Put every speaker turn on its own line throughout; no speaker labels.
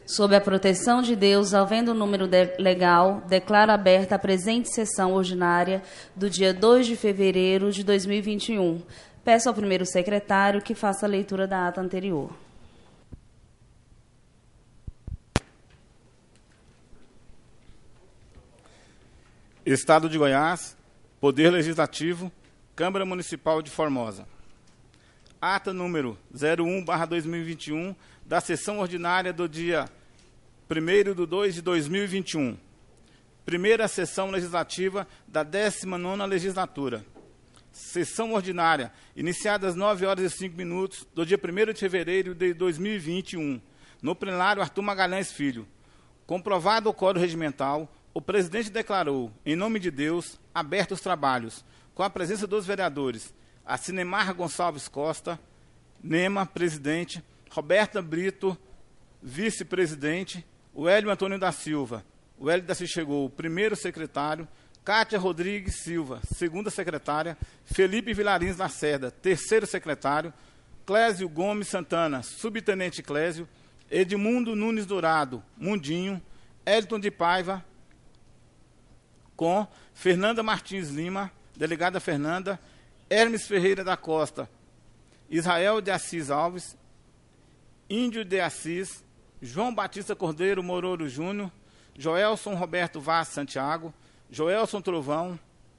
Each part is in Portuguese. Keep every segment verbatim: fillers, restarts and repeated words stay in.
Sob a proteção de Deus, havendo o número de- legal, declaro aberta a presente sessão ordinária do dia dois de fevereiro de dois mil e vinte e um. Peço ao primeiro secretário que faça a leitura da ata anterior.
Estado de Goiás, Poder Legislativo, Câmara Municipal de Formosa. Ata número zero um barra dois mil e vinte e um, da sessão ordinária do dia primeiro de dois de dois mil e vinte e um. Primeira sessão legislativa da décima nona legislatura. Sessão ordinária, iniciada às nove horas e cinco minutos, do dia primeiro de fevereiro de dois mil e vinte e um, no plenário Arthur Magalhães Filho. Comprovado o Código Regimental, o presidente declarou, em nome de Deus, abertos os trabalhos, com a presença dos vereadores, a Cinemar Gonçalves Costa, Nema, presidente, Roberta Brito, vice-presidente, o Hélio Antônio da Silva, o Hélio da Silva chegou, primeiro secretário, Cátia Rodrigues Silva, segunda secretária, Felipe Vilarins Lacerda, terceiro secretário, Clésio Gomes Santana, subtenente Clésio, Edmundo Nunes Dourado, Mundinho, Elton de Paiva, com Fernanda Martins Lima, delegada Fernanda, Hermes Ferreira da Costa, Israel de Assis Alves, Índio de Assis, João Batista Cordeiro Morouro Júnior, Joelson Roberto Vaz Santiago, Joelson Trovão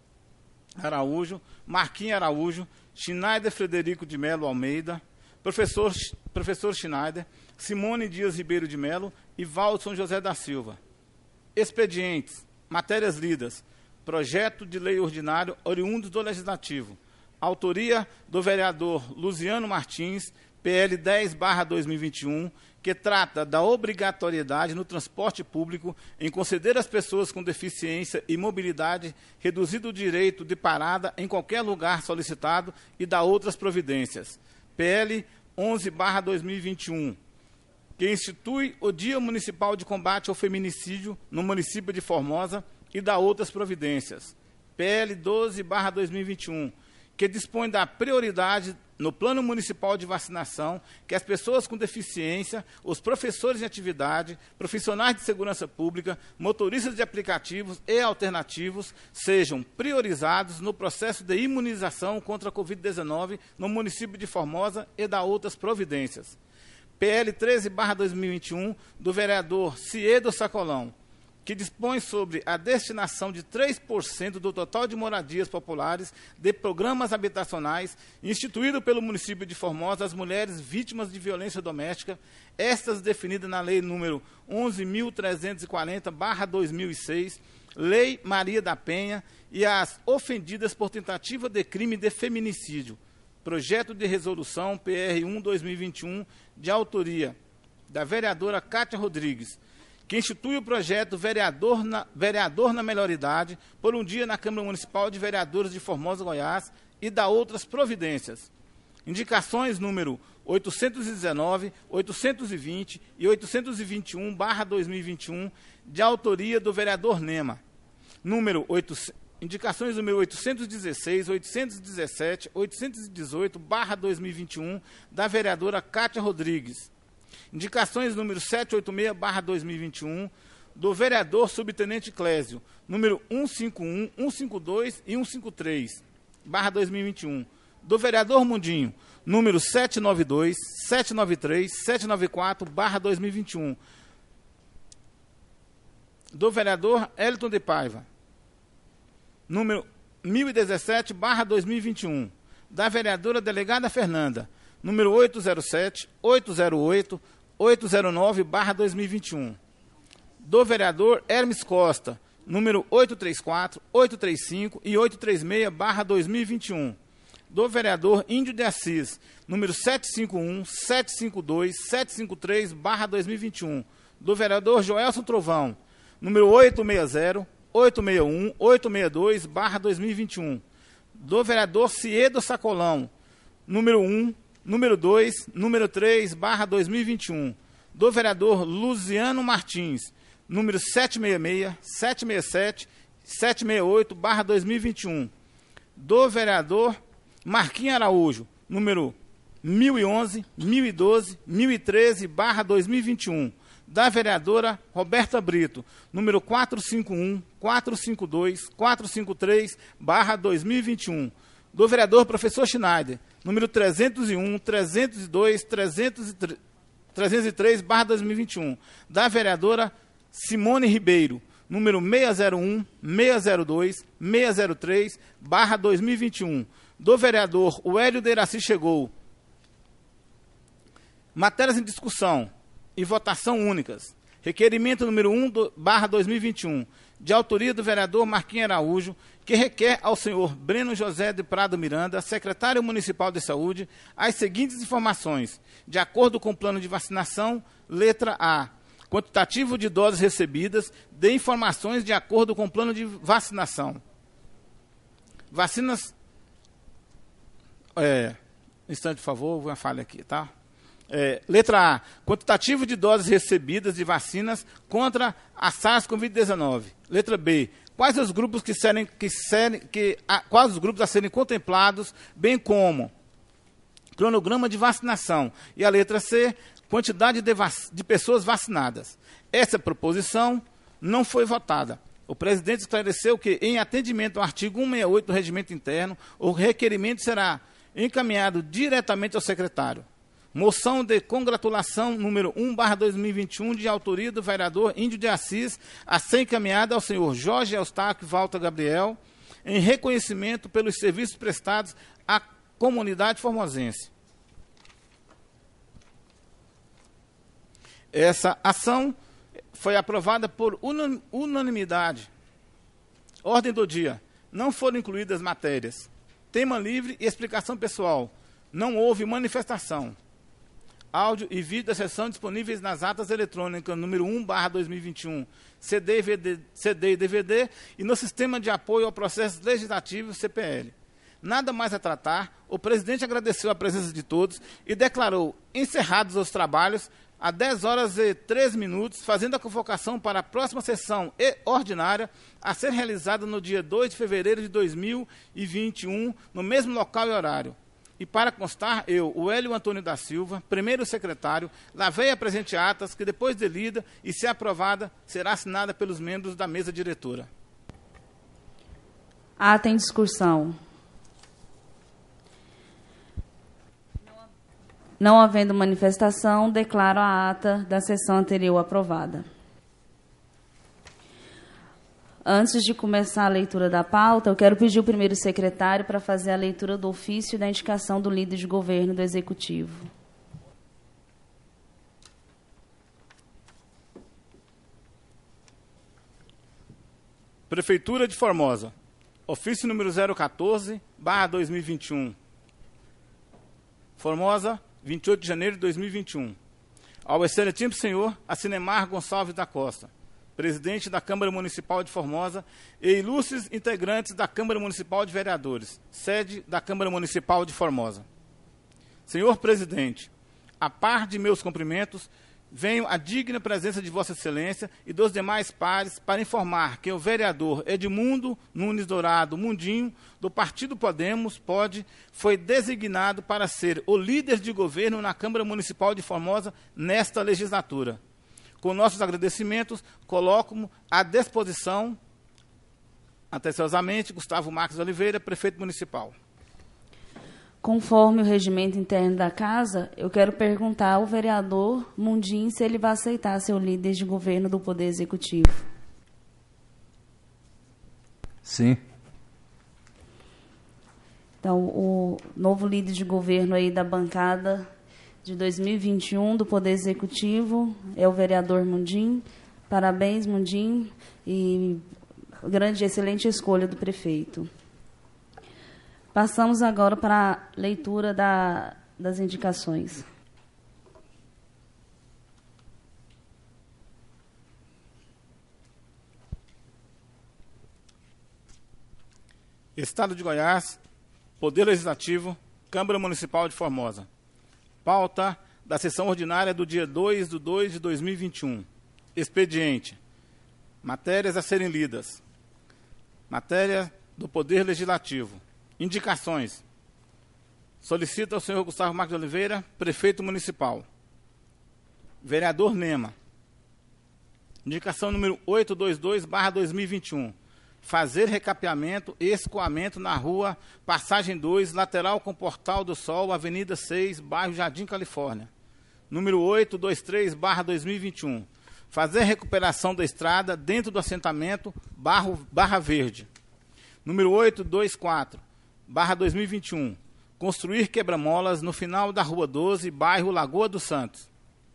Araújo, Marquinhos Araújo, Schneider Frederico de Melo Almeida, professor, professor Schneider, Simone Dias Ribeiro de Melo e Valson José da Silva. Expedientes, matérias lidas, projeto de lei ordinário oriundo do Legislativo, autoria do vereador Luziano Martins, P L dez barra dois mil e vinte e um, que trata da obrigatoriedade no transporte público em conceder às pessoas com deficiência e mobilidade reduzido o direito de parada em qualquer lugar solicitado e da outras providências. P L onze barra dois mil e vinte e um, que institui o Dia Municipal de Combate ao Feminicídio no município de Formosa e da outras providências. P L doze barra dois mil e vinte e um, que dispõe da prioridade no Plano Municipal de Vacinação que as pessoas com deficiência, os professores em atividade, profissionais de segurança pública, motoristas de aplicativos e alternativos sejam priorizados no processo de imunização contra a covid dezenove no município de Formosa e da outras providências. P L treze barra dois mil e vinte e um, do vereador Ciedo Sacolão, que dispõe sobre a destinação de três por cento do total de moradias populares de programas habitacionais instituído pelo município de Formosa às mulheres vítimas de violência doméstica, estas definidas na Lei número onze mil trezentos e quarenta barra dois mil e seis, Lei Maria da Penha, e as ofendidas por tentativa de crime de feminicídio. Projeto de resolução P R um barra dois mil e vinte e um, de autoria da vereadora Cátia Rodrigues, que institui o projeto vereador na, vereador na Melhoridade por um dia na Câmara Municipal de Vereadores de Formosa, Goiás, e da outras providências. Indicações número oitocentos e dezenove, oitocentos e vinte e oitocentos e vinte e um barra dois mil e vinte e um, de autoria do vereador Nema. Número oitocentos, indicações número oitocentos e dezesseis, oitocentos e dezessete, oitocentos e dezoito barra dois mil e vinte e um, da vereadora Cátia Rodrigues. Indicações número setecentos e oitenta e seis barra dois mil e vinte e um, do vereador subtenente Clésio, número cento e cinquenta e um, cento e cinquenta e dois e cento e cinquenta e três barra dois mil e vinte e um, do vereador Mundinho, número setecentos e noventa e dois, setecentos e noventa e três, setecentos e noventa e quatro barra dois mil e vinte e um, do vereador Elton de Paiva, número mil e dezessete barra dois mil e vinte e um, da vereadora delegada Fernanda, número oitocentos e sete, oitocentos e oito, oitocentos e nove barra dois mil e vinte e um, do vereador Hermes Costa, número oitocentos e trinta e quatro, oitocentos e trinta e cinco e oitocentos e trinta e seis barra dois mil e vinte e um, do vereador Índio de Assis, número setecentos e cinquenta e um, setecentos e cinquenta e dois, setecentos e cinquenta e três barra dois mil e vinte e um, do vereador Joelson Trovão, número oitocentos e sessenta, oitocentos e sessenta e um, oitocentos e sessenta e dois barra dois mil e vinte e um, do vereador Ciedo Sacolão, número um, número dois, número três, barra dois mil e vinte e um, do vereador Luziano Martins, número setecentos e sessenta e seis, setecentos e sessenta e sete, setecentos e sessenta e oito, barra dois mil e vinte e um, do vereador Marquinhos Araújo, número mil e onze, mil e doze, mil e treze, barra dois mil e vinte e um, da vereadora Roberta Brito, número quatrocentos e cinquenta e um, quatrocentos e cinquenta e dois, quatrocentos e cinquenta e três, barra dois mil e vinte e um, do vereador professor Schneider, número trezentos e um, trezentos e dois, trezentos e três, barra dois mil e vinte e um, da vereadora Simone Ribeiro, número seiscentos e um, seiscentos e dois, seiscentos e três, barra dois mil e vinte e um, do vereador Wélio Deiraci Chegou. Matérias em discussão e votação únicas. Requerimento número um, barra dois mil e vinte e um, de autoria do vereador Marquinhos Araújo, que requer ao senhor Breno José de Prado Miranda, secretário municipal de saúde, as seguintes informações. De acordo com o plano de vacinação, letra A, quantitativo de doses recebidas, de informações de acordo com o plano de vacinação. Vacinas... É, instante, por favor, uma falha aqui, tá? É, letra A, quantitativo de doses recebidas de vacinas contra a SARS-CoV dezenove. Letra B, quais os grupos que serem, que serem, que, a, quais os grupos a serem contemplados, bem como cronograma de vacinação. E a letra C, quantidade de, vac, de pessoas vacinadas. Essa proposição não foi votada. O presidente esclareceu que, em atendimento ao artigo cento e sessenta e oito do Regimento Interno, o requerimento será encaminhado diretamente ao secretário. Moção de congratulação número um, barra dois mil e vinte e um, de autoria do vereador Índio de Assis, a ser encaminhada ao senhor Jorge Eustáquio Walter Gabriel, em reconhecimento pelos serviços prestados à comunidade formosense. Essa ação foi aprovada por unanimidade. Ordem do dia. Não foram incluídas matérias. Tema livre e explicação pessoal. Não houve manifestação. Áudio e vídeo da sessão disponíveis nas atas eletrônicas número um, barra dois mil e vinte e um, C D, V D, C D e D V D e no Sistema de Apoio ao Processo Legislativo, C P L. Nada mais a tratar, o presidente agradeceu a presença de todos e declarou encerrados os trabalhos às dez horas e três minutos, fazendo a convocação para a próxima sessão ordinária a ser realizada no dia dois de fevereiro de dois mil e vinte e um, no mesmo local e horário. E para constar, eu, o Hélio Antônio da Silva, primeiro secretário, lavei a presente atas que, depois de lida e se aprovada, será assinada pelos membros da mesa diretora.
Ata em discussão. Não havendo manifestação, declaro a ata da sessão anterior aprovada. Antes de começar a leitura da pauta, eu quero pedir ao primeiro secretário para fazer a leitura do ofício da indicação do líder de governo do Executivo.
Prefeitura de Formosa. Ofício número zero quatorze, barra dois mil e vinte e um. Formosa, vinte e oito de janeiro de dois mil e vinte e um. Ao excelentíssimo senhor Acinemar Gonçalves da Costa, presidente da Câmara Municipal de Formosa, e ilustres integrantes da Câmara Municipal de Vereadores, sede da Câmara Municipal de Formosa. Senhor presidente, a par de meus cumprimentos, venho à digna presença de Vossa Excelência e dos demais pares para informar que o vereador Edmundo Nunes Dourado Mundinho, do Partido Podemos, Pode, foi designado para ser o líder de governo na Câmara Municipal de Formosa nesta legislatura. Com nossos agradecimentos, coloco à disposição, atenciosamente, Gustavo Marques Oliveira, prefeito municipal.
Conforme o regimento interno da Casa, eu quero perguntar ao vereador Mundinho se ele vai aceitar ser o líder de governo do Poder Executivo.
Sim.
Então, o novo líder de governo aí da bancada de dois mil e vinte e um do Poder Executivo é o vereador Mundinho. Parabéns, Mundinho, e grande e excelente escolha do prefeito. Passamos agora para a leitura da, das indicações.
Estado de Goiás, Poder Legislativo, Câmara Municipal de Formosa. Pauta da sessão ordinária do dia dois de dois de dois mil e vinte e um. Expediente. Matérias a serem lidas. Matéria do Poder Legislativo. Indicações. Solicita ao senhor Gustavo Marques de Oliveira, prefeito municipal. Vereador Nema. Indicação número oitocentos e vinte e dois barra dois mil e vinte e um. Fazer recapeamento e escoamento na rua Passagem dois, lateral com Portal do Sol, Avenida seis, bairro Jardim Califórnia. Número oitocentos e vinte e três barra dois mil e vinte e um. Fazer recuperação da estrada dentro do assentamento Barro, Barra Verde. Número oitocentos e vinte e quatro barra dois mil e vinte e um. Construir quebra-molas no final da Rua doze, bairro Lagoa dos Santos.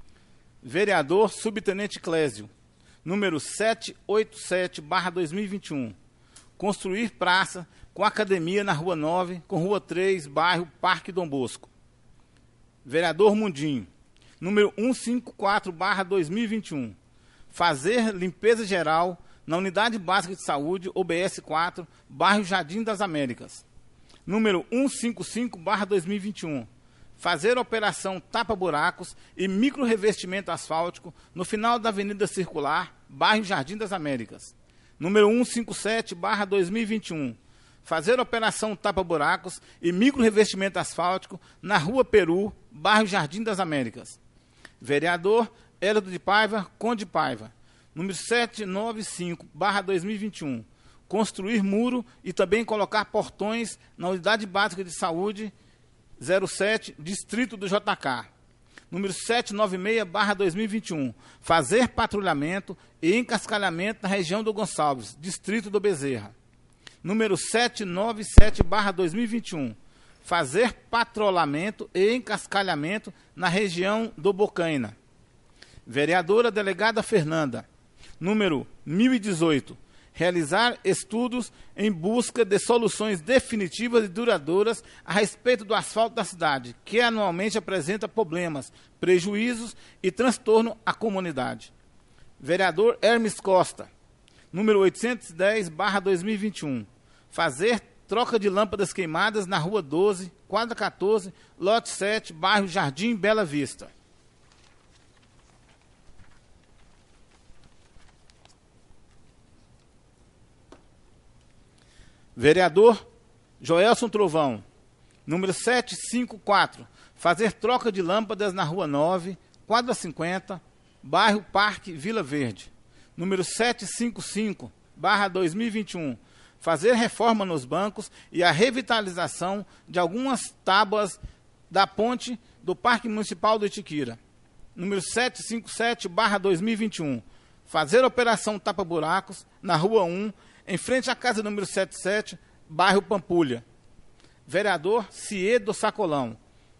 Vereador Subtenente Clésio. Número setecentos e oitenta e sete barra dois mil e vinte e um. Construir praça com academia na Rua nove, com Rua três, bairro Parque Dom Bosco. Vereador Mundinho. Número cento e cinquenta e quatro barra dois mil e vinte e um. Fazer limpeza geral na Unidade Básica de Saúde, O B S quatro, bairro Jardim das Américas. Número cento e cinquenta e cinco barra dois mil e vinte e um. Fazer operação tapa-buracos e micro-revestimento asfáltico no final da Avenida Circular, bairro Jardim das Américas. Número cento e cinquenta e sete barra dois mil e vinte e um. Fazer operação tapa-buracos e micro-revestimento asfáltico na Rua Peru, bairro Jardim das Américas. Vereador Hélio de Paiva, Conde Paiva. Número setecentos e noventa e cinco barra dois mil e vinte e um. Construir muro e também colocar portões na Unidade Básica de Saúde zero sete, Distrito do J K. Número setecentos e noventa e seis barra dois mil e vinte e um. Fazer patrulhamento e encascalhamento na região do Gonçalves, Distrito do Bezerra. Número setecentos e noventa e sete barra dois mil e vinte e um. Fazer patrulhamento e encascalhamento na região do Bocaina. Vereadora Delegada Fernanda. Número mil e dezoito. Realizar estudos em busca de soluções definitivas e duradouras a respeito do asfalto da cidade, que anualmente apresenta problemas, prejuízos e transtorno à comunidade. Vereador Hermes Costa. Número oitocentos e dez barra dois mil e vinte e um. Fazer troca de lâmpadas queimadas na Rua doze, quadra quatorze, lote sete, bairro Jardim Bela Vista. Vereador Joelson Trovão. Número setecentos e cinquenta e quatro. Fazer troca de lâmpadas na Rua nove, quadra cinquenta, bairro Parque Vila Verde. Número setecentos e cinquenta e cinco barra dois mil e vinte e um. Fazer reforma nos bancos e a revitalização de algumas tábuas da ponte do Parque Municipal do Itiquira. Número setecentos e cinquenta e sete barra dois mil e vinte e um. Fazer operação tapa-buracos na Rua um, em frente à casa número setenta e sete, bairro Pampulha. Vereador Ciedo Sacolão.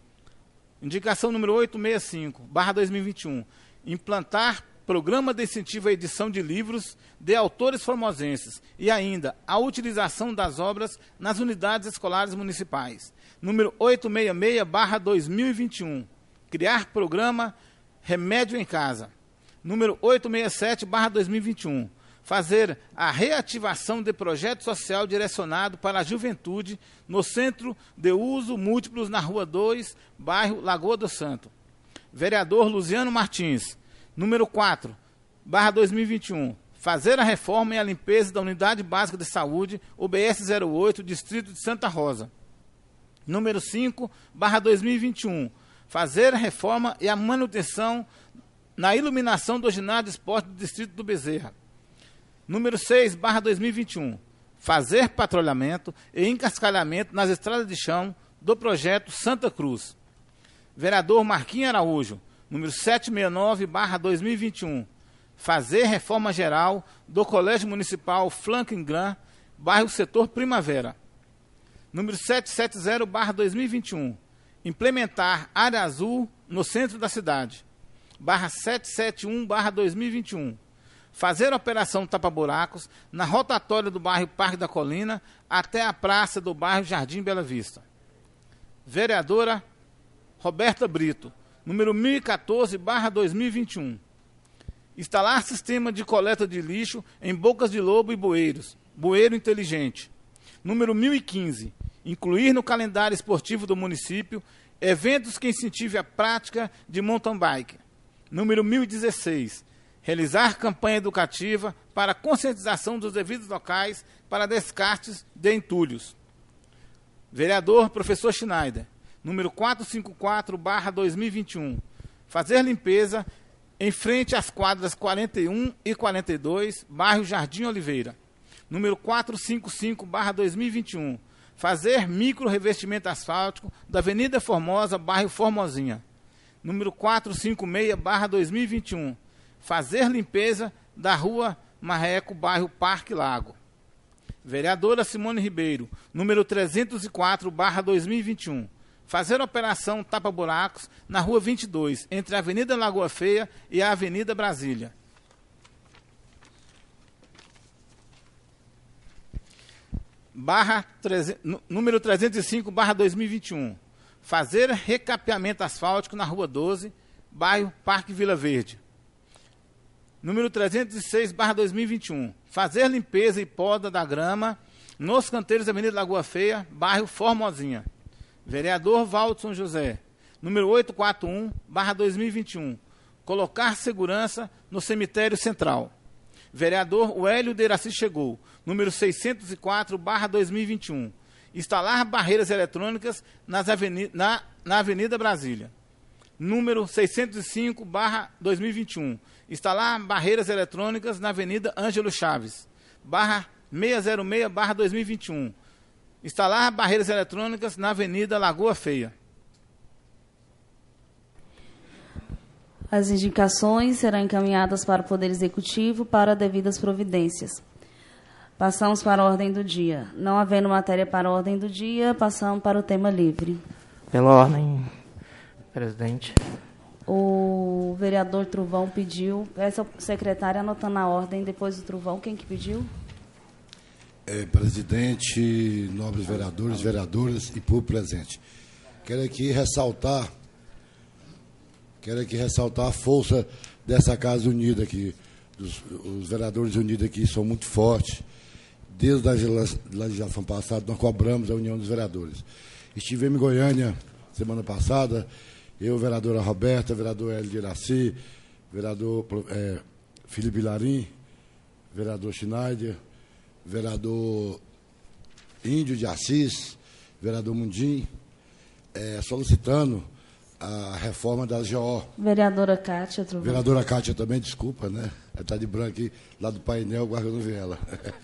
Indicação número oitocentos e sessenta e cinco barra dois mil e vinte e um. Implantar programa de incentivo à edição de livros de autores formosenses e ainda a utilização das obras nas unidades escolares municipais. Número oitocentos e sessenta e seis barra dois mil e vinte e um. Criar programa Remédio em Casa. Número oitocentos e sessenta e sete barra dois mil e vinte e um. Fazer a reativação de projeto social direcionado para a juventude no Centro de Uso Múltiplos na Rua dois, bairro Lagoa do Santo. Vereador Luciano Martins. Número quatro, barra dois mil e vinte e um. Fazer a reforma e a limpeza da Unidade Básica de Saúde, O B S zero oito, Distrito de Santa Rosa. Número cinco, barra dois mil e vinte e um. Fazer a reforma e a manutenção na iluminação do ginásio de esporte do Distrito do Bezerra. Número seis, barra dois mil e vinte e um. Fazer patrulhamento e encascalhamento nas estradas de chão do projeto Santa Cruz. Vereador Marquinhos Araújo. Número setecentos e sessenta e nove barra dois mil e vinte e um. Fazer reforma geral do Colégio Municipal Franklin Graham, bairro Setor Primavera. Número setecentos e setenta barra dois mil e vinte e um. Implementar área azul no centro da cidade. Barra setecentos e setenta e um barra dois mil e vinte e um. Fazer operação tapa-buracos na rotatória do bairro Parque da Colina até a praça do bairro Jardim Bela Vista. Vereadora Roberta Brito. Número mil e quatorze barra dois mil e vinte e um. Instalar sistema de coleta de lixo em Bocas de Lobo e Bueiros. Bueiro inteligente. Número mil e quinze. Incluir no calendário esportivo do município eventos que incentive a prática de mountain bike. Número mil e dezesseis. Realizar campanha educativa para conscientização dos devidos locais para descartes de entulhos. Vereador Professor Schneider. Número quatrocentos e cinquenta e quatro barra dois mil e vinte e um. Fazer limpeza em frente às quadras quarenta e um e quarenta e dois, bairro Jardim Oliveira. Número quatrocentos e cinquenta e cinco barra dois mil e vinte e um, fazer micro revestimento asfáltico da Avenida Formosa, bairro Formosinha. Número quatrocentos e cinquenta e seis barra dois mil e vinte e um, fazer limpeza da Rua Marreco, bairro Parque Lago. Vereadora Simone Ribeiro, número trezentos e quatro barra dois mil e vinte e um, fazer operação tapa-buracos na Rua vinte e dois, entre a Avenida Lagoa Feia e a Avenida Brasília. Barra, número trezentos e cinco barra dois mil e vinte e um, fazer recapeamento asfáltico na Rua doze, bairro Parque Vila Verde. Número trezentos e seis barra dois mil e vinte e um, fazer limpeza e poda da grama nos canteiros da Avenida Lagoa Feia, bairro Formosinha. Vereador Valdson José, número oitocentos e quarenta e um barra dois mil e vinte e um, colocar segurança no cemitério central. Vereador Wélio Deraci Chegou, número seiscentos e quatro barra dois mil e vinte e um, instalar barreiras eletrônicas nas aveni na, na Avenida Brasília. Número seiscentos e cinco barra dois mil e vinte e um, instalar barreiras eletrônicas na Avenida Ângelo Chaves. Barra seiscentos e seis barra dois mil e vinte e um, instalar barreiras eletrônicas na Avenida Lagoa Feia.
As indicações serão encaminhadas para o Poder Executivo para devidas providências. Passamos para a ordem do dia. Não havendo matéria para a ordem do dia, passamos para o tema livre.
Pela ordem, presidente.
O vereador Truvão pediu, essa secretária anotando a ordem, depois do Truvão, quem que pediu?
É, presidente, nobres vereadores, vereadoras e público presente. Quero aqui ressaltar, quero aqui ressaltar a força dessa Casa Unida aqui. Os, os vereadores unidos aqui são muito fortes. Desde a legislação passada, nós cobramos a união dos vereadores. Estivemos em Goiânia semana passada, eu, vereadora Roberta, vereador Hélio de Iraci, vereador é, Felipe Larim, vereador Schneider, vereador Índio de Assis, vereador Mundim, é, solicitando a reforma da G O.
Vereadora Cátia. Truvão.
Vereadora Cátia também, desculpa, né? Ela está de branco aqui, lá do painel, guardando vela.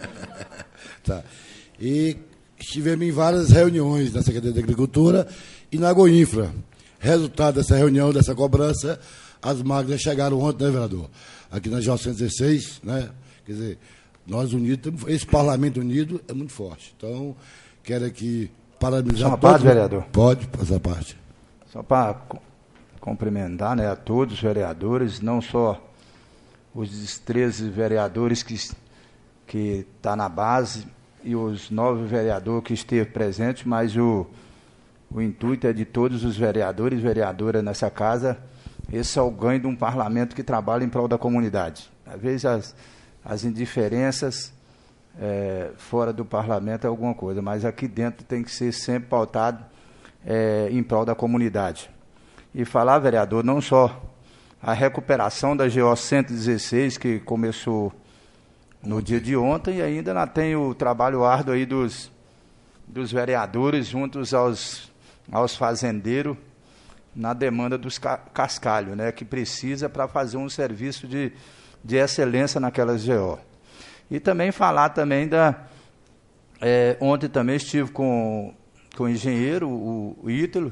Tá. E estivemos em várias reuniões na Secretaria de Agricultura e na Goinfra. Resultado dessa reunião, dessa cobrança, as máquinas chegaram ontem, né, vereador? Aqui na G O cento e dezesseis, né? Quer dizer, nós unidos, esse Parlamento unido é muito forte. Então, quero aqui parabenizar...
Só uma parte, vereador?
Pode, essa parte.
Só para cumprimentar, né, a todos os vereadores, não só os treze vereadores que que está na base e os nove vereadores que esteve presente, mas o, o intuito é de todos os vereadores e vereadoras nessa casa. Esse é o ganho de um parlamento que trabalha em prol da comunidade. Às vezes as, as indiferenças é, fora do parlamento é alguma coisa, mas aqui dentro tem que ser sempre pautado é, em prol da comunidade. E falar, vereador, não só a recuperação da G O cento e dezesseis, que começou no dia de ontem, e ainda não tem o trabalho árduo aí dos, dos vereadores juntos aos, aos fazendeiros na demanda dos ca cascalhos, né, que precisa para fazer um serviço de, de excelência naquelas G O. E também falar também da... É, ontem também estive com, com o engenheiro, o, o Ítalo,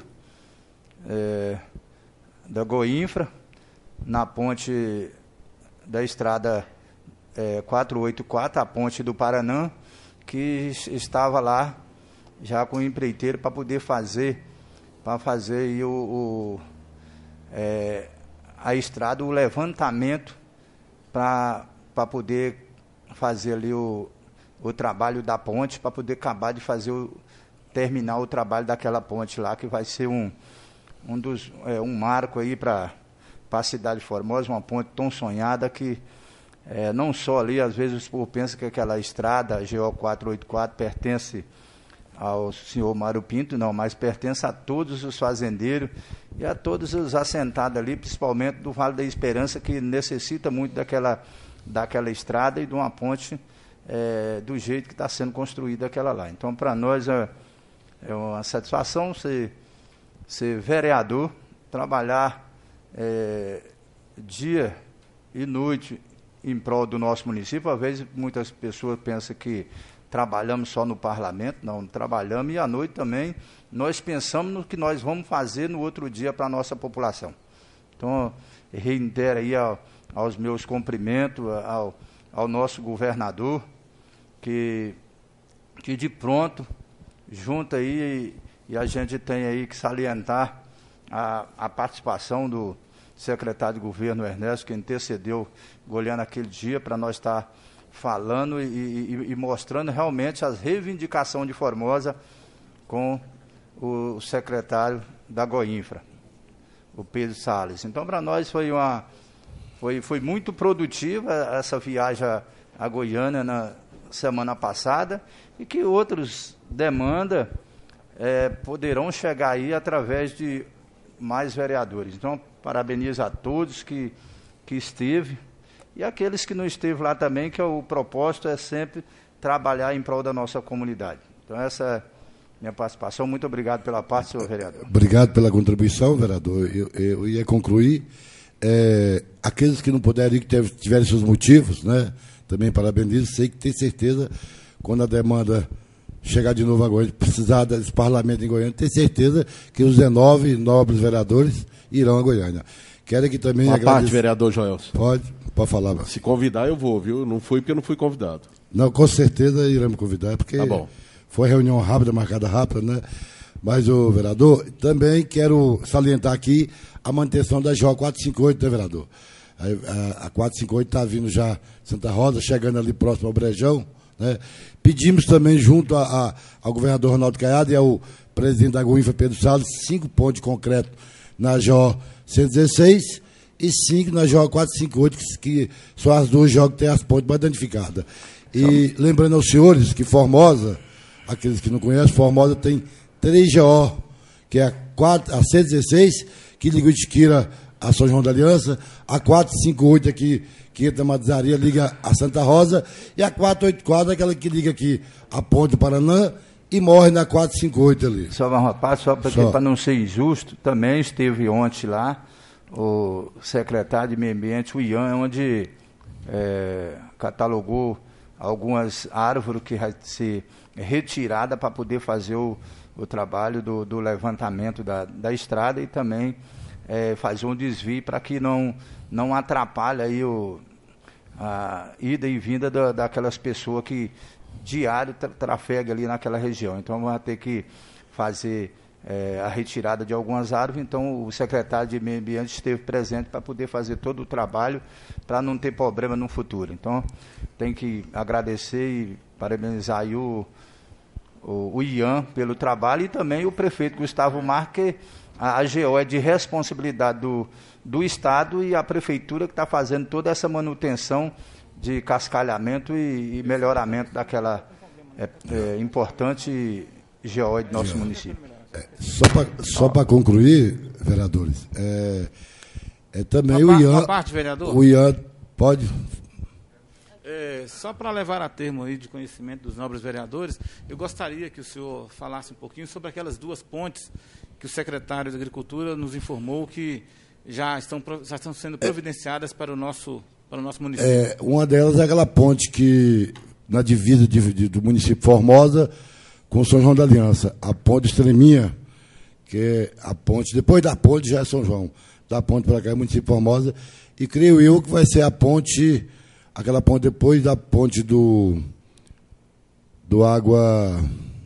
é, da Goinfra, na ponte da estrada é, quatrocentos e oitenta e quatro, a ponte do Paranã, que estava lá já com o empreiteiro para poder fazer, para fazer aí o, o, é, a estrada, o levantamento para poder fazer ali o, o trabalho da ponte, para poder acabar de fazer o, terminar o trabalho daquela ponte lá, que vai ser um, um, dos, é, um marco aí para a cidade de Formosa, uma ponte tão sonhada que é, não só ali, às vezes o povo pensa que aquela estrada, a G O quatrocentos e oitenta e quatro, pertence ao senhor Mário Pinto, não, mas pertence a todos os fazendeiros e a todos os assentados ali, principalmente do Vale da Esperança, que necessita muito daquela, daquela estrada e de uma ponte é, do jeito que está sendo construída aquela lá. Então, para nós é, é uma satisfação ser, ser vereador, trabalhar é, dia e noite em prol do nosso município. Às vezes muitas pessoas pensam que trabalhamos só no parlamento, não, trabalhamos e à noite também nós pensamos no que nós vamos fazer no outro dia para a nossa população. Então, reitero aí ao, aos meus cumprimentos ao, ao nosso governador, que, que de pronto, junto aí, e, e a gente tem aí que salientar a, a participação do secretário de governo Ernesto, que intercedeu Goiânia naquele dia para nós estar falando e, e, e mostrando realmente as reivindicações de Formosa com o secretário da Goinfra, o Pedro Salles. Então, para nós foi, uma, foi, foi muito produtiva essa viagem a Goiânia na semana passada e que outros demandas é, poderão chegar aí através de mais vereadores. Então, parabenizo a todos que, que esteve e aqueles que não esteve lá também, que o propósito é sempre trabalhar em prol da nossa comunidade. Então, essa é minha participação. Muito obrigado pela parte, senhor vereador.
Obrigado pela contribuição, vereador. Eu, eu ia concluir. É, aqueles que não puderam ir, que teve, tiveram seus motivos, né? Também parabenizo. Sei que tem certeza, quando a demanda chegar de novo agora, precisar desse parlamento em Goiânia, tem certeza que os dezenove nobres vereadores irão a Goiânia. Quero que também
Uma
agradeça...
parte, vereador Joelson.
Pode, pode falar. Mas...
Se convidar, eu vou, viu? Não fui porque eu não fui convidado.
Não, com certeza iremos convidar, porque
tá bom.
Foi reunião rápida, marcada rápida, né? Mas, o vereador, também quero salientar aqui a manutenção da J quatrocentos e cinquenta e oito, né, vereador? A, a, a quatrocentos e cinquenta e oito está vindo já Santa Rosa, chegando ali próximo ao Brejão, né? Pedimos também, junto a, a, ao governador Ronaldo Caiado e ao presidente da Goinfra, Pedro Salles, cinco pontos de concreto na J cento e dezesseis e cinco na J quatrocentos e cinquenta e oito, que, que são as duas J que têm as pontes mais danificadas. E então, lembrando aos senhores que Formosa, aqueles que não conhecem, Formosa tem três G O, que é a, quatro, a cento e dezesseis, que liga o Itiquira a São João da Aliança, a quatrocentos e cinquenta e oito aqui, que entra a Matizaria, liga a Santa Rosa, e a quatrocentos e oitenta e quatro, aquela que liga aqui a Ponte do Paraná, e morre na quatrocentos e cinquenta e oito ali.
Só uma parte, só para não ser injusto, também esteve ontem lá o secretário de Meio Ambiente, o Ian, onde é, catalogou algumas árvores que vai ser retirada para poder fazer o, o trabalho do, do levantamento da, da estrada e também é, fazer um desvio para que não, não atrapalhe aí o, a ida e vinda da, daquelas pessoas que diário tra trafegam ali naquela região. Então, vamos ter que fazer é, a retirada de algumas árvores. Então, o secretário de Meio Ambiente esteve presente para poder fazer todo o trabalho para não ter problema no futuro. Então, tem que agradecer e parabenizar aí o, o, o Ian pelo trabalho e também o prefeito Gustavo Marques, que a, a G O é de responsabilidade do, do Estado e a prefeitura que está fazendo toda essa manutenção de cascalhamento e, e melhoramento daquela é, é, importante G O do nosso município.
É, só para só para concluir, vereadores, é, é também uma o Ian...
Uma parte, vereador?
O Ian, pode...
É, só para levar a termo aí de conhecimento dos nobres vereadores, eu gostaria que o senhor falasse um pouquinho sobre aquelas duas pontes que o secretário de Agricultura nos informou que já estão, já estão sendo providenciadas para o nosso, para o nosso município.
É, uma delas é aquela ponte que, na divisa de, de, do município Formosa com São João da Aliança, a ponte Estreminha, que é a ponte, depois da ponte já é São João, da ponte para cá é o município Formosa, e creio eu que vai ser a ponte... Aquela ponte depois da ponte do, do água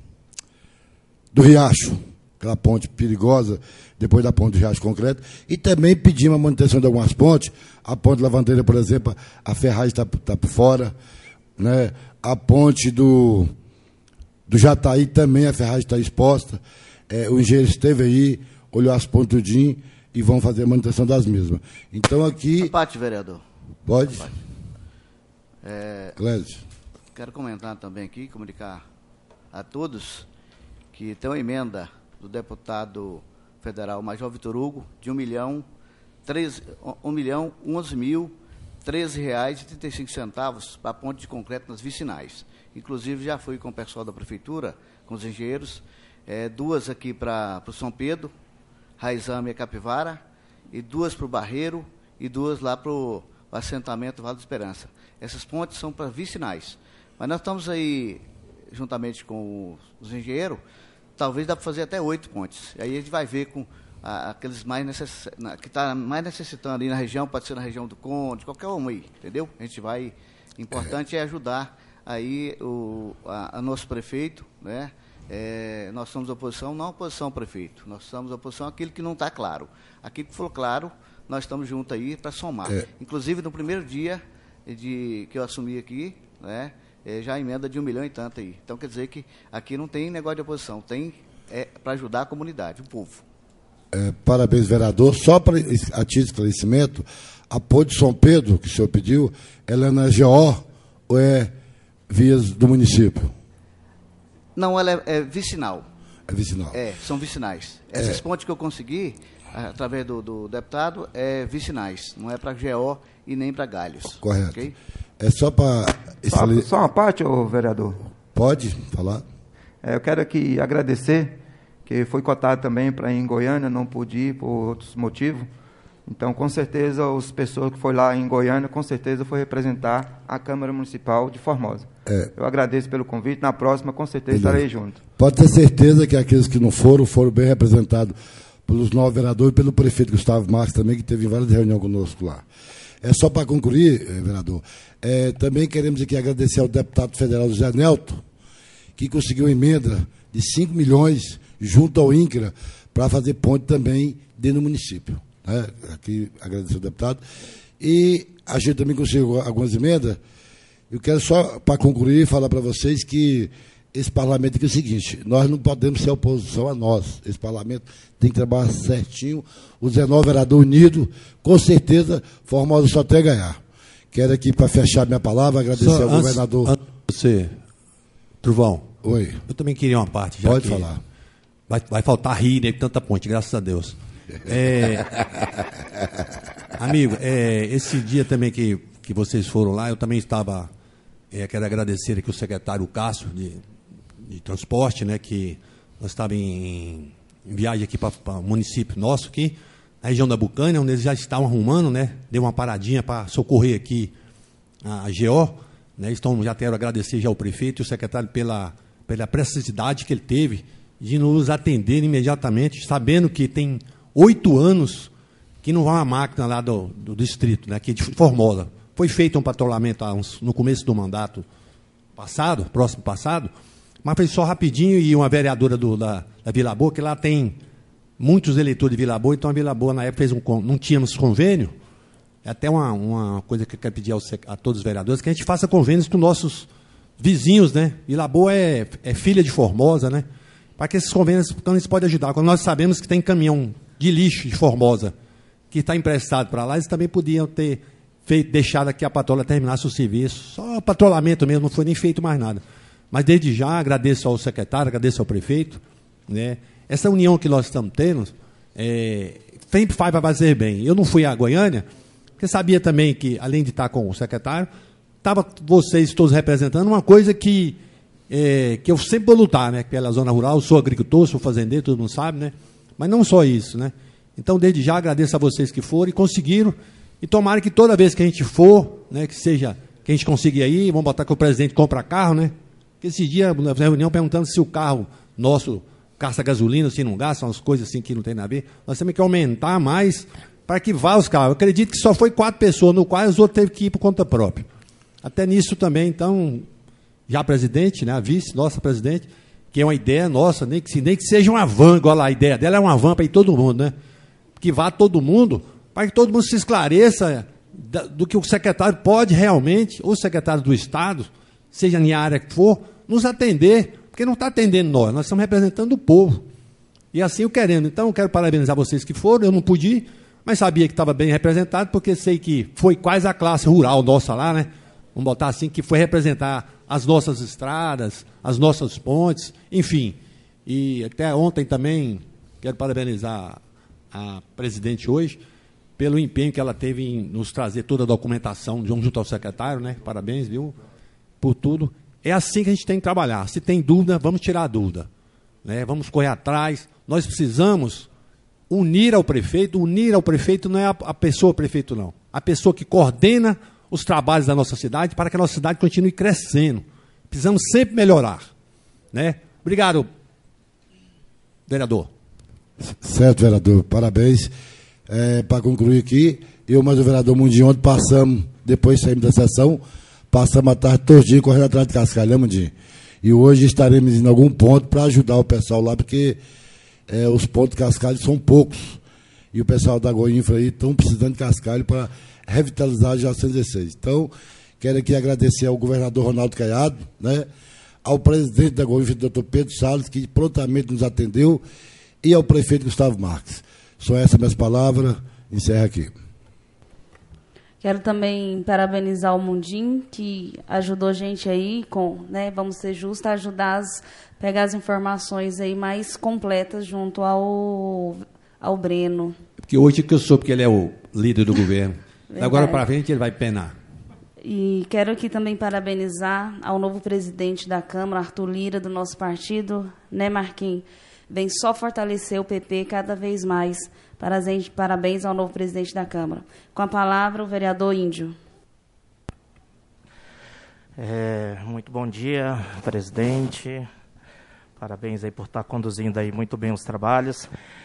do Riacho, aquela ponte perigosa, depois da ponte do Riacho Concreto. E também pedimos a manutenção de algumas pontes. A ponte Lavandeira, por exemplo, a ferragem está tá por fora. Né? A ponte do, do Jataí também, a ferragem está exposta. É, o engenheiro esteve aí, olhou as pontes tudinho e vão fazer a manutenção das mesmas. Então aqui...
A parte, vereador.
Pode?
A parte. É,
Clédio.
Quero comentar também aqui, comunicar a todos que tem uma emenda do deputado federal Major Vitor Hugo de um milhão, treze, um milhão, onze mil, treze reais e trinta e cinco centavos para a ponte de concreto nas vicinais. Inclusive, já fui com o pessoal da prefeitura, com os engenheiros, é, duas aqui para o São Pedro, Raizame e Capivara, e duas para o Barreiro e duas lá para o assentamento Vale da Esperança. Essas pontes são para vicinais. Mas nós estamos aí, juntamente com os engenheiros, talvez dá para fazer até oito pontes. Aí a gente vai ver com a, aqueles mais necess... que está mais necessitando ali na região, pode ser na região do Conde, qualquer um aí, entendeu? A gente vai... Importante é, é ajudar aí o a, a nosso prefeito, né? É, nós somos oposição, não oposição ao prefeito. Nós somos oposição àquilo que não está claro. Aquilo que for claro, nós estamos juntos aí para somar. É. Inclusive, no primeiro dia de, que eu assumi aqui, né, é, já a emenda de um milhão e tanto aí. Então, quer dizer que aqui não tem negócio de oposição, tem é, para ajudar a comunidade, o povo.
É, parabéns, vereador. Só para a título de esclarecimento, a ponte de São Pedro, que o senhor pediu, ela é na G O ou é vias do município?
Não, ela é, é vicinal.
É vicinal.
É, são vicinais. Essas é. pontes que eu consegui, através do, do deputado, é vicinais. Não é para G O e nem para Galhos.
Correto.
Okay?
É só para...
Só, só uma parte, ô, vereador.
Pode falar.
É, eu quero aqui agradecer, que foi cotado também para ir em Goiânia, não pude ir por outros motivos. Então, com certeza, as pessoas que foram lá em Goiânia, com certeza, foi representar a Câmara Municipal de Formosa. É. Eu agradeço pelo convite. Na próxima, com certeza, Beleza. estarei junto.
Pode ter certeza que aqueles que não foram, foram bem representados pelos nove vereadores e pelo prefeito Gustavo Marques também, que teve várias reuniões conosco lá. É só para concluir, vereador, é, também queremos aqui agradecer ao deputado federal José Nelton, que conseguiu uma emenda de cinco milhões junto ao INCRA para fazer ponte também dentro do município. Né? Aqui agradecer ao deputado. E a gente também conseguiu algumas emendas. Eu quero só, para concluir, falar para vocês que esse parlamento aqui é o seguinte: nós não podemos ser oposição a nós. Esse parlamento tem que trabalhar certinho, os dezenove vereadores unidos, com certeza, Formosa só tem a ganhar. Quero aqui, para fechar minha palavra, agradecer só ao antes, governador.
Antes de você, Truvão,
Oi.
Eu também queria uma parte. Já
Pode
que
falar.
Vai, vai faltar rir, né, com tanta ponte, graças a Deus. É, amigo, é, esse dia também que, que vocês foram lá, eu também estava... É, quero agradecer aqui o secretário Cássio de, de Transporte, né, que nós estávamos em, em viagem aqui para o município nosso, aqui, na região da Bucânia, onde eles já estavam arrumando, né, deu uma paradinha para socorrer aqui a, a G O, né, então já quero agradecer já ao prefeito e o secretário pela, pela precisidade que ele teve de nos atender imediatamente, sabendo que tem oito anos que não vai uma máquina lá do, do distrito, né, aqui de Formosa. Foi feito um patrulhamento no começo do mandato passado, próximo passado, mas foi só rapidinho, e uma vereadora do, da, da Vila Boa, que lá tem muitos eleitores de Vila Boa, então a Vila Boa na época fez um, não tínhamos convênio, é até uma, uma coisa que eu quero pedir ao, a todos os vereadores, que a gente faça convênios com nossos vizinhos, né? Vila Boa é, é filha de Formosa, né? Para que esses convênios, então, eles podem ajudar. Quando nós sabemos que tem caminhão de lixo de Formosa que está emprestado para lá, eles também podiam ter feito, deixado aqui a patrola terminasse o serviço, só patrulhamento mesmo, não foi nem feito mais nada. Mas desde já agradeço ao secretário, agradeço ao prefeito, né? Essa união que nós estamos tendo, é, sempre faz para fazer bem. Eu não fui a Goiânia, porque sabia também que, além de estar com o secretário, estava vocês todos representando uma coisa que, é, que eu sempre vou lutar, né? Pela zona rural, eu sou agricultor, sou fazendeiro, todo mundo sabe, né? Mas não só isso, né? Então, desde já, agradeço a vocês que foram e conseguiram. E tomara que toda vez que a gente for, né, que seja, que a gente consiga ir, vamos botar que o presidente compra carro, né? Porque esse dia, na reunião, perguntando se o carro nosso gasta gasolina, se não gasta, umas coisas assim que não tem nada a ver. Nós temos que aumentar mais para que vá os carros. Eu acredito que só foi quatro pessoas, no qual os outros teve que ir por conta própria. Até nisso também, então, já a presidente, né, a vice, nossa presidente, que é uma ideia nossa, nem que, nem que seja uma van, igual lá, a ideia dela é uma van para ir todo mundo, né? Que vá todo mundo, para que todo mundo se esclareça do que o secretário pode realmente, ou o secretário do Estado, seja em área que for, nos atender, porque não está atendendo nós, nós estamos representando o povo. E assim eu querendo. Então, eu quero parabenizar vocês que foram, eu não pude ir, mas sabia que estava bem representado, porque sei que foi quase a classe rural nossa lá, né? Vamos botar assim, que foi representar as nossas estradas, as nossas pontes, enfim. E até ontem também, quero parabenizar a presidente hoje, pelo empenho que ela teve em nos trazer toda a documentação junto ao secretário, né? Parabéns, viu? Por tudo. É assim que a gente tem que trabalhar. Se tem dúvida, vamos tirar a dúvida, né? Vamos correr atrás. Nós precisamos unir ao prefeito. Unir ao prefeito não é a, a pessoa prefeito, não. A pessoa que coordena os trabalhos da nossa cidade para que a nossa cidade continue crescendo. Precisamos sempre melhorar. Né? Obrigado, vereador.
Certo, vereador. Parabéns. É, para concluir aqui, eu mais o vereador Mundinho ontem passamos, depois saímos da sessão, passamos a tarde todinha correndo atrás de Cascalho, né, Mundinho? E hoje estaremos em algum ponto para ajudar o pessoal lá, porque é, os pontos de cascalho são poucos. E o pessoal da Goinfra aí estão precisando de cascalho para revitalizar a G cento e dezesseis. Então, quero aqui agradecer ao governador Ronaldo Caiado, né, ao presidente da Goinfra, doutor Pedro Salles, que prontamente nos atendeu, e ao prefeito Gustavo Marques. São essas minhas palavras, encerro aqui.
Quero também parabenizar o Mundim, que ajudou a gente aí com, né, vamos ser justos, a ajudar a pegar as informações aí mais completas junto ao, ao Breno.
Porque hoje que eu soube que ele é o líder do governo. Agora para frente ele vai penar.
E quero aqui também parabenizar ao novo presidente da Câmara, Arthur Lira, do nosso partido, né, Marquinhos? Vem só fortalecer o P P cada vez mais. Parabéns ao novo presidente da Câmara. Com a palavra, o vereador Índio.
É, muito bom dia, presidente. Parabéns aí por estar conduzindo aí muito bem os trabalhos.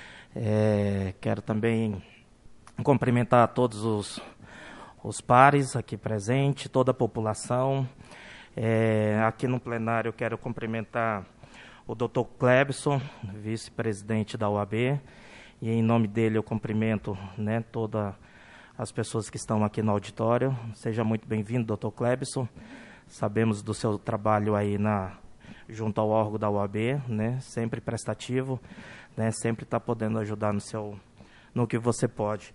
É, quero também cumprimentar todos os, os pares aqui presentes, toda a população. É, aqui no plenário eu quero cumprimentar o doutor Clebson, vice-presidente da U A B, e em nome dele eu cumprimento, né, todas as pessoas que estão aqui no auditório. Seja muito bem-vindo, doutor Clebson. Sabemos do seu trabalho aí na, junto ao órgão da U A B, né, sempre prestativo, né, sempre está podendo ajudar no, seu, no que você pode.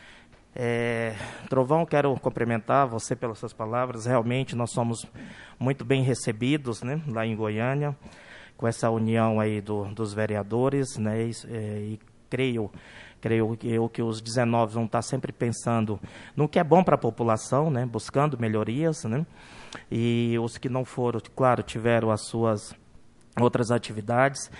É, Trovão, quero cumprimentar você pelas suas palavras. Realmente nós somos muito bem recebidos, né, lá em Goiânia, com essa união aí do, dos vereadores, né, e, e creio, creio que, eu, que os dezenove vão estar sempre pensando no que é bom para a população, né, buscando melhorias, né, e os que não foram, claro, tiveram as suas outras atividades.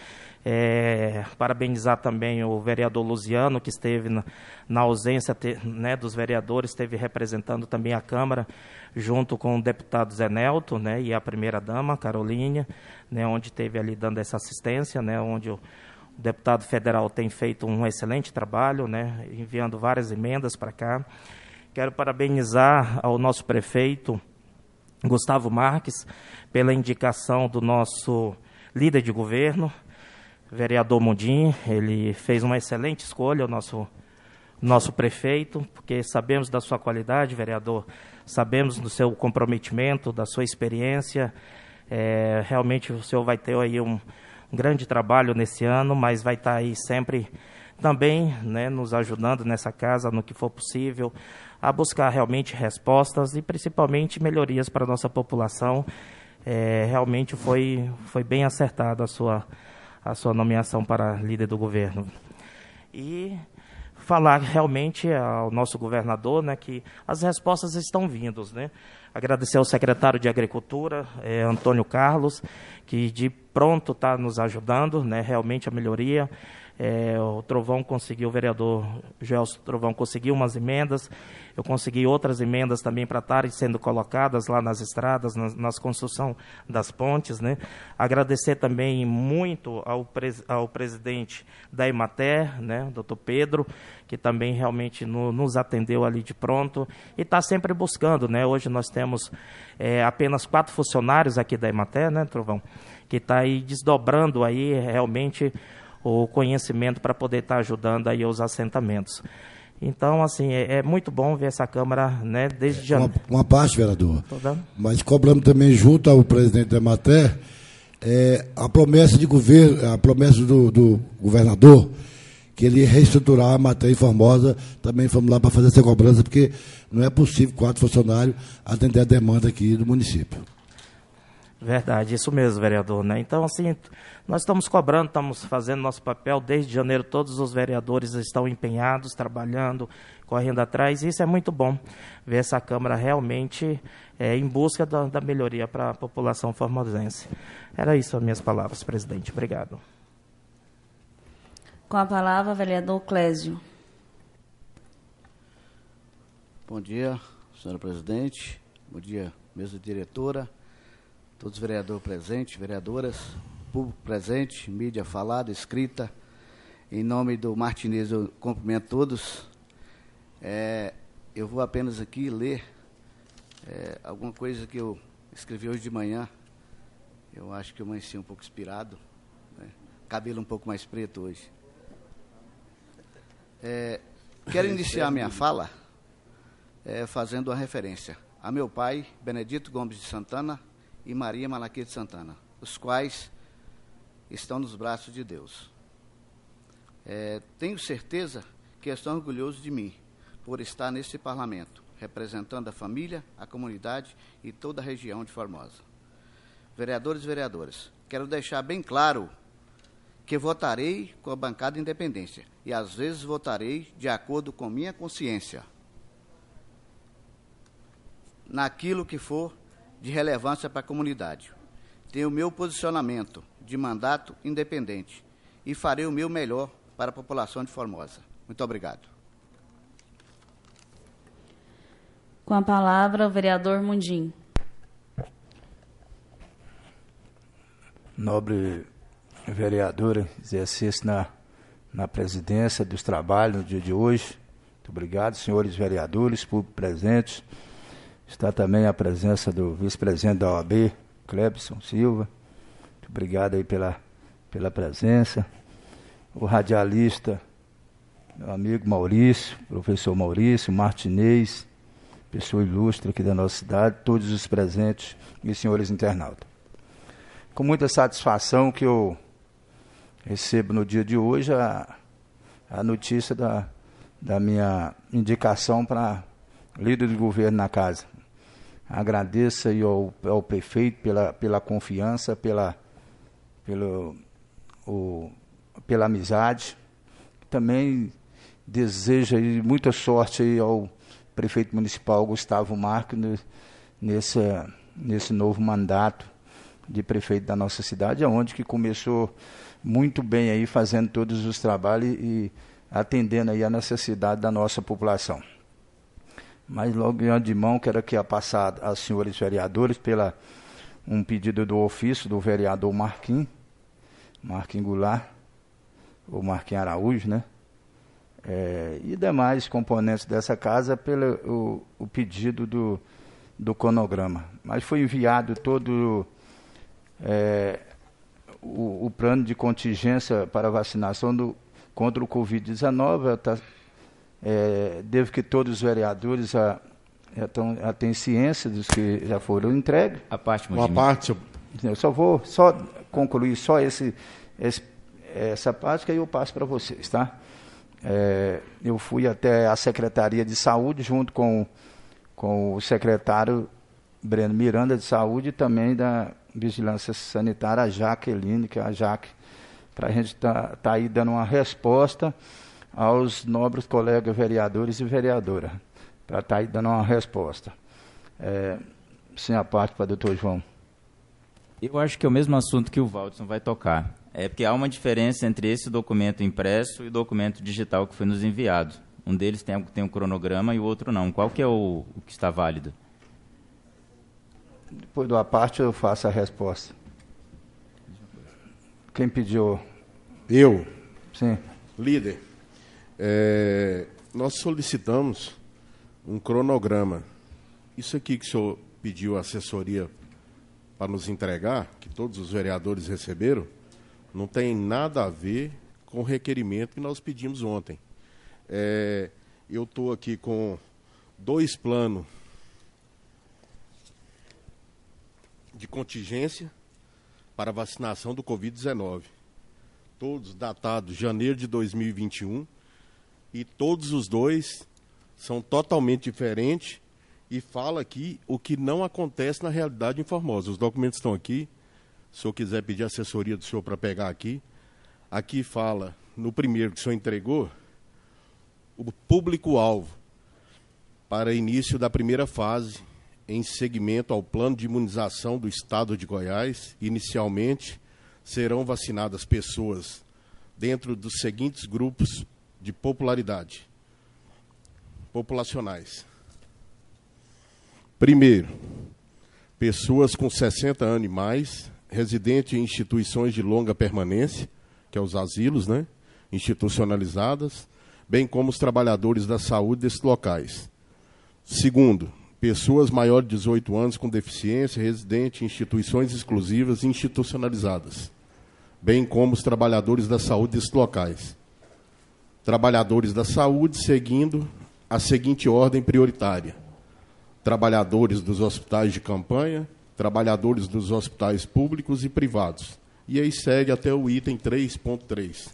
É, parabenizar também o vereador Luziano, que esteve na, na ausência te, né, dos vereadores, esteve representando também a Câmara, junto com o deputado Zé Nelto, né, e a primeira-dama, Caroline, né, onde esteve ali dando essa assistência, né, onde o, o deputado federal tem feito um excelente trabalho, né, enviando várias emendas para cá. Quero parabenizar ao nosso prefeito, Gustavo Marques, pela indicação do nosso líder de governo, vereador Mundim. Ele fez uma excelente escolha, o nosso, nosso prefeito, porque sabemos da sua qualidade, vereador, sabemos do seu comprometimento, da sua experiência. É, realmente o senhor vai ter aí um, um grande trabalho nesse ano, mas vai estar aí sempre também, né, nos ajudando nessa casa, no que for possível, a buscar realmente respostas e principalmente melhorias para a nossa população. É, realmente foi, foi bem acertada a sua a sua nomeação para líder do governo. E falar realmente ao nosso governador, né, que as respostas estão vindo, né? Agradecer ao secretário de Agricultura, eh, Antônio Carlos, que de pronto está nos ajudando, né, realmente a melhoria. É, o Trovão conseguiu, o vereador Gelson Trovão conseguiu umas emendas, eu consegui outras emendas também para estarem sendo colocadas lá nas estradas, nas, nas construção das pontes, né? Agradecer também muito ao, pres, ao presidente da Emater, né, doutor Pedro, que também realmente no, nos atendeu ali de pronto e está sempre buscando, né? Hoje nós temos é, apenas quatro funcionários aqui da Emater, né, Trovão, que está aí desdobrando aí realmente o conhecimento para poder estar ajudando aí os assentamentos. Então, assim, é, é muito bom ver essa Câmara, né, desde janeiro.
Uma, uma parte, vereador, mas cobramos também junto ao presidente da Emater é, a promessa de governo, a promessa do, do governador, que ele ia reestruturar a Emater em Formosa. Também fomos lá para fazer essa cobrança, porque não é possível quatro funcionários atender a demanda aqui do município.
Verdade, isso mesmo, vereador, né? Então, assim, nós estamos cobrando, estamos fazendo nosso papel desde janeiro, todos os vereadores estão empenhados, trabalhando, correndo atrás, e isso é muito bom, ver essa Câmara realmente é, em busca da, da melhoria para a população formosense. Era isso as minhas palavras, presidente. Obrigado.
Com a palavra, vereador Clésio.
Bom dia, senhora presidente. Bom dia, mesa diretora, todos os vereadores presentes, vereadoras, público presente, mídia falada, escrita. Em nome do Martinez, eu cumprimento todos. É, eu vou apenas aqui ler é, alguma coisa que eu escrevi hoje de manhã. Eu acho que eu amanheci um pouco inspirado, né? Cabelo um pouco mais preto hoje. É, quero iniciar minha fala é, fazendo uma referência a meu pai, Benedito Gomes de Santana, e Maria Malaquia de Santana, os quais estão nos braços de Deus. É, tenho certeza que estão orgulhosos de mim, por estar nesse parlamento, representando a família, a comunidade e toda a região de Formosa. Vereadores e vereadoras, quero deixar bem claro que votarei com a bancada independência e, às vezes, votarei de acordo com minha consciência, naquilo que for de relevância para a comunidade. Tenho o meu posicionamento de mandato independente e farei o meu melhor para a população de Formosa. Muito obrigado.
Com a palavra, o vereador Mundim.
Nobre vereadora, exercesse na, na presidência dos trabalhos no dia de hoje. Muito obrigado, senhores vereadores, público presentes. Está também a presença do vice-presidente da O A B, Clebson Silva. Muito obrigado aí pela, pela presença. O radialista, meu amigo Maurício, professor Maurício, Martinez, pessoa ilustre aqui da nossa cidade, todos os presentes e senhores internautas. Com muita satisfação que eu recebo no dia de hoje a, a notícia da, da minha indicação para líder do governo na casa. Agradeço aí ao, ao prefeito pela, pela confiança, pela, pelo, o, pela amizade. Também desejo aí muita sorte aí ao prefeito municipal Gustavo Marques nesse, nesse novo mandato de prefeito da nossa cidade, onde que começou muito bem aí, fazendo todos os trabalhos e atendendo aí a necessidade da nossa população. Mas logo de antemão, quero aqui passar aos senhores vereadores pela um pedido do ofício do vereador Marquinhos, Marquinhos Goulart, ou Marquinhos Araújo, né? É, e demais componentes dessa casa pelo o, o pedido do, do cronograma. Mas foi enviado todo é, o, o plano de contingência para vacinação do, contra o covid dezenove. Tá, é, devo que todos os vereadores já, já, tão, já têm ciência dos que já foram entregues.
A parte, uma parte.
Eu só vou só concluir só esse, esse, essa parte que aí eu passo para vocês, tá? É, eu fui até a Secretaria de Saúde junto com, com o secretário Breno Miranda de Saúde e também da Vigilância Sanitária, a Jaqueline, que é a Jaque, para a gente estar tá, tá aí dando uma resposta aos nobres colegas vereadores e vereadoras, para estar tá aí dando uma resposta. É, sem a parte para o doutor João.
Eu acho que é o mesmo assunto que o Valdson vai tocar. É porque há uma diferença entre esse documento impresso e o documento digital que foi nos enviado. Um deles tem, tem um cronograma e o outro não. Qual que é o, o que está válido?
Depois da parte eu faço a resposta. Quem pediu?
Eu.
Sim.
Líder, é, nós solicitamos um cronograma. Isso aqui que o senhor pediu a assessoria para nos entregar, que todos os vereadores receberam, não tem nada a ver com o requerimento que nós pedimos ontem. É, eu estou aqui com dois planos de contingência para vacinação do covid dezenove. Todos datados de janeiro de dois mil e vinte e um, e todos os dois são totalmente diferentes e fala aqui o que não acontece na realidade em Formosa. Os documentos estão aqui. Se o senhor quiser pedir assessoria do senhor para pegar aqui, aqui fala, no primeiro que o senhor entregou, o público-alvo para início da primeira fase em seguimento ao plano de imunização do Estado de Goiás. Inicialmente, serão vacinadas pessoas dentro dos seguintes grupos de popularidade populacionais. Primeiro, pessoas com sessenta anos e mais, residentes em instituições de longa permanência, que é os asilos, né, institucionalizadas, bem como os trabalhadores da saúde desses locais. Segundo, pessoas maiores de dezoito anos com deficiência, residentes em instituições exclusivas e institucionalizadas, bem como os trabalhadores da saúde desses locais. Trabalhadores da saúde, seguindo a seguinte ordem prioritária: trabalhadores dos hospitais de campanha, trabalhadores dos hospitais públicos e privados. E aí segue até o item três ponto três.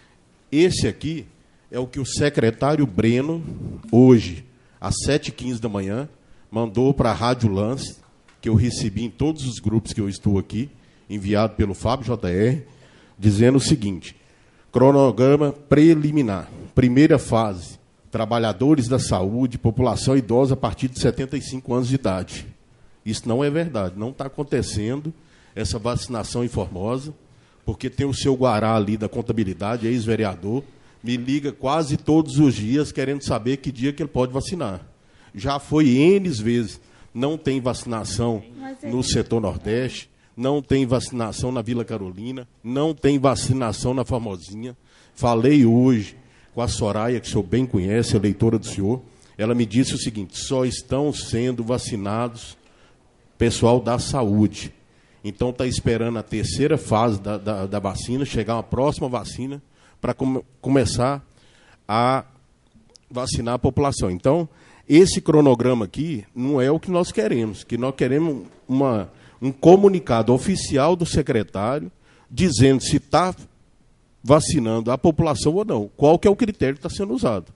Esse aqui é o que o secretário Breno, hoje, às sete e quinze da manhã, mandou para a Rádio Lance, que eu recebi em todos os grupos que eu estou aqui, enviado pelo Fábio J R, dizendo o seguinte: cronograma preliminar, primeira fase, trabalhadores da saúde, população idosa a partir de setenta e cinco anos de idade. Isso não é verdade, não está acontecendo essa vacinação em Formosa, porque tem o seu Guará ali da contabilidade, ex-vereador, me liga quase todos os dias querendo saber que dia que ele pode vacinar. Já foi N vezes, não tem vacinação no setor Nordeste, não tem vacinação na Vila Carolina, não tem vacinação na Formosinha. Falei hoje com a Soraya, que o senhor bem conhece, eleitora do senhor, ela me disse o seguinte: só estão sendo vacinados pessoal da saúde. Então está esperando a terceira fase da, da, da vacina, chegar uma próxima vacina, para come, começar a vacinar a população. Então, esse cronograma aqui não é o que nós queremos, que nós queremos uma, um comunicado oficial do secretário dizendo se está vacinando a população ou não, qual que é o critério que está sendo usado.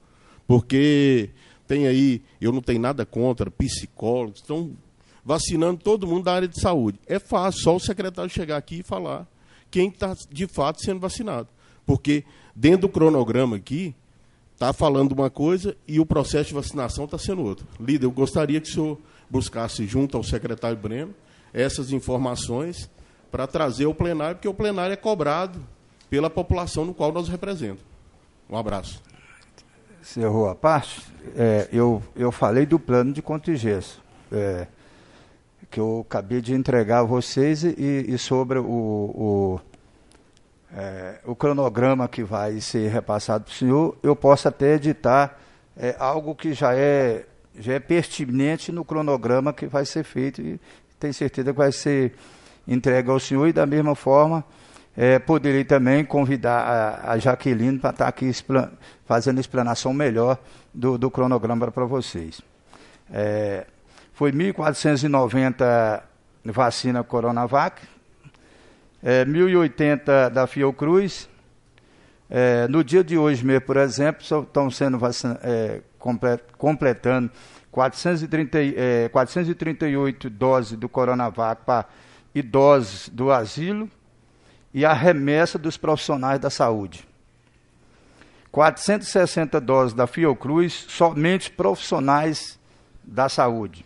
Porque tem aí, eu não tenho nada contra, psicólogos, estão vacinando todo mundo da área de saúde. É fácil, só o secretário chegar aqui e falar quem está, de fato, sendo vacinado. Porque dentro do cronograma aqui, está falando uma coisa e o processo de vacinação está sendo outra. Líder, eu gostaria que o senhor buscasse, junto ao secretário Breno, essas informações para trazer ao plenário, porque o plenário é cobrado pela população no qual nós representamos. Um abraço.
Cerrou a parte. É, eu, eu falei do plano de contingência, é, que eu acabei de entregar a vocês, e, e sobre o, o, é, o cronograma que vai ser repassado para o senhor, eu posso até editar é, algo que já é, já é pertinente no cronograma que vai ser feito, e tenho certeza que vai ser entregue ao senhor, e da mesma forma É, poderei também convidar a, a Jaqueline para estar aqui explan, fazendo a explanação melhor do, do cronograma para vocês. É, foi mil quatrocentos e noventa vacina Coronavac, é, mil e oitenta da Fiocruz. É, no dia de hoje mesmo, por exemplo, estão sendo vacina, é, complet, completando quatrocentos e trinta, é, quatrocentos e trinta e oito doses do Coronavac para idosos do asilo e a remessa dos profissionais da saúde. quatrocentas e sessenta doses da Fiocruz, somente profissionais da saúde.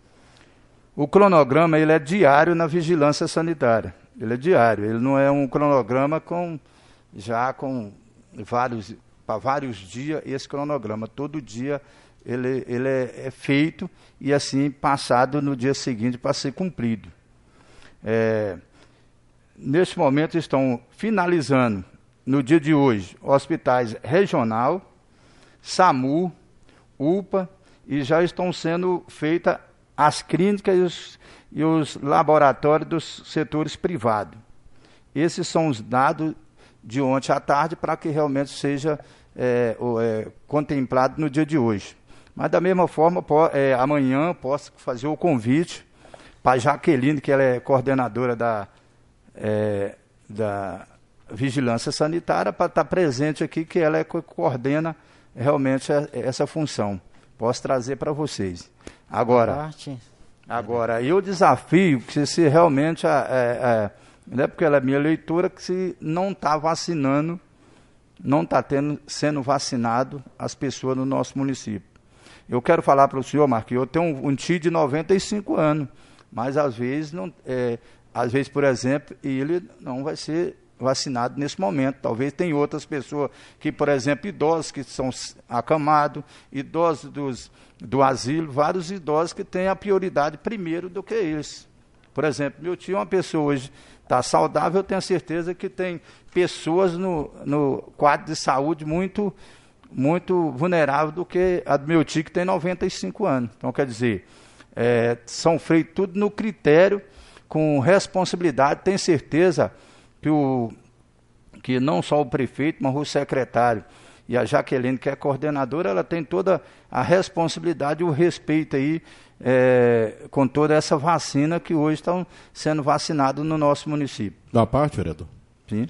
O cronograma ele é diário na vigilância sanitária. Ele é diário, ele não é um cronograma com, já com vários, para vários dias, esse cronograma. Todo dia ele, ele é, é feito e assim passado no dia seguinte para ser cumprido. É, Neste momento estão finalizando, no dia de hoje, hospitais regional, SAMU, U P A, e já estão sendo feitas as clínicas e os, e os laboratórios dos setores privados. Esses são os dados de ontem à tarde para que realmente seja é, é, contemplado no dia de hoje. Mas, da mesma forma, po, é, amanhã posso fazer o convite para a Jaqueline, que ela é coordenadora da É, da vigilância sanitária, para estar presente aqui, que ela é que coordena realmente a, essa função. Posso trazer para vocês. Agora, agora eu desafio que se realmente, a, a, a, não é porque ela é minha eleitora, que se não está vacinando, não está sendo vacinado as pessoas no nosso município. Eu quero falar para o senhor, Marquinhos, eu tenho um, um tio de noventa e cinco anos, mas às vezes não... É, Às vezes, por exemplo, ele não vai ser vacinados nesse momento. Talvez tem outras pessoas que, por exemplo, idosos que são acamados, idosos dos, do asilo, vários idosos que têm a prioridade primeiro do que eles. Por exemplo, meu tio é uma pessoa hoje, está saudável, eu tenho certeza que tem pessoas no, no quadro de saúde muito, muito vulnerável do que a do meu tio, que tem noventa e cinco anos. Então, quer dizer, é, são feitos tudo no critério, com responsabilidade. Tenho certeza que, o, que não só o prefeito, mas o secretário e a Jaqueline, que é coordenadora, ela tem toda a responsabilidade e o respeito aí, é, com toda essa vacina que hoje estão sendo vacinados no nosso município.
Da parte, vereador?
Sim.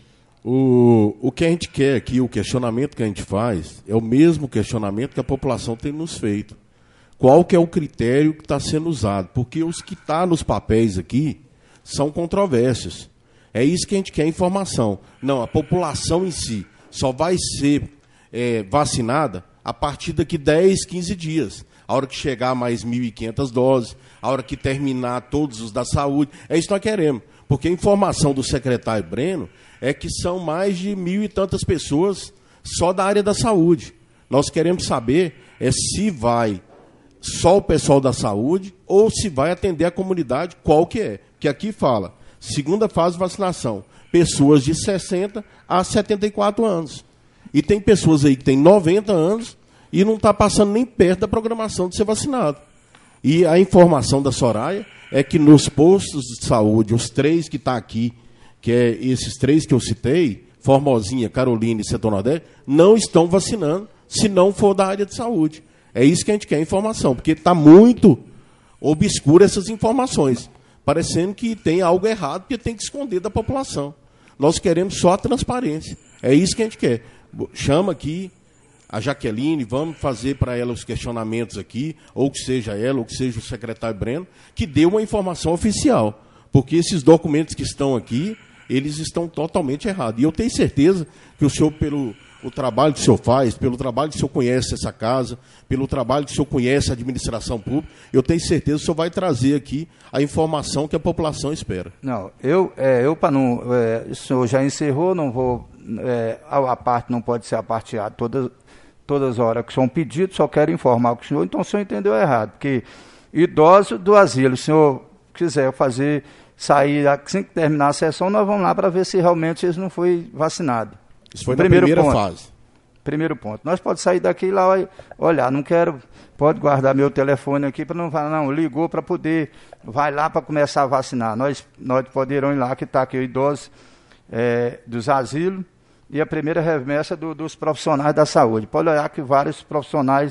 O, o que a gente quer aqui, o questionamento que a gente faz, é o mesmo questionamento que a população tem nos feito. Qual que é o critério que está sendo usado? Porque os que estão tá nos papéis aqui são controvérsios. É isso que a gente quer, informação. Não, a população em si só vai ser é, vacinada a partir daqui dez, quinze dias. A hora que chegar mais mil e quinhentas doses, a hora que terminar todos os da saúde. É isso que nós queremos. Porque a informação do secretário Breno é que são mais de mil e tantas pessoas só da área da saúde. Nós queremos saber é se vai só o pessoal da saúde ou se vai atender a comunidade, qual que é. Que aqui fala, segunda fase de vacinação, pessoas de sessenta a setenta e quatro anos. E tem pessoas aí que têm noventa anos e não está passando nem perto da programação de ser vacinado. E a informação da Soraya é que nos postos de saúde, os três que estão tá aqui, que é esses três que eu citei, Formosinha, Carolina e Setor Nordeste, não estão vacinando se não for da área de saúde. É isso que a gente quer, informação, porque está muito obscura essas informações, parecendo que tem algo errado, porque tem que esconder da população. Nós queremos só a transparência. É isso que a gente quer. Chama aqui a Jaqueline, vamos fazer para ela os questionamentos aqui, ou que seja ela, ou que seja o secretário Breno, que dê uma informação oficial. Porque esses documentos que estão aqui, eles estão totalmente errados. E eu tenho certeza que o senhor, pelo o trabalho que o senhor faz, pelo trabalho que o senhor conhece essa casa, pelo trabalho que o senhor conhece a administração pública, eu tenho certeza que o senhor vai trazer aqui a informação que a população espera.
Não, eu, é, eu para não... É, o senhor já encerrou, não vou... É, a, a parte não pode ser aparteada todas, todas as horas que são pedidos, só quero informar o senhor, então o senhor entendeu errado, porque idoso do asilo, se o senhor quiser fazer, sair, assim que terminar a sessão, nós vamos lá para ver se realmente eles não foi vacinado.
Isso foi na primeira fase.
Primeiro ponto. Nós podemos sair daqui e lá e olhar, não quero, pode guardar meu telefone aqui para não falar, não, ligou para poder, vai lá para começar a vacinar. Nós, nós poderão ir lá, que está aqui, idosos é, dos asilos, e a primeira remessa do, dos profissionais da saúde. Pode olhar que vários profissionais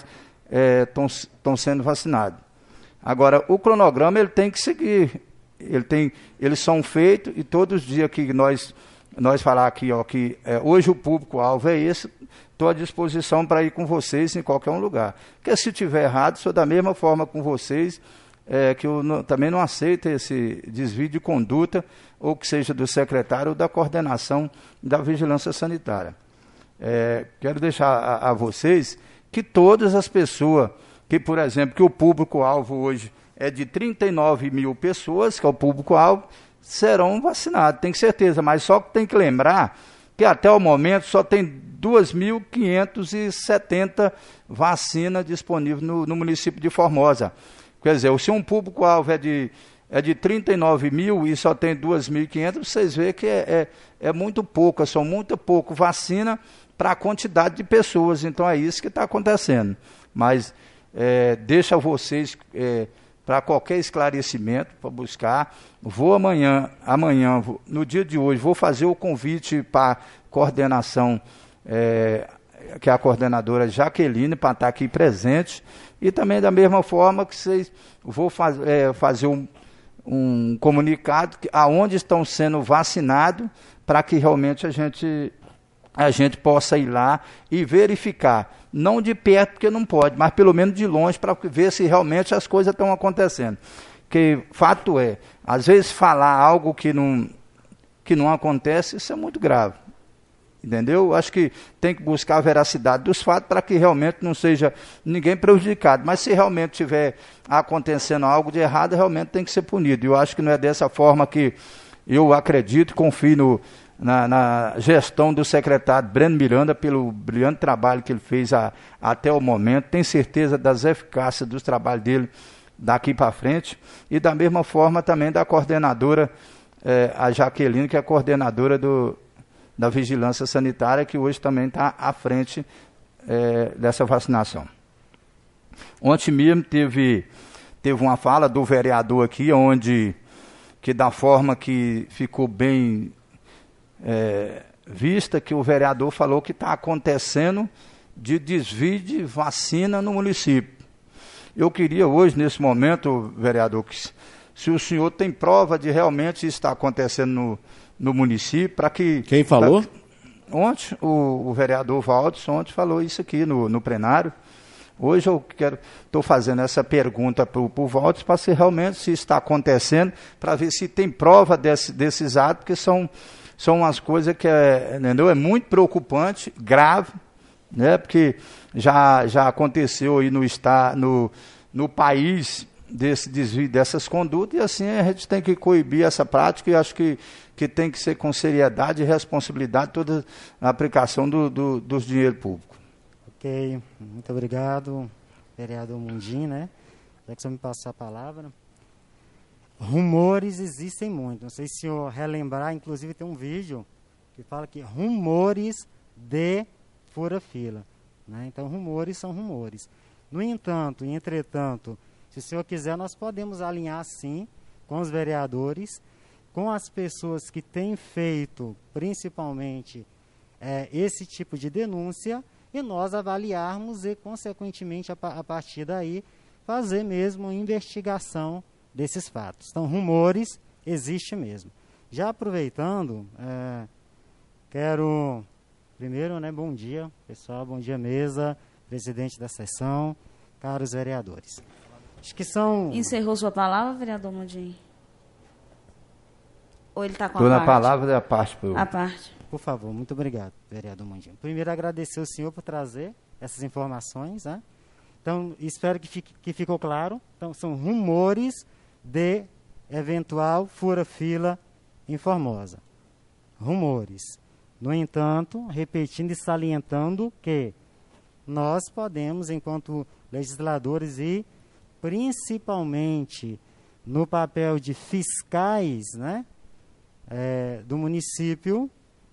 estão é, sendo vacinados. Agora, o cronograma ele tem que seguir. Ele tem, eles são feitos e todos os dias que nós, nós falar aqui, ó, que é, hoje o público-alvo é esse, estou à disposição para ir com vocês em qualquer um lugar. Porque se tiver errado, sou da mesma forma com vocês, é, que eu não, também não aceito esse desvio de conduta, ou que seja do secretário ou da coordenação da vigilância sanitária. É, quero deixar a, a vocês que todas as pessoas, que por exemplo, que o público-alvo hoje é de trinta e nove mil pessoas, que é o público-alvo, serão vacinados, tem certeza, mas só que tem que lembrar que até o momento só tem duas mil quinhentas e setenta vacinas disponíveis no, no município de Formosa. Quer dizer, se um público-alvo é de, é de trinta e nove mil e só tem duas mil e quinhentas, vocês veem que é, é, é muito pouco, são muito pouco vacina para a quantidade de pessoas. Então é isso que está acontecendo. Mas é, deixa vocês, é, para qualquer esclarecimento, para buscar, vou amanhã, amanhã, vou, no dia de hoje, vou fazer o convite para a coordenação, é, que é a coordenadora Jaqueline, para estar aqui presente, e também da mesma forma que vocês, vou faz, é, fazer um, um comunicado que, aonde estão sendo vacinados, para que realmente a gente, a gente possa ir lá e verificar, não de perto, porque não pode, mas pelo menos de longe, para ver se realmente as coisas estão acontecendo. Porque fato é, às vezes falar algo que não, que não acontece, isso é muito grave. Entendeu? Acho que tem que buscar a veracidade dos fatos para que realmente não seja ninguém prejudicado. Mas se realmente estiver acontecendo algo de errado, realmente tem que ser punido. Eu acho que não é dessa forma que eu acredito, confio no, na, na gestão do secretário Breno Miranda, pelo brilhante trabalho que ele fez a, até o momento. Tenho certeza das eficácias dos trabalhos dele daqui para frente. E da mesma forma também da coordenadora, eh, a Jaqueline, que é a coordenadora do, da Vigilância Sanitária, que hoje também está à frente eh, dessa vacinação. Ontem mesmo teve, teve uma fala do vereador aqui, onde, que da forma que ficou bem é, vista, que o vereador falou que está acontecendo de desvio de vacina no município. Eu queria hoje, nesse momento, vereador, que se o senhor tem prova de realmente isso está acontecendo no, no município, para que...
Quem falou?
Pra, ontem, o, o vereador Valdes, ontem falou isso aqui no, no plenário. Hoje eu quero, estou fazendo essa pergunta para o Valdes, para se realmente se está acontecendo, para ver se tem prova desse, desses atos, porque são, são umas coisas que é, entendeu? É muito preocupante, grave, né? Porque já, já aconteceu aí no, está, no, no país desse desvio dessas condutas, e assim a gente tem que coibir essa prática, e acho que, que tem que ser com seriedade e responsabilidade toda a aplicação do, do, dos dinheiro público.
Ok, muito obrigado, vereador Mundim, né? Já que você me passou a palavra. Rumores existem muito. Não sei se o senhor relembrar, inclusive tem um vídeo que fala que rumores de fura-fila. Né? Então, rumores são rumores. No entanto, e entretanto, se o senhor quiser, nós podemos alinhar, sim, com os vereadores, com as pessoas que têm feito, principalmente, é, esse tipo de denúncia, e nós avaliarmos e, consequentemente, a, a partir daí, fazer mesmo uma investigação desses fatos. Então, rumores existe mesmo. Já aproveitando, é, quero, primeiro, né, bom dia, pessoal, bom dia, mesa, presidente da sessão, caros vereadores. Acho que são...
Encerrou sua palavra, vereador Mundim? Ou ele está com
Estou
a
na
parte?
palavra da parte. Pro...
A parte.
Por favor, muito obrigado, vereador Mundim. Primeiro, agradecer ao senhor por trazer essas informações, né? Então, espero que, fique, que ficou claro. Então, são rumores de eventual fura-fila em Formosa. Rumores. No entanto, repetindo e salientando que nós podemos, enquanto legisladores e principalmente no papel de fiscais, né, é, do município,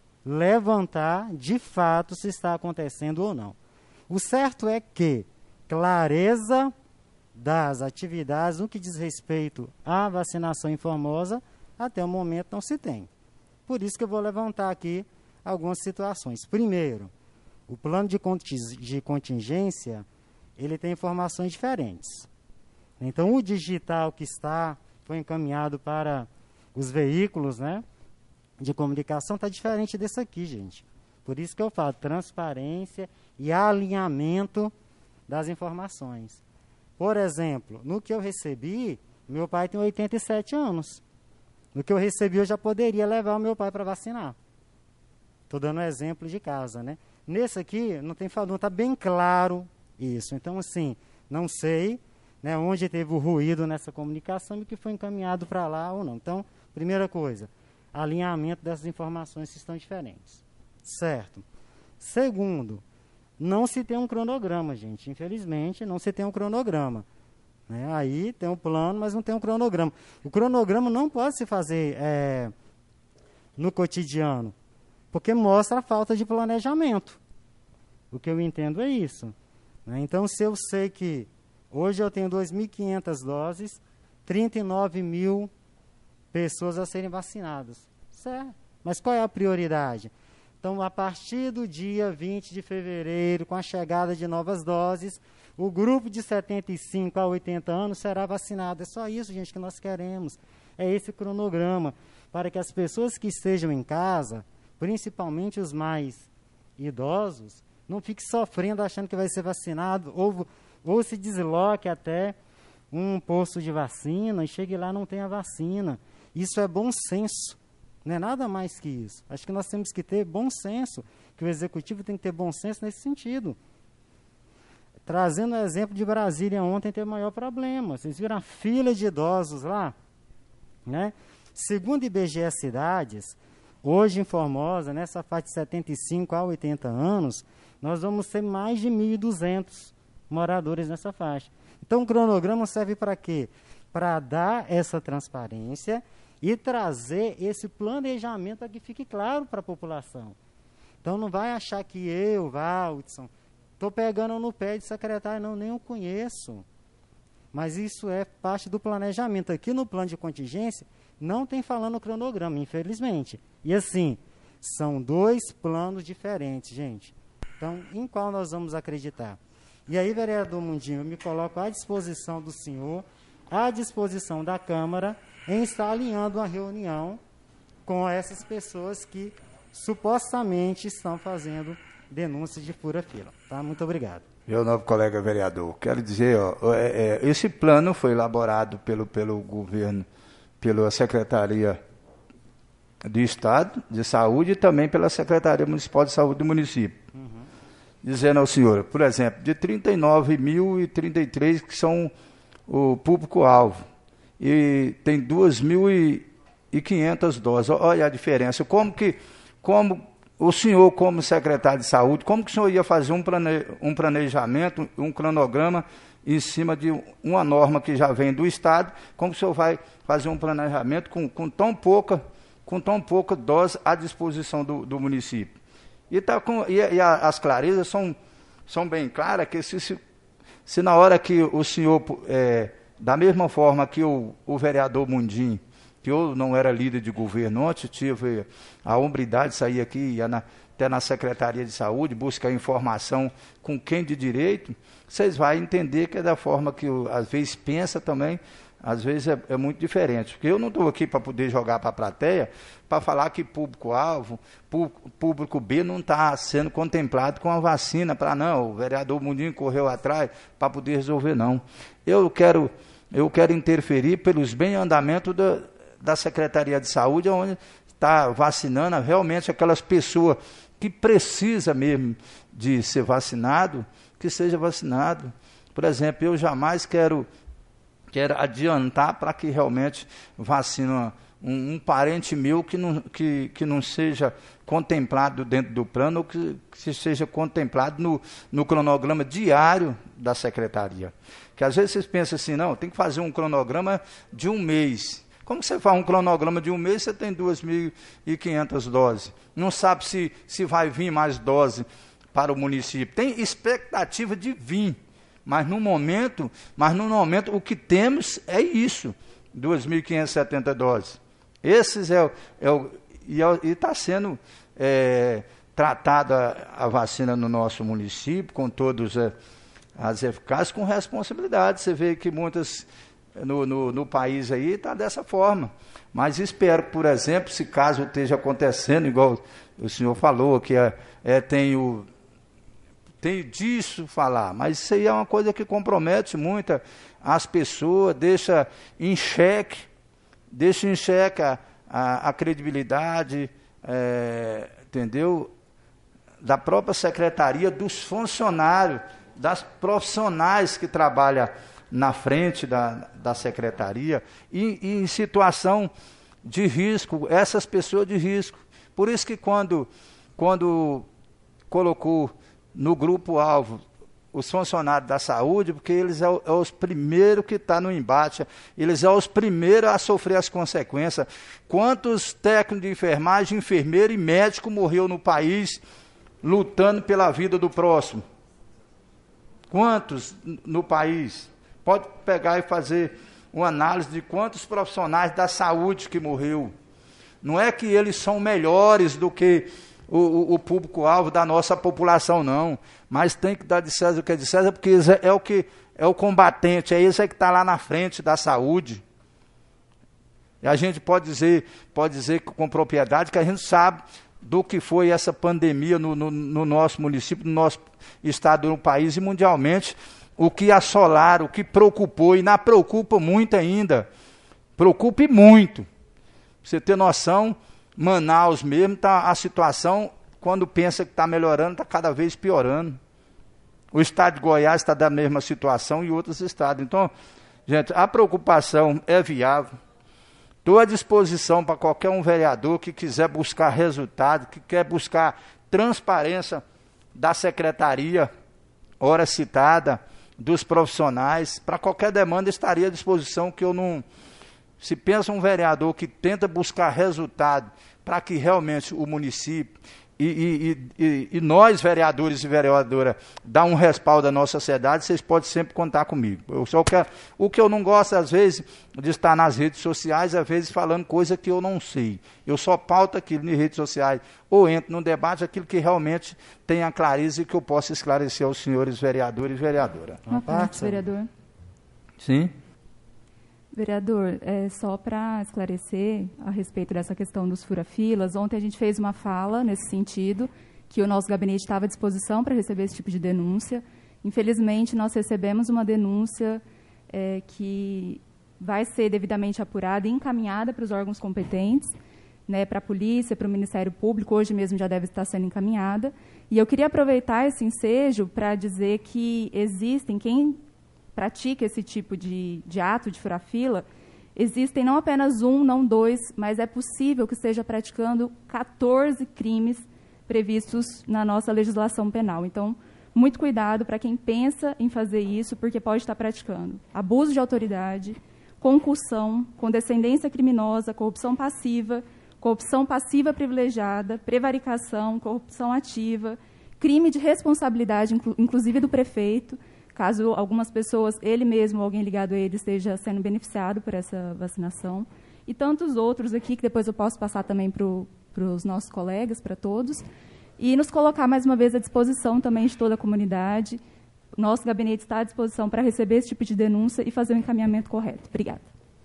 levantar de fato se está acontecendo ou não. O certo é que clareza das atividades no que diz respeito à vacinação em Formosa, até o momento não se tem. Por isso que eu vou levantar aqui algumas situações. Primeiro, o plano de contingência, ele tem informações diferentes. Então, o digital que está, foi encaminhado para os veículos, né, de comunicação, está diferente desse aqui, gente. Por isso que eu falo transparência e alinhamento das informações. Por exemplo, no que eu recebi, meu pai tem oitenta e sete anos. No que eu recebi, eu já poderia levar o meu pai para vacinar. Estou dando um exemplo de casa, né? Nesse aqui, não tem não está bem claro isso. Então, assim, não sei, né, onde teve o ruído nessa comunicação e que foi encaminhado para lá ou não. Então, primeira coisa, alinhamento dessas informações que estão diferentes. Certo. Segundo, não se tem um cronograma, gente. Infelizmente, não se tem um cronograma. Né? Aí tem um plano, mas não tem um cronograma. O cronograma não pode se fazer é, no cotidiano, porque mostra a falta de planejamento. O que eu entendo é isso. Né? Então, se eu sei que hoje eu tenho dois mil e quinhentas doses, trinta e nove mil pessoas a serem vacinadas. Certo. Mas qual é a prioridade? Então, a partir do dia vinte de fevereiro, com a chegada de novas doses, o grupo de setenta e cinco a oitenta anos será vacinado. É só isso, gente, que nós queremos. É esse cronograma, para que as pessoas que estejam em casa, principalmente os mais idosos, não fiquem sofrendo achando que vai ser vacinado, ou, ou se desloque até um posto de vacina e chegue lá e não tem a vacina. Isso é bom senso. Não é nada mais que isso. Acho que nós temos que ter bom senso, que o executivo tem que ter bom senso nesse sentido. Trazendo o exemplo de Brasília, ontem teve o maior problema. Vocês viram a fila de idosos lá? Né? Segundo o I B G E Cidades, Hoje em Formosa, nessa faixa de setenta e cinco a oitenta anos, nós vamos ter mais de mil e duzentos moradores nessa faixa. Então, o cronograma serve para quê? Para dar essa transparência e trazer esse planejamento para que fique claro para a população. Então, não vai achar que eu, Valdson, estou pegando no pé de secretário, não, nem eu conheço. Mas isso é parte do planejamento. Aqui no plano de contingência, não tem falando o cronograma, infelizmente. E assim, são dois planos diferentes, gente. Então, em qual nós vamos acreditar? E aí, vereador Mundinho, eu me coloco à disposição do senhor, à disposição da Câmara, em estar alinhando uma reunião com essas pessoas que supostamente estão fazendo denúncias de fura-fila. Tá? Muito obrigado.
Meu novo colega vereador, quero dizer, ó, é, é, esse plano foi elaborado pelo, pelo governo, pela Secretaria do Estado de Saúde e também pela Secretaria Municipal de Saúde do município. Uhum. Dizendo ao senhor, por exemplo, de trinta e nove mil e trinta e três que são o público-alvo, e tem duas mil e quinhentas doses. Olha a diferença. Como que, como o senhor, como secretário de saúde, como que o senhor ia fazer um, plane, um planejamento, um cronograma em cima de uma norma que já vem do Estado, como que o senhor vai fazer um planejamento com, com, tão, pouca, com tão pouca dose à disposição do, do município? E, tá com, e, e a, as clarezas são, são bem claras, que se, se, se na hora que o senhor, é, da mesma forma que o, o vereador Mundinho, que eu não era líder de governo, ontem tive a hombridade de sair aqui, ia na, até na Secretaria de Saúde, buscar informação com quem de direito, vocês vão entender que é da forma que eu, às vezes, pensa também, às vezes é, é muito diferente. Porque eu não estou aqui para poder jogar para a plateia, para falar que público-alvo, público B não está sendo contemplado com a vacina, para não, o vereador Mundinho correu atrás para poder resolver, não. Eu quero, eu quero interferir pelos bem andamentos da, da Secretaria de Saúde, onde está vacinando realmente aquelas pessoas que precisam mesmo de ser vacinado, que seja vacinado. Por exemplo, eu jamais quero, quero adiantar para que realmente vacine um, um parente meu que não, que, que não seja contemplado dentro do plano ou que, que seja contemplado no, no cronograma diário da secretaria. Que às vezes vocês pensam assim, não, tem que fazer um cronograma de um mês. Como você faz um cronograma de um mês, você tem duas mil e quinhentas doses. Não sabe se, se vai vir mais dose para o município. Tem expectativa de vir, mas no momento, mas no momento o que temos é isso, duas mil quinhentas e setenta doses. Esses é o... É o e está sendo é, tratada a vacina no nosso município, com todas é, as eficácias, com responsabilidade. Você vê que muitas... No, no, no país aí está dessa forma, mas espero, por exemplo, se caso esteja acontecendo, igual o senhor falou, que é, é, tem, o, tem disso falar, mas isso aí é uma coisa que compromete muito as pessoas, deixa em xeque, deixa em xeque a, a, a credibilidade, é, entendeu, da própria secretaria, dos funcionários, das profissionais que trabalham na frente da, da secretaria, e, e em situação de risco, essas pessoas de risco. Por isso que quando, quando colocou no grupo-alvo os funcionários da saúde, porque eles são é, é os primeiros que estão tá no embate, eles são os primeiros a sofrer as consequências. Quantos técnicos de enfermagem, enfermeiro e médico morreu no país lutando pela vida do próximo? Quantos no país? Pode pegar e fazer uma análise de quantos profissionais da saúde que morreu. Não é que eles são melhores do que o, o, o público-alvo da nossa população, não. Mas tem que dar de César o que é de César, porque é o, que, é o combatente, é esse que está lá na frente da saúde. E a gente pode dizer, pode dizer com propriedade que a gente sabe do que foi essa pandemia no, no, no nosso município, no nosso estado, no país e mundialmente. O que assolaram, o que preocupou, e não preocupa muito ainda, preocupe muito. Pra você ter noção, Manaus mesmo, tá, a situação, quando pensa que está melhorando, está cada vez piorando. O estado de Goiás está da mesma situação e outros estados. Então, gente, a preocupação é viável. Estou à disposição para qualquer um vereador que quiser buscar resultado, que quer buscar transparência da secretaria, hora citada, dos profissionais, para qualquer demanda estaria à disposição, que eu não... Se pensa um vereador que tenta buscar resultado para que realmente o município e, e, e, e nós, vereadores e vereadoras, dá um respaldo à nossa sociedade, vocês podem sempre contar comigo. Eu só quero, o que eu não gosto, às vezes, de estar nas redes sociais, às vezes falando coisa que eu não sei. Eu só pauto aquilo nas redes sociais, ou entro num debate, aquilo que realmente tem a clareza e que eu possa esclarecer aos senhores vereadores e vereadoras.
Uma parte, vereador.
Sim.
Vereador, é, só para esclarecer a respeito dessa questão dos fura-filas, ontem a gente fez uma fala nesse sentido, que o nosso gabinete estava à disposição para receber esse tipo de denúncia. Infelizmente, nós recebemos uma denúncia é, que vai ser devidamente apurada e encaminhada para os órgãos competentes, né, para a polícia, para o Ministério Público, hoje mesmo já deve estar sendo encaminhada. E eu queria aproveitar esse ensejo para dizer que existem, quem pratica esse tipo de, de ato de fura-fila, existem não apenas um, não dois, mas é possível que esteja praticando quatorze crimes previstos na nossa legislação penal. Então, muito cuidado para quem pensa em fazer isso, porque pode estar praticando abuso de autoridade, concussão, condescendência criminosa, corrupção passiva, corrupção passiva privilegiada, prevaricação, corrupção ativa, crime de responsabilidade, inclu inclusive do prefeito, caso algumas pessoas, ele mesmo ou alguém ligado a ele, esteja sendo beneficiado por essa vacinação. E tantos outros aqui, que depois eu posso passar também para os nossos colegas, para todos. E nos colocar, mais uma vez, à disposição também de toda a comunidade. O nosso gabinete está à disposição para receber esse tipo de denúncia e fazer o encaminhamento correto. Obrigada.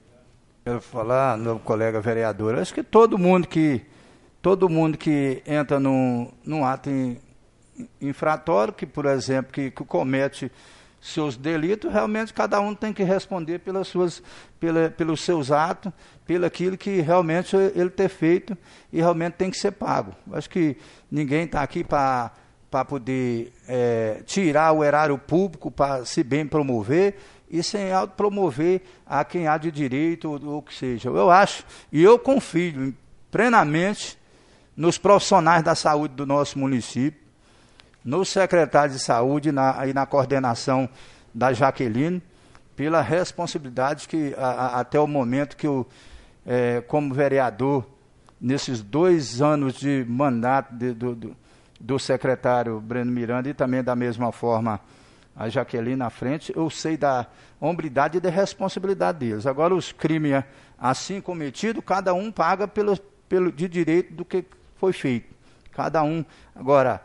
Quero falar, meu colega vereador, acho que todo mundo que, todo mundo que entra num, num ato in, infratório, que, por exemplo, que, que comete seus delitos, realmente cada um tem que responder pelas suas, pela, pelos seus atos, pelo aquilo que realmente ele ter feito e realmente tem que ser pago. Acho que ninguém está aqui para para poder é, tirar o erário público, para se bem promover e sem autopromover a quem há de direito ou, ou o que seja. Eu acho, e eu confio plenamente nos profissionais da saúde do nosso município, no secretário de saúde na, e na coordenação da Jaqueline, pela responsabilidade que a, a, até o momento que eu, é, como vereador, nesses dois anos de mandato de, do, do, do secretário Breno Miranda e também da mesma forma a Jaqueline à frente, eu sei da hombridade e da responsabilidade deles. Agora, os crimes assim cometidos, cada um paga pelo, pelo, de direito do que foi feito. Cada um. Agora,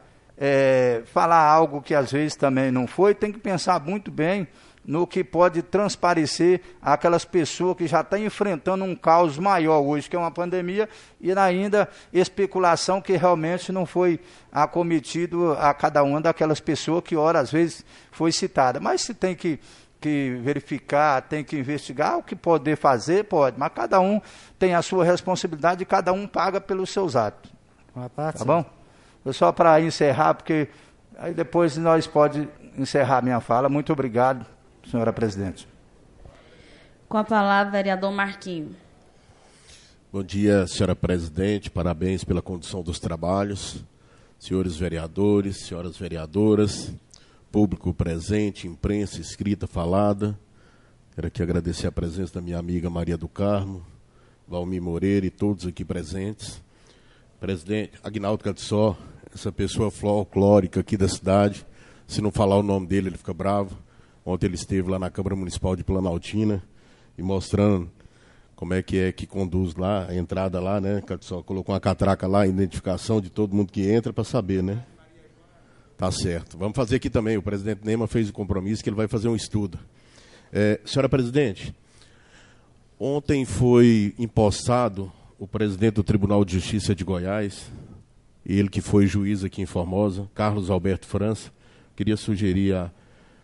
É, falar algo que às vezes também não foi, tem que pensar muito bem no que pode transparecer aquelas pessoas que já estão enfrentando um caos maior hoje, que é uma pandemia, e ainda especulação que realmente não foi acometido a cada uma daquelas pessoas que, ora, às vezes, foi citada. Mas se tem que, que verificar, tem que investigar, o que poder fazer, pode, mas cada um tem a sua responsabilidade e cada um paga pelos seus atos. Tá bom? Só para encerrar, porque aí depois nós podemos encerrar minha fala. Muito obrigado, senhora presidente.
Com a palavra, vereador Marquinho.
Bom dia, senhora presidente. Parabéns pela condução dos trabalhos. Senhores vereadores, senhoras vereadoras, público presente, imprensa, escrita, falada. Quero aqui agradecer a presença da minha amiga Maria do Carmo, Valmir Moreira e todos aqui presentes. Presidente Aguinaldo Catsó, essa pessoa folclórica aqui da cidade, se não falar o nome dele, ele fica bravo. Ontem ele esteve lá na Câmara Municipal de Planaltina e mostrando como é que é que conduz lá, a entrada lá, né? Catsó colocou uma catraca lá, a identificação de todo mundo que entra para saber, né? Tá certo. Vamos fazer aqui também, o presidente Nema fez o compromisso que ele vai fazer um estudo. É, senhora presidente, ontem foi empossado o presidente do Tribunal de Justiça de Goiás, ele que foi juiz aqui em Formosa, Carlos Alberto França. Queria sugerir a,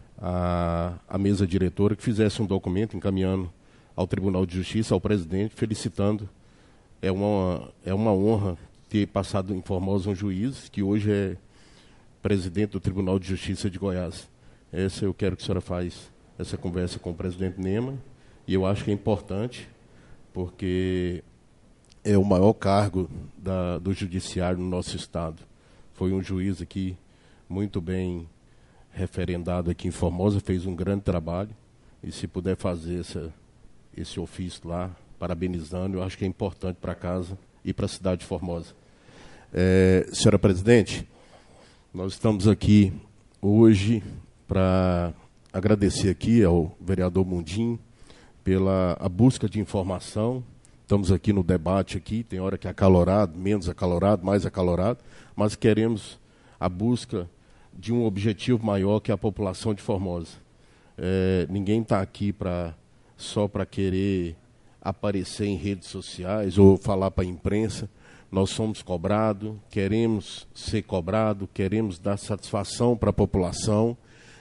a, a mesa diretora que fizesse um documento encaminhando ao Tribunal de Justiça, ao presidente, felicitando. É uma, é uma honra ter passado em Formosa um juiz que hoje é presidente do Tribunal de Justiça de Goiás. Essa eu quero que a senhora faça essa conversa com o presidente Nema, e eu acho que é importante porque é o maior cargo da, do judiciário no nosso estado. Foi um juiz aqui muito bem referendado aqui em Formosa, fez um grande trabalho, e se puder fazer essa, esse ofício lá, parabenizando, eu acho que é importante para casa e para a cidade de Formosa. É, senhora presidente, nós estamos aqui hoje para agradecer aqui ao vereador Mundim pela a busca de informação. Estamos aqui no debate, aqui, tem hora que é acalorado, menos acalorado, mais acalorado, mas queremos a busca de um objetivo maior, que é a população de Formosa. É, ninguém está aqui pra, só para querer aparecer em redes sociais ou falar para a imprensa. Nós somos cobrados, queremos ser cobrados, queremos dar satisfação para a população.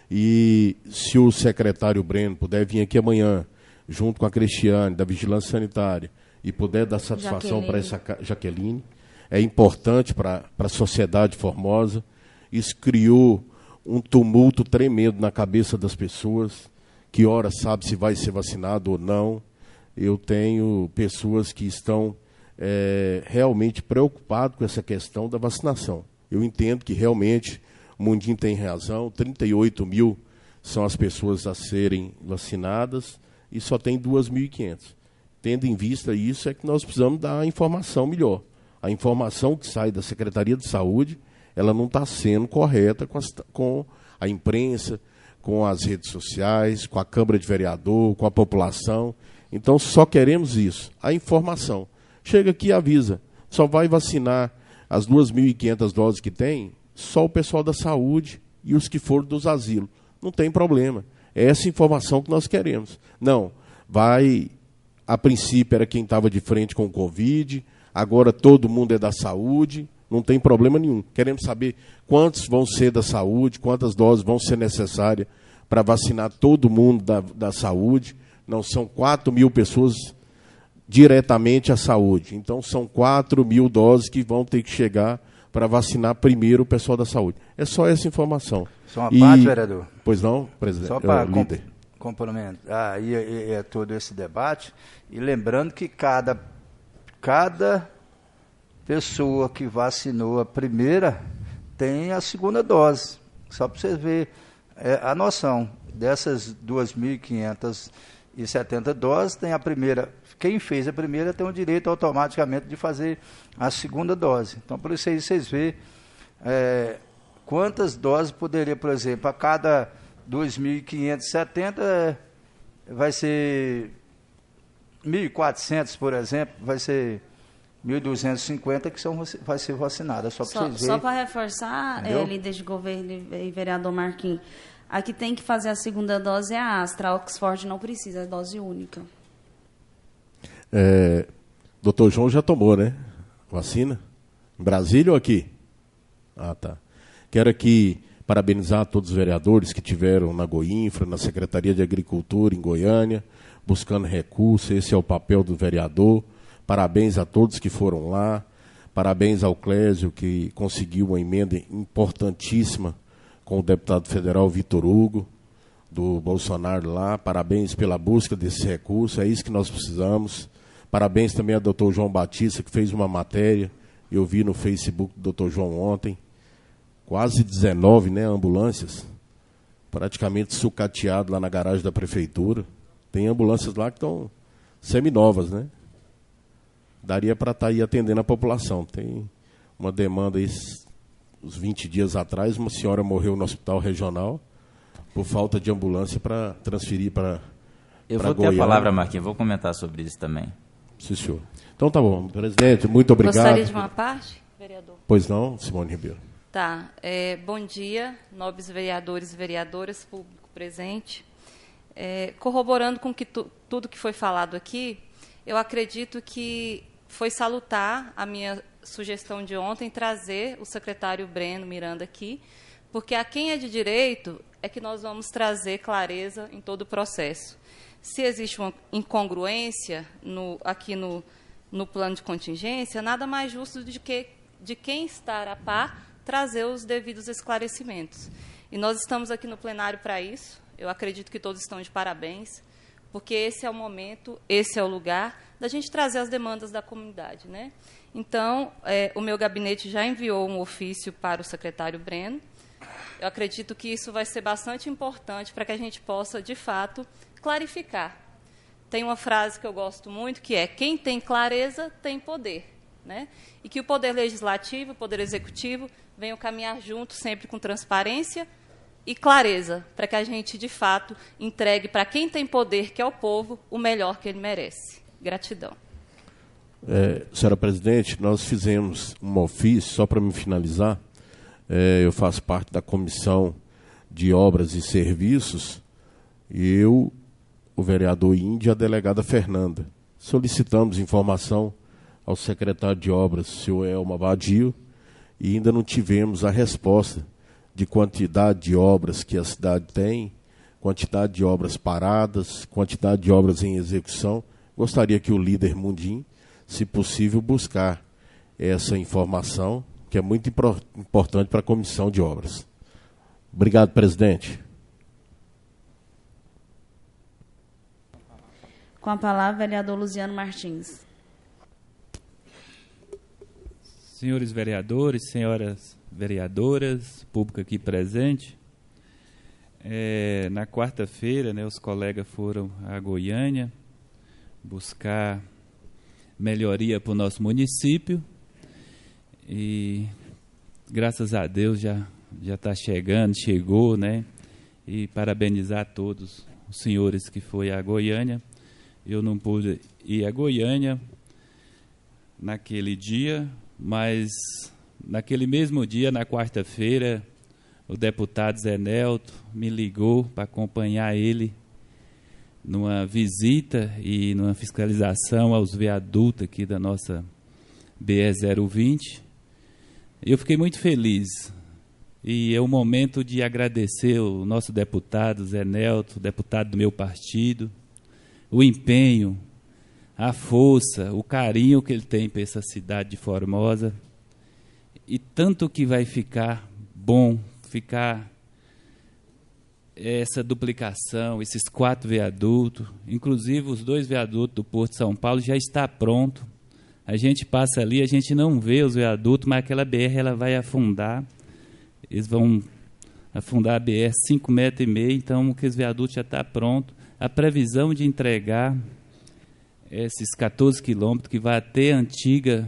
E se o secretário Breno puder vir aqui amanhã, junto com a Cristiane, da Vigilância Sanitária, e puder dar satisfação para essa Jaqueline, é importante para a sociedade formosa. Isso criou um tumulto tremendo na cabeça das pessoas, que ora sabe se vai ser vacinado ou não. Eu tenho pessoas que estão é, realmente preocupadas com essa questão da vacinação. Eu entendo que realmente o Mundim tem razão, trinta e oito mil são as pessoas a serem vacinadas e só tem duas mil e quinhentas. Tendo em vista isso, é que nós precisamos dar a informação melhor. A informação que sai da Secretaria de Saúde, ela não está sendo correta com, as, com a imprensa, com as redes sociais, com a Câmara de Vereador, com a população. Então, só queremos isso, a informação. Chega aqui e avisa, só vai vacinar as duas mil e quinhentas doses que tem, só o pessoal da saúde e os que foram dos asilos. Não tem problema. É essa informação que nós queremos. Não, vai... A princípio era quem estava de frente com o Covid, agora todo mundo é da saúde, não tem problema nenhum. Queremos saber quantos vão ser da saúde, quantas doses vão ser necessárias para vacinar todo mundo da, da saúde. Não, são quatro mil pessoas diretamente à saúde. Então, são quatro mil doses que vão ter que chegar para vacinar primeiro o pessoal da saúde. É só essa informação.
Só uma e... parte, vereador.
Pois não, presidente?
Só para líder. Complementar aí é, é todo esse debate, e lembrando que cada, cada pessoa que vacinou a primeira tem a segunda dose. Só para você ver é, a noção dessas duas mil e quinhentas e setenta doses, tem a primeira. Quem fez a primeira tem o direito automaticamente de fazer a segunda dose. Então, por isso aí vocês veem é, quantas doses poderia, por exemplo, a cada dois mil quinhentos e setenta vai ser mil e quatrocentos, por exemplo, vai ser mil duzentos e cinquenta que são, vai ser vacinadas. Só para vocês verem. Só
para reforçar, é, líder de governo e vereador Marquinhos, a que tem que fazer a segunda dose é a Astra. A Oxford não precisa, é dose única.
É, doutor João já tomou, né? Vacina? Em Brasília ou aqui? Ah, tá. Quero aqui parabenizar todos os vereadores que tiveram na Goinfra, na Secretaria de Agricultura em Goiânia, buscando recursos. Esse é o papel do vereador. Parabéns a todos que foram lá. Parabéns ao Clésio, que conseguiu uma emenda importantíssima com o deputado federal Vitor Hugo, do Bolsonaro lá. Parabéns pela busca desse recurso, é isso que nós precisamos. Parabéns também ao doutor João Batista, que fez uma matéria, eu vi no Facebook do doutor João ontem. Quase dezenove, né, ambulâncias, praticamente sucateado lá na garagem da prefeitura. Tem ambulâncias lá que estão seminovas, né? Daria para estar aí atendendo a população. Tem uma demanda aí, uns vinte dias atrás, uma senhora morreu no hospital regional por falta de ambulância para transferir para
Eu vou
Goiânia.
ter a palavra, Marquinhos, vou comentar sobre isso também.
Sim, senhor. Então tá bom, presidente, muito obrigado.
Gostaria de uma parte, vereador?
Pois não, Simone Ribeiro.
Tá. É, bom dia, nobres vereadores e vereadoras, público presente. É, corroborando com que tu, tudo que foi falado aqui, eu acredito que foi salutar a minha sugestão de ontem trazer o secretário Breno Miranda aqui, porque a quem é de direito é que nós vamos trazer clareza em todo o processo. Se existe uma incongruência no, aqui no, no plano de contingência, nada mais justo do que de quem está a par trazer os devidos esclarecimentos. E nós estamos aqui no plenário para isso. Eu acredito que todos estão de parabéns, porque esse é o momento, esse é o lugar da gente trazer as demandas da comunidade, né? Então, é, o meu gabinete já enviou um ofício para o secretário Breno. Eu acredito que isso vai ser bastante importante para que a gente possa, de fato, clarificar. Tem uma frase que eu gosto muito, que é: quem tem clareza tem poder, né? E que o poder legislativo, o poder executivo, venham caminhar juntos, sempre com transparência e clareza, para que a gente, de fato, entregue para quem tem poder, que é o povo, o melhor que ele merece. Gratidão.
É, senhora presidente, nós fizemos um ofício, só para me finalizar, é, eu faço parte da Comissão de Obras e Serviços, e eu, o vereador Índio e a delegada Fernanda, solicitamos informação ao secretário de Obras, o senhor Elma Badio, e ainda não tivemos a resposta de quantidade de obras que a cidade tem, quantidade de obras paradas, quantidade de obras em execução. Gostaria que o líder Mundim, se possível, buscar essa informação, que é muito importante para a Comissão de Obras. Obrigado, presidente.
Com a palavra, vereador Luziano Martins.
Senhores vereadores, senhoras vereadoras, público aqui presente, é, na quarta-feira, né, os colegas foram a Goiânia buscar melhoria para o nosso município e, graças a Deus, já já está chegando, chegou, né? E parabenizar a todos os senhores que foi a Goiânia. Eu não pude ir a Goiânia naquele dia, mas naquele mesmo dia, na quarta-feira, o deputado Zé Nelto me ligou para acompanhar ele numa visita e numa fiscalização aos viadutos aqui da nossa B R zero vinte. Eu fiquei muito feliz. E é o momento de agradecer o nosso deputado Zé Nelto, deputado do meu partido, o empenho, a força, o carinho que ele tem para essa cidade de Formosa. E tanto que vai ficar bom, ficar essa duplicação, esses quatro viadutos, inclusive os dois viadutos do Porto de São Paulo já está pronto. A gente passa ali, a gente não vê os viadutos, mas aquela B R ela vai afundar. Eles vão afundar a B R cinco metros e meio, então aqueles viadutos já está pronto. A previsão de entregar esses quatorze quilômetros que vai até a antiga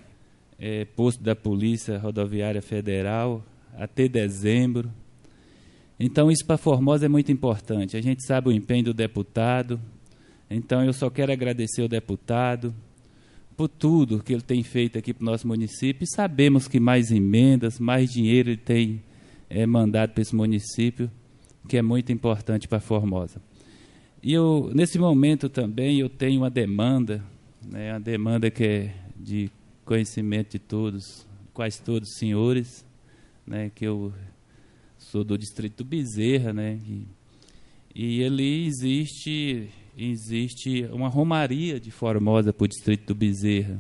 é, posto da Polícia Rodoviária Federal, até dezembro. Então, isso para Formosa é muito importante. A gente sabe o empenho do deputado. Então, eu só quero agradecer ao deputado por tudo que ele tem feito aqui para o nosso município. E sabemos que mais emendas, mais dinheiro ele tem é, mandado para esse município, que é muito importante para Formosa. E eu, nesse momento também, eu tenho uma demanda, né, uma demanda que é de conhecimento de todos, quase todos os senhores, né, que eu sou do distrito do Bezerra, né, e, e ali existe, existe uma romaria de Formosa para o distrito do Bezerra.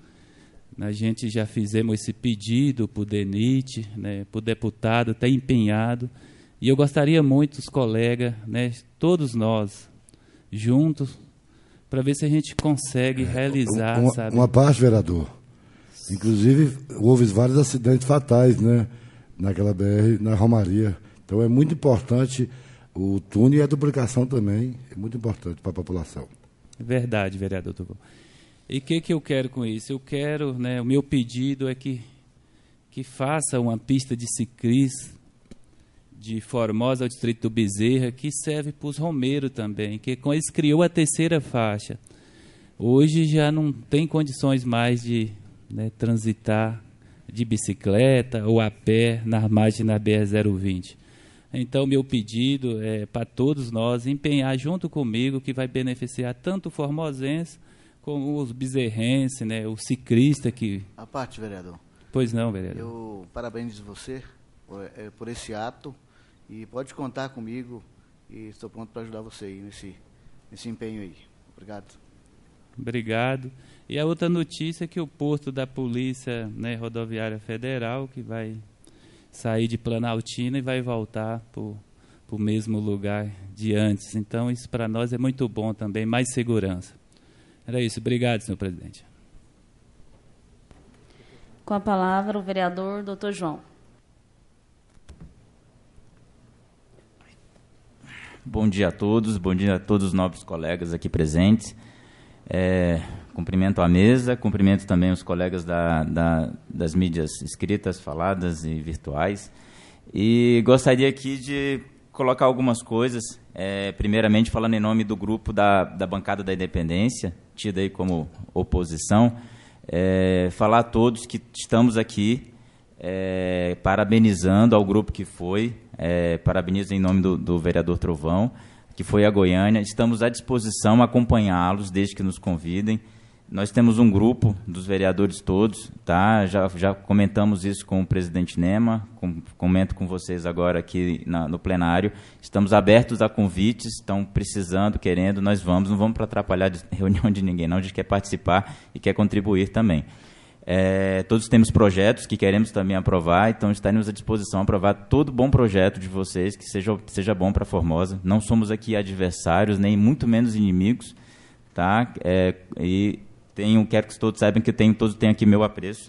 A gente já fizemos esse pedido para o DENIT, né, para o deputado, está empenhado, e eu gostaria muito, os colegas, né, todos nós, juntos, para ver se a gente consegue realizar.
Uma,
sabe?
uma parte, vereador. Inclusive, houve vários acidentes fatais, né, naquela B R, na Romaria. Então, é muito importante o túnel e a duplicação também. É muito importante para a população.
Verdade, vereador Tubão. E o que, que eu quero com isso? Eu quero, né, o meu pedido é que, que faça uma pista de ciclismo de Formosa ao distrito do Bezerra, que serve para os romeiros também, que com eles criou a terceira faixa. Hoje já não tem condições mais de, né, transitar de bicicleta ou a pé na margem da B R zero vinte. Então, meu pedido é para todos nós empenhar junto comigo, que vai beneficiar tanto o formosense como os bezerrenses, né, o ciclista que...
A parte, vereador.
Pois não, vereador.
Eu parabenizo você por, é, por esse ato e pode contar comigo e estou pronto para ajudar você aí nesse, nesse empenho aí. Obrigado.
Obrigado. E a outra notícia é que o posto da Polícia, né, Rodoviária Federal, que vai sair de Planaltina e vai voltar para o mesmo lugar de antes. Então, isso para nós é muito bom também, mais segurança. Era isso. Obrigado, senhor presidente.
Com a palavra, o vereador doutor João.
Bom dia a todos, bom dia a todos os nobres colegas aqui presentes. É, cumprimento a mesa, cumprimento também os colegas da, da, das mídias escritas, faladas e virtuais. E gostaria aqui de colocar algumas coisas, é, primeiramente falando em nome do grupo da, da bancada da Independência, tida aí como oposição, é, falar a todos que estamos aqui é, parabenizando ao grupo que foi, é, parabenizo em nome do, do vereador Trovão, que foi a Goiânia. Estamos à disposição a acompanhá-los desde que nos convidem. Nós temos um grupo dos vereadores todos, tá? Já, já comentamos isso com o presidente Nema, com, comento com vocês agora aqui na, no plenário. Estamos abertos a convites, estão precisando, querendo, nós vamos, não vamos para atrapalhar a reunião de ninguém, não, a gente quer participar e quer contribuir também. É, todos temos projetos que queremos também aprovar, então estaremos à disposição a aprovar todo bom projeto de vocês, que seja, seja bom para Formosa. Não somos aqui adversários, nem muito menos inimigos, tá? É, e tenho, quero que todos saibam que tenho, todos têm aqui meu apreço.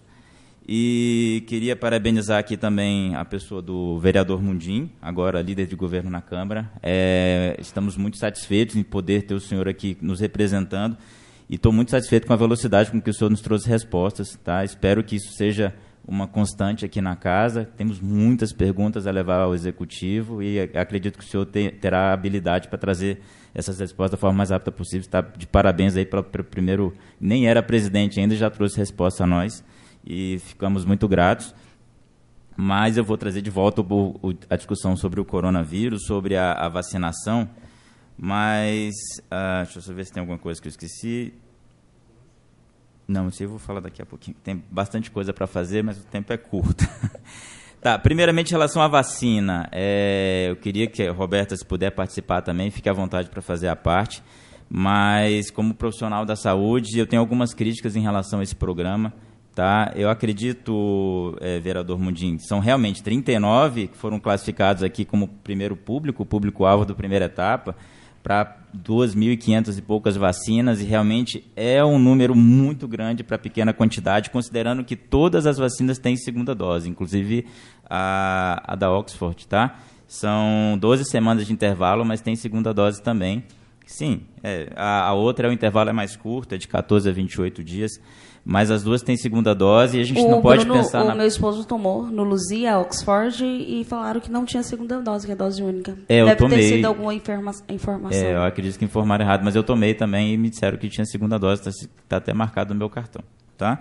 E queria parabenizar aqui também a pessoa do vereador Mundim, agora líder de governo na Câmara. É, estamos muito satisfeitos em poder ter o senhor aqui nos representando. E estou muito satisfeito com a velocidade com que o senhor nos trouxe respostas, tá? Espero que isso seja uma constante aqui na casa. Temos muitas perguntas a levar ao executivo e acredito que o senhor te, terá habilidade para trazer essas respostas da forma mais rápida possível. Está de parabéns aí para o primeiro, nem era presidente ainda, já trouxe resposta a nós e ficamos muito gratos. Mas eu vou trazer de volta o, o, a discussão sobre o coronavírus, sobre a, a vacinação. Mas, uh, deixa eu só ver se tem alguma coisa que eu esqueci. Não, isso eu vou falar daqui a pouquinho. Tem bastante coisa para fazer, mas o tempo é curto. Tá, primeiramente, em relação à vacina, é, eu queria que a Roberta, se puder participar também, fique à vontade para fazer a parte. Mas, como profissional da saúde, eu tenho algumas críticas em relação a esse programa. Tá? Eu acredito, é, vereador Mundim, são realmente trinta e nove que foram classificados aqui como primeiro público, o público-alvo da primeira etapa, para duas mil e quinhentas e poucas vacinas, e realmente é um número muito grande para pequena quantidade, considerando que todas as vacinas têm segunda dose, inclusive a, a da Oxford, tá? São doze semanas de intervalo, mas tem segunda dose também. Sim, é, a, a outra, o intervalo é mais curto, é de quatorze a vinte e oito dias, mas as duas têm segunda dose e a gente
o
não pode
Bruno,
pensar...
O
na...
meu esposo tomou no Luzia, Oxford, e falaram que não tinha segunda dose, que é dose única.
É, eu
Deve
tomei...
ter sido alguma informa... informação.
É, eu acredito que informaram errado, mas eu tomei também e me disseram que tinha segunda dose, está tá até marcado no meu cartão. Tá?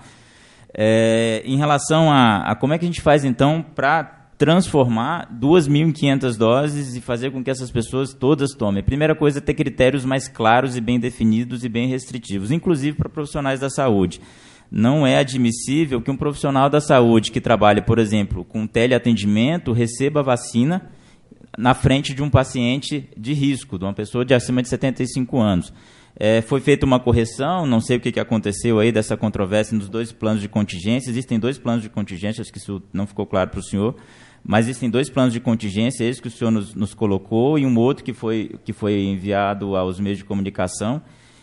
É, em relação a, a como é que a gente faz, então, para transformar duas mil e quinhentas doses e fazer com que essas pessoas todas tomem. A primeira coisa é ter critérios mais claros e bem definidos e bem restritivos, inclusive para profissionais da saúde. Não é admissível que um profissional da saúde que trabalha, por exemplo, com teleatendimento, receba vacina na frente de um paciente de risco, de uma pessoa de acima de setenta e cinco anos. É, foi feita uma correção, não sei o que, que aconteceu aí dessa controvérsia nos dois planos de contingência. Existem dois planos de contingência, acho que isso não ficou claro para o senhor, mas existem dois planos de contingência, esse que o senhor nos, nos colocou, e um outro que foi, que foi enviado aos meios de comunicação,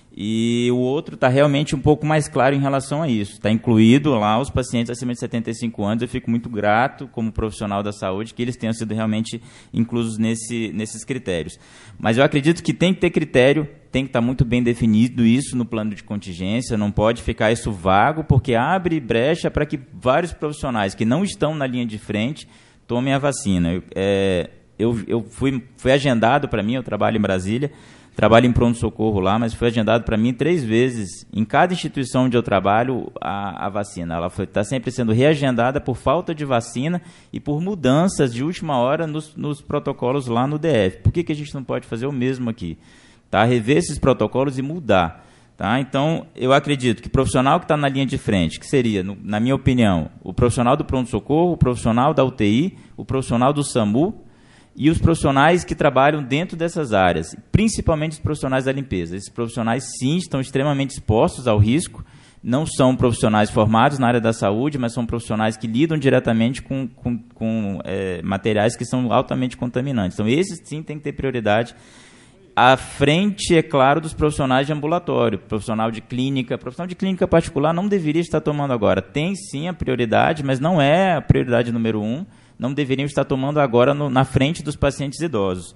e o outro está realmente um pouco mais claro em relação a isso. Está incluído lá os pacientes acima de setenta e cinco anos. Eu fico muito grato, como profissional da saúde, que eles tenham sido realmente inclusos nesse, nesses critérios. Mas eu acredito que tem que ter critério, tem que estar muito bem definido isso no plano de contingência, não pode ficar isso vago, porque abre brecha para que vários profissionais que não estão na linha de frente tomem a vacina. Eu, é, eu, eu fui, foi agendado para mim, eu trabalho em Brasília, trabalho em pronto-socorro lá, mas foi agendado para mim três vezes, em cada instituição onde eu trabalho, a, a vacina. Ela está sempre sendo reagendada por falta de vacina e por mudanças de última hora nos, nos protocolos lá no D F. Por que, que a gente não pode fazer o mesmo aqui? Tá? Rever esses protocolos e mudar. Tá? Então, eu acredito que o profissional que está na linha de frente, que seria, no, na minha opinião, o profissional do pronto-socorro, o profissional da U T I, o profissional do SAMU, e os profissionais que trabalham dentro dessas áreas, principalmente os profissionais da limpeza. Esses profissionais, sim, estão extremamente expostos ao risco, não são profissionais formados na área da saúde, mas são profissionais que lidam diretamente com, com, com é, materiais que são altamente contaminantes. Então, esses, sim, têm que ter prioridade. à frente, é claro, dos profissionais de ambulatório, profissional de clínica, profissional de clínica particular não deveria estar tomando agora. Tem sim a prioridade, mas não é a prioridade número um, não deveriam estar tomando agora no, na frente dos pacientes idosos.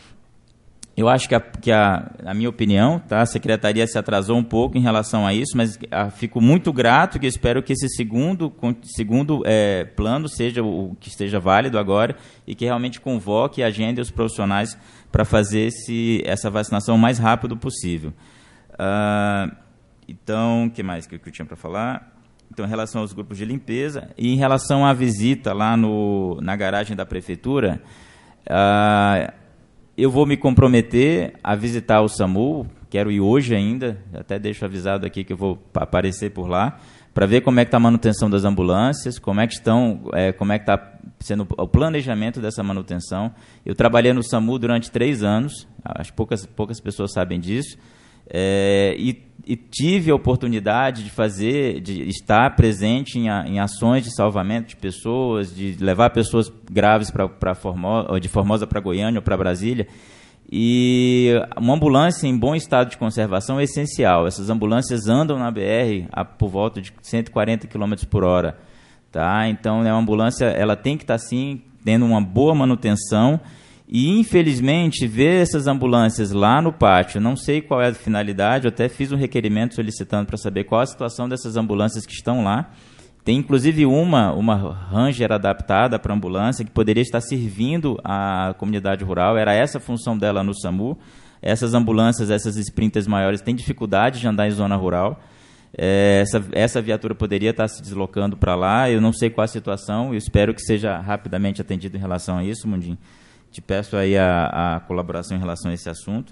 Eu acho que, a, que a, a minha opinião, tá, a secretaria se atrasou um pouco em relação a isso, mas a, fico muito grato e espero que esse segundo, segundo é, plano seja o que esteja válido agora e que realmente convoque e agende os profissionais para fazer esse, essa vacinação o mais rápido possível. Uh, então, o que mais que eu tinha para falar? Então, em relação aos grupos de limpeza e em relação à visita lá no, na garagem da prefeitura, uh, eu vou me comprometer a visitar o SAMU, quero ir hoje ainda, até deixo avisado aqui que eu vou aparecer por lá, para ver como é que está a manutenção das ambulâncias, como é que estão, é, como é que está sendo o planejamento dessa manutenção. Eu trabalhei no SAMU durante três anos, acho que poucas, poucas pessoas sabem disso, é, e, e tive a oportunidade de fazer, de estar presente em, a, em ações de salvamento de pessoas, de levar pessoas graves para Formosa, de Formosa para Goiânia ou para Brasília. E uma ambulância em bom estado de conservação é essencial. Essas ambulâncias andam na B R a, por volta de cento e quarenta quilômetros por hora. Tá? Então, é uma ambulância, ela tem que estar, sim, tendo uma boa manutenção. E, infelizmente, ver essas ambulâncias lá no pátio, não sei qual é a finalidade, eu até fiz um requerimento solicitando para saber qual a situação dessas ambulâncias que estão lá. Tem, inclusive, uma, uma Ranger adaptada para ambulância que poderia estar servindo à comunidade rural. Era essa a função dela no SAMU. Essas ambulâncias, essas sprinters maiores, têm dificuldade de andar em zona rural. É, essa, essa viatura poderia estar se deslocando para lá. Eu não sei qual a situação. Eu espero que seja rapidamente atendido em relação a isso, Mundinho. Te peço aí a, a colaboração em relação a esse assunto.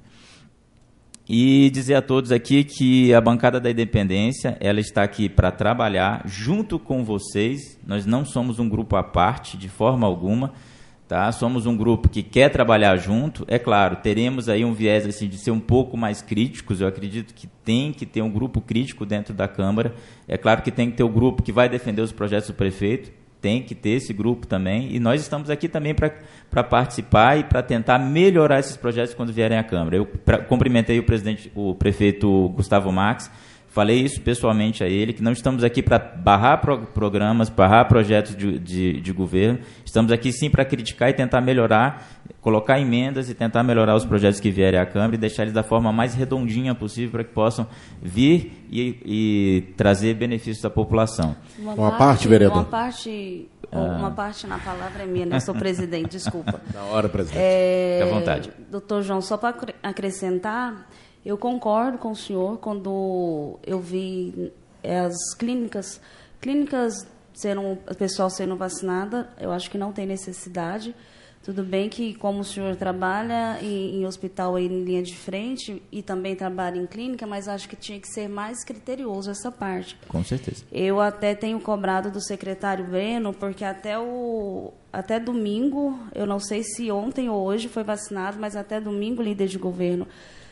E dizer a todos aqui que a bancada da Independência, ela está aqui para trabalhar junto com vocês. Nós não somos um grupo à parte, de forma alguma, tá? Somos um grupo que quer trabalhar junto. É claro, teremos aí um viés assim, de ser um pouco mais críticos. Eu acredito que tem que ter um grupo crítico dentro da Câmara. É claro que tem que ter o grupo que vai defender os projetos do prefeito. Tem que ter esse grupo também, e nós estamos aqui também para participar e para tentar melhorar esses projetos quando vierem à Câmara. Eu pra, cumprimentei o presidente, o prefeito Gustavo Max, falei isso pessoalmente a ele, que não estamos aqui para barrar pro, programas, barrar projetos de, de, de governo, estamos aqui sim para criticar e tentar melhorar, colocar emendas e tentar melhorar os projetos que vierem à Câmara e deixar eles da forma mais redondinha possível para que possam vir e, e trazer benefícios à população.
Uma, uma parte, parte, vereador.
Uma parte, ah. uma parte na palavra é minha, né? Eu sou presidente, desculpa.
Da hora, presidente.
É,
Fique à vontade.
Doutor João, só para acrescentar, eu concordo com o senhor quando eu vi as clínicas, clínicas sendo, o pessoal sendo vacinada, eu acho que não tem necessidade. Tudo bem que, como o senhor trabalha em, em hospital aí em linha de frente e também trabalha em clínica, mas acho que tinha que ser mais criterioso essa parte.
Com certeza.
Eu até tenho cobrado do secretário Breno, porque até, o, até domingo, eu não sei se ontem ou hoje foi vacinado, mas até domingo, líder de governo,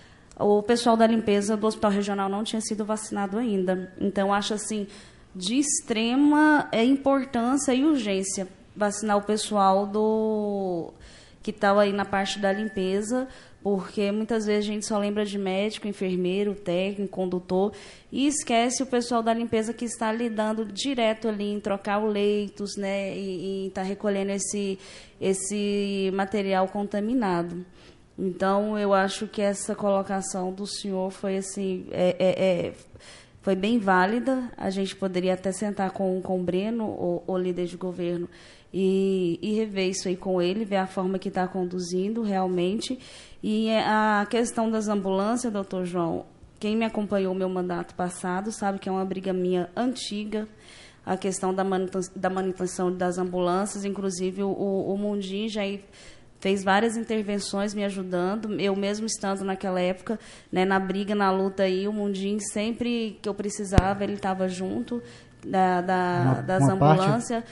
o pessoal da limpeza do Hospital Regional não tinha sido vacinado ainda. Então, acho assim, de extrema importância e urgência vacinar o pessoal do que estava aí na parte da limpeza, porque muitas vezes a gente só lembra de médico, enfermeiro, técnico, condutor, e esquece o pessoal da limpeza que está lidando direto ali em trocar os leitos, né, e estar tá recolhendo esse, esse material contaminado. Então, eu acho que essa colocação do senhor foi assim, é, é, é, foi bem válida. A gente poderia até sentar com, com o Breno, o, o líder de governo, e, e rever isso aí com ele, ver a forma que está conduzindo realmente. E a questão das ambulâncias, doutor João, quem me acompanhou o meu mandato passado sabe que é uma briga minha antiga, a questão da manutenção, da manutenção das ambulâncias. Inclusive, o, o Mundinho já fez várias intervenções me ajudando, eu mesmo estando naquela época, né, na briga, na luta aí, o Mundinho, sempre que eu precisava, ele estava junto da, da, uma, das uma ambulâncias.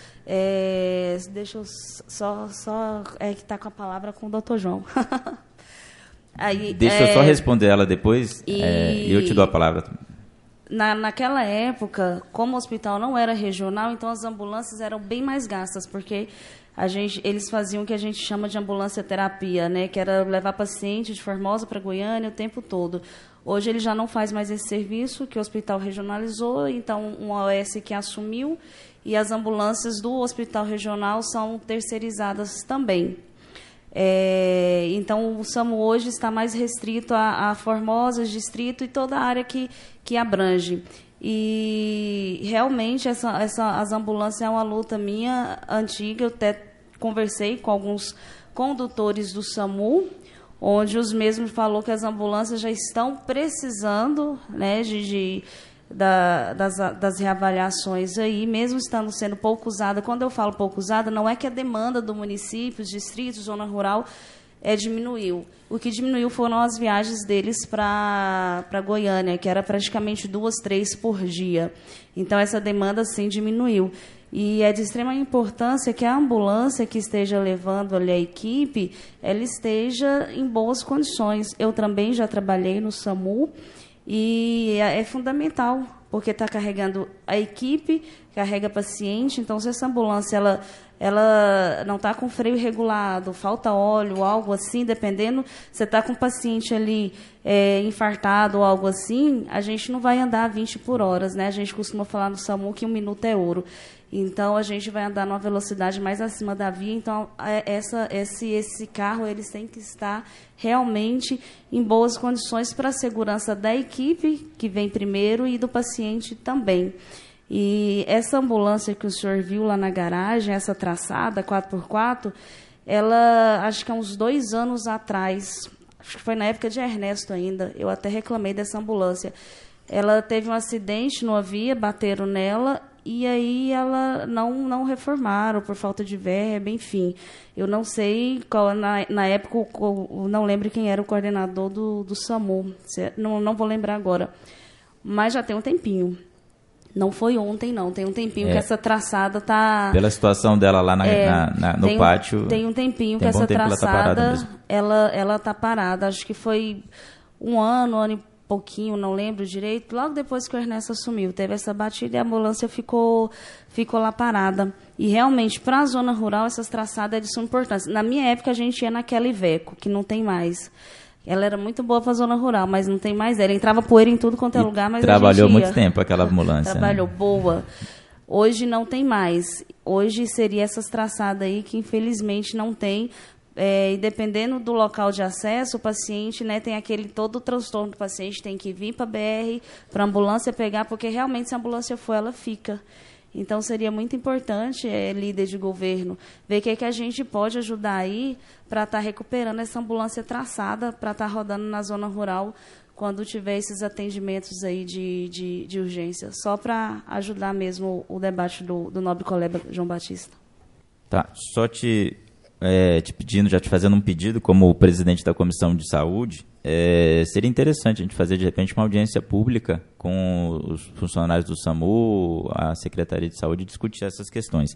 É, deixa eu só, só é que está com a palavra com o doutor João. Aí,
deixa é, eu só responder ela depois e é, eu te dou a palavra.
Na, naquela época, como o hospital não era regional, então as ambulâncias eram bem mais gastas, porque a gente, eles faziam o que a gente chama de ambulância terapia, né, que era levar paciente de Formosa para Goiânia o tempo todo. Hoje ele já não faz mais esse serviço, que o hospital regionalizou, então um O S que assumiu, e as ambulâncias do hospital regional são terceirizadas também. É, então o SAMU hoje está mais restrito a, a Formosa, distrito e toda a área que, que abrange. E realmente essa, essa, as ambulâncias é uma luta minha antiga. Eu até conversei com alguns condutores do SAMU, onde os mesmos falou que as ambulâncias já estão precisando, né, de, de, da, das, das reavaliações aí, mesmo estando sendo pouco usada. Quando eu falo pouco usada, não é que a demanda do município, distrito, zona rural, é, diminuiu. O que diminuiu foram as viagens deles para para Goiânia, que era praticamente duas, três por dia. Então, essa demanda, sim, diminuiu. E é de extrema importância que a ambulância que esteja levando ali a equipe, ela esteja em boas condições. Eu também já trabalhei no SAMU e é fundamental, porque está carregando a equipe, carrega paciente. Então, se essa ambulância ela, ela não está com freio regulado, falta óleo, algo assim, dependendo, você está com o paciente ali é, infartado ou algo assim, a gente não vai andar vinte por hora, né? A gente costuma falar no SAMU que um minuto é ouro. Então, a gente vai andar numa velocidade mais acima da via. Então, essa, esse, esse carro eles têm que estar realmente em boas condições para a segurança da equipe, que vem primeiro, e do paciente também. E essa ambulância que o senhor viu lá na garagem, essa traçada, quatro por quatro, ela, acho que há uns dois anos atrás, acho que foi na época de Ernesto ainda, eu até reclamei dessa ambulância. Ela teve um acidente numa via, bateram nela, e aí ela não, não reformaram por falta de verba, enfim. Eu não sei, qual, na, na época, eu não lembro quem era o coordenador do, do SAMU, não, não vou lembrar agora. Mas já tem um tempinho. Não foi ontem, não. Tem um tempinho é. que essa traçada está...
Pela situação dela lá na, é, na, na, no
tem
pátio...
Um, tem um tempinho tem que essa traçada, ela ela está parada. Acho que foi um ano, um ano e pouquinho, não lembro direito, logo depois que o Ernesto assumiu, teve essa batida e a ambulância ficou, ficou lá parada. E realmente, para a zona rural, essas traçadas eles são importantes. Na minha época, a gente ia naquela Iveco, que não tem mais. Ela era muito boa para a zona rural, mas não tem mais. Ela entrava poeira em tudo quanto é lugar, mas
trabalhou
a gente ia.
muito tempo aquela ambulância.
Trabalhou,
né?
boa. Hoje não tem mais. Hoje seria essas traçadas aí que, infelizmente, não tem. É, e dependendo do local de acesso, o paciente, né, tem aquele todo o transtorno do paciente, tem que vir para a B R, para a ambulância pegar, porque realmente se a ambulância for, ela fica. Então, seria muito importante, é, líder de governo, ver o que, é que a gente pode ajudar aí para estar tá recuperando essa ambulância traçada, para estar tá rodando na zona rural, quando tiver esses atendimentos aí de, de, de urgência, só para ajudar mesmo o debate do, do nobre colega João Batista.
Tá, só te... É, te pedindo, já te fazendo um pedido como o presidente da Comissão de Saúde, é, seria interessante a gente fazer de repente uma audiência pública com os funcionários do SAMU, a Secretaria de Saúde, e discutir essas questões.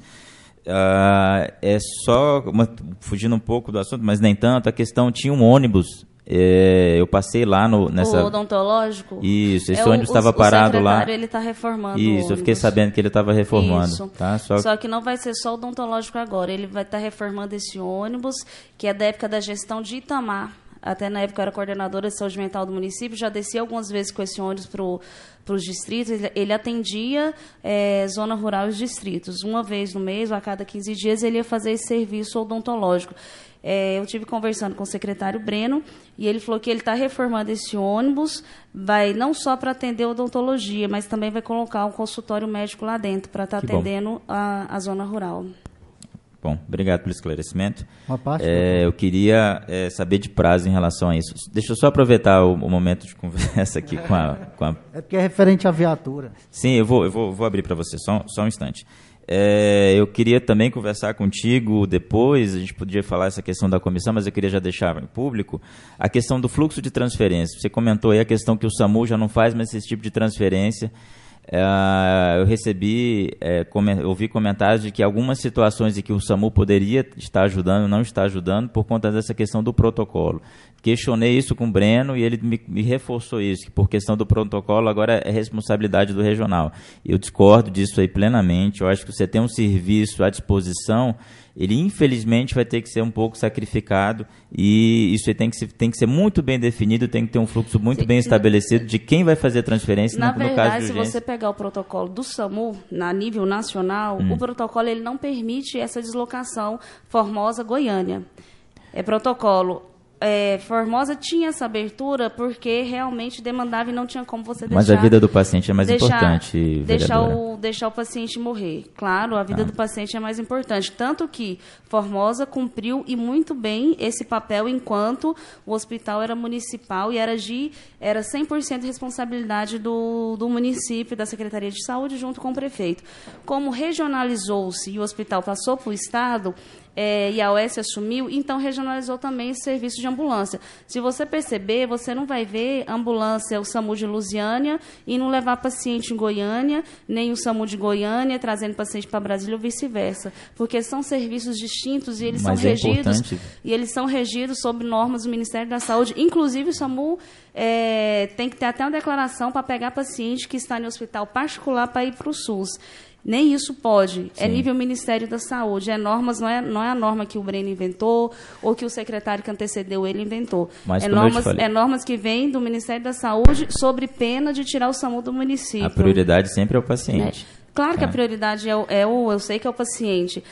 Ah, é só, uma, fugindo um pouco do assunto, mas nem tanto, a questão, tinha um ônibus, é, eu passei lá no, nessa...
O odontológico?
Isso, esse
é,
ônibus estava parado lá.
O ele está reformando
Isso,
o ônibus.
Eu fiquei sabendo que ele estava reformando.
Isso.
Tá? Só...
Só que não vai ser só o odontológico agora, ele vai estar tá reformando esse ônibus, que é da época da gestão de Itamar. Até na época eu era coordenadora de saúde mental do município, já desci algumas vezes com esse ônibus para os distritos. Ele, ele atendia é, zona rural e os distritos. Uma vez no mês, ou a cada quinze dias, ele ia fazer esse serviço odontológico. É, eu tive conversando com o secretário Breno, e ele falou que ele está reformando esse ônibus, vai não só para atender odontologia, mas também vai colocar um consultório médico lá dentro, para estar tá atendendo a, a zona rural.
Bom, obrigado pelo esclarecimento.
Uma parte,
é, eu queria é, saber de prazo em relação a isso. Deixa eu só aproveitar o, o momento de conversa aqui com a, com a...
É porque é referente à viatura.
Sim, eu vou, eu vou, vou abrir para você, só, só um instante. É, eu queria também conversar contigo depois, a gente podia falar essa questão da comissão, mas eu queria já deixar em público a questão do fluxo de transferência. Você comentou aí a questão que o SAMU já não faz mais esse tipo de transferência. É, eu recebi, é, come, ouvi comentários de que algumas situações em que o SAMU poderia estar ajudando, não está ajudando por conta dessa questão do protocolo. questionei isso com o Breno e ele me, me reforçou isso, que por questão do protocolo agora é responsabilidade do regional. Eu discordo disso aí plenamente. Eu acho que você tem um serviço à disposição, ele infelizmente vai ter que ser um pouco sacrificado e isso aí tem que, ser, tem que ser muito bem definido, tem que ter um fluxo muito Sim, bem estabelecido de quem vai fazer a transferência
na
no,
verdade,
no caso de urgência.
Se você pegar o protocolo do SAMU, na nível nacional, hum. o protocolo ele não permite essa deslocação Formosa-Goiânia. É protocolo... É, Formosa tinha essa abertura porque realmente demandava e não tinha como você deixar...
Mas a vida do paciente é mais
deixar,
importante,
deixar o, deixar o paciente morrer. Claro, a vida ah. do paciente é mais importante. Tanto que Formosa cumpriu e muito bem esse papel enquanto o hospital era municipal e era, de, era cem por cento responsabilidade do, do município, da Secretaria de Saúde, junto com o prefeito. Como regionalizou-se e o hospital passou para o Estado... É, e a O S assumiu, então regionalizou também esse serviço de ambulância. Se você perceber, você não vai ver ambulância, o SAMU de Lusiânia, e não levar paciente em Goiânia, nem o SAMU de Goiânia trazendo paciente para Brasília ou vice-versa, porque são serviços distintos e eles
Mas
são
é
regidos
importante.
e eles são regidos sob normas do Ministério da Saúde. Inclusive, o SAMU é, tem que ter até uma declaração para pegar paciente que está em hospital particular para ir para o SUS. Nem isso pode. Sim. É nível Ministério da Saúde. É normas, não é, não é a norma que o Breno inventou ou que o secretário que antecedeu ele inventou.
Mas,
é, normas, é normas que vêm do Ministério da Saúde sobre pena de tirar o SAMU do município.
A prioridade sempre é o paciente.
É. Claro que
é.
a prioridade é o, é o... Eu sei que é o paciente,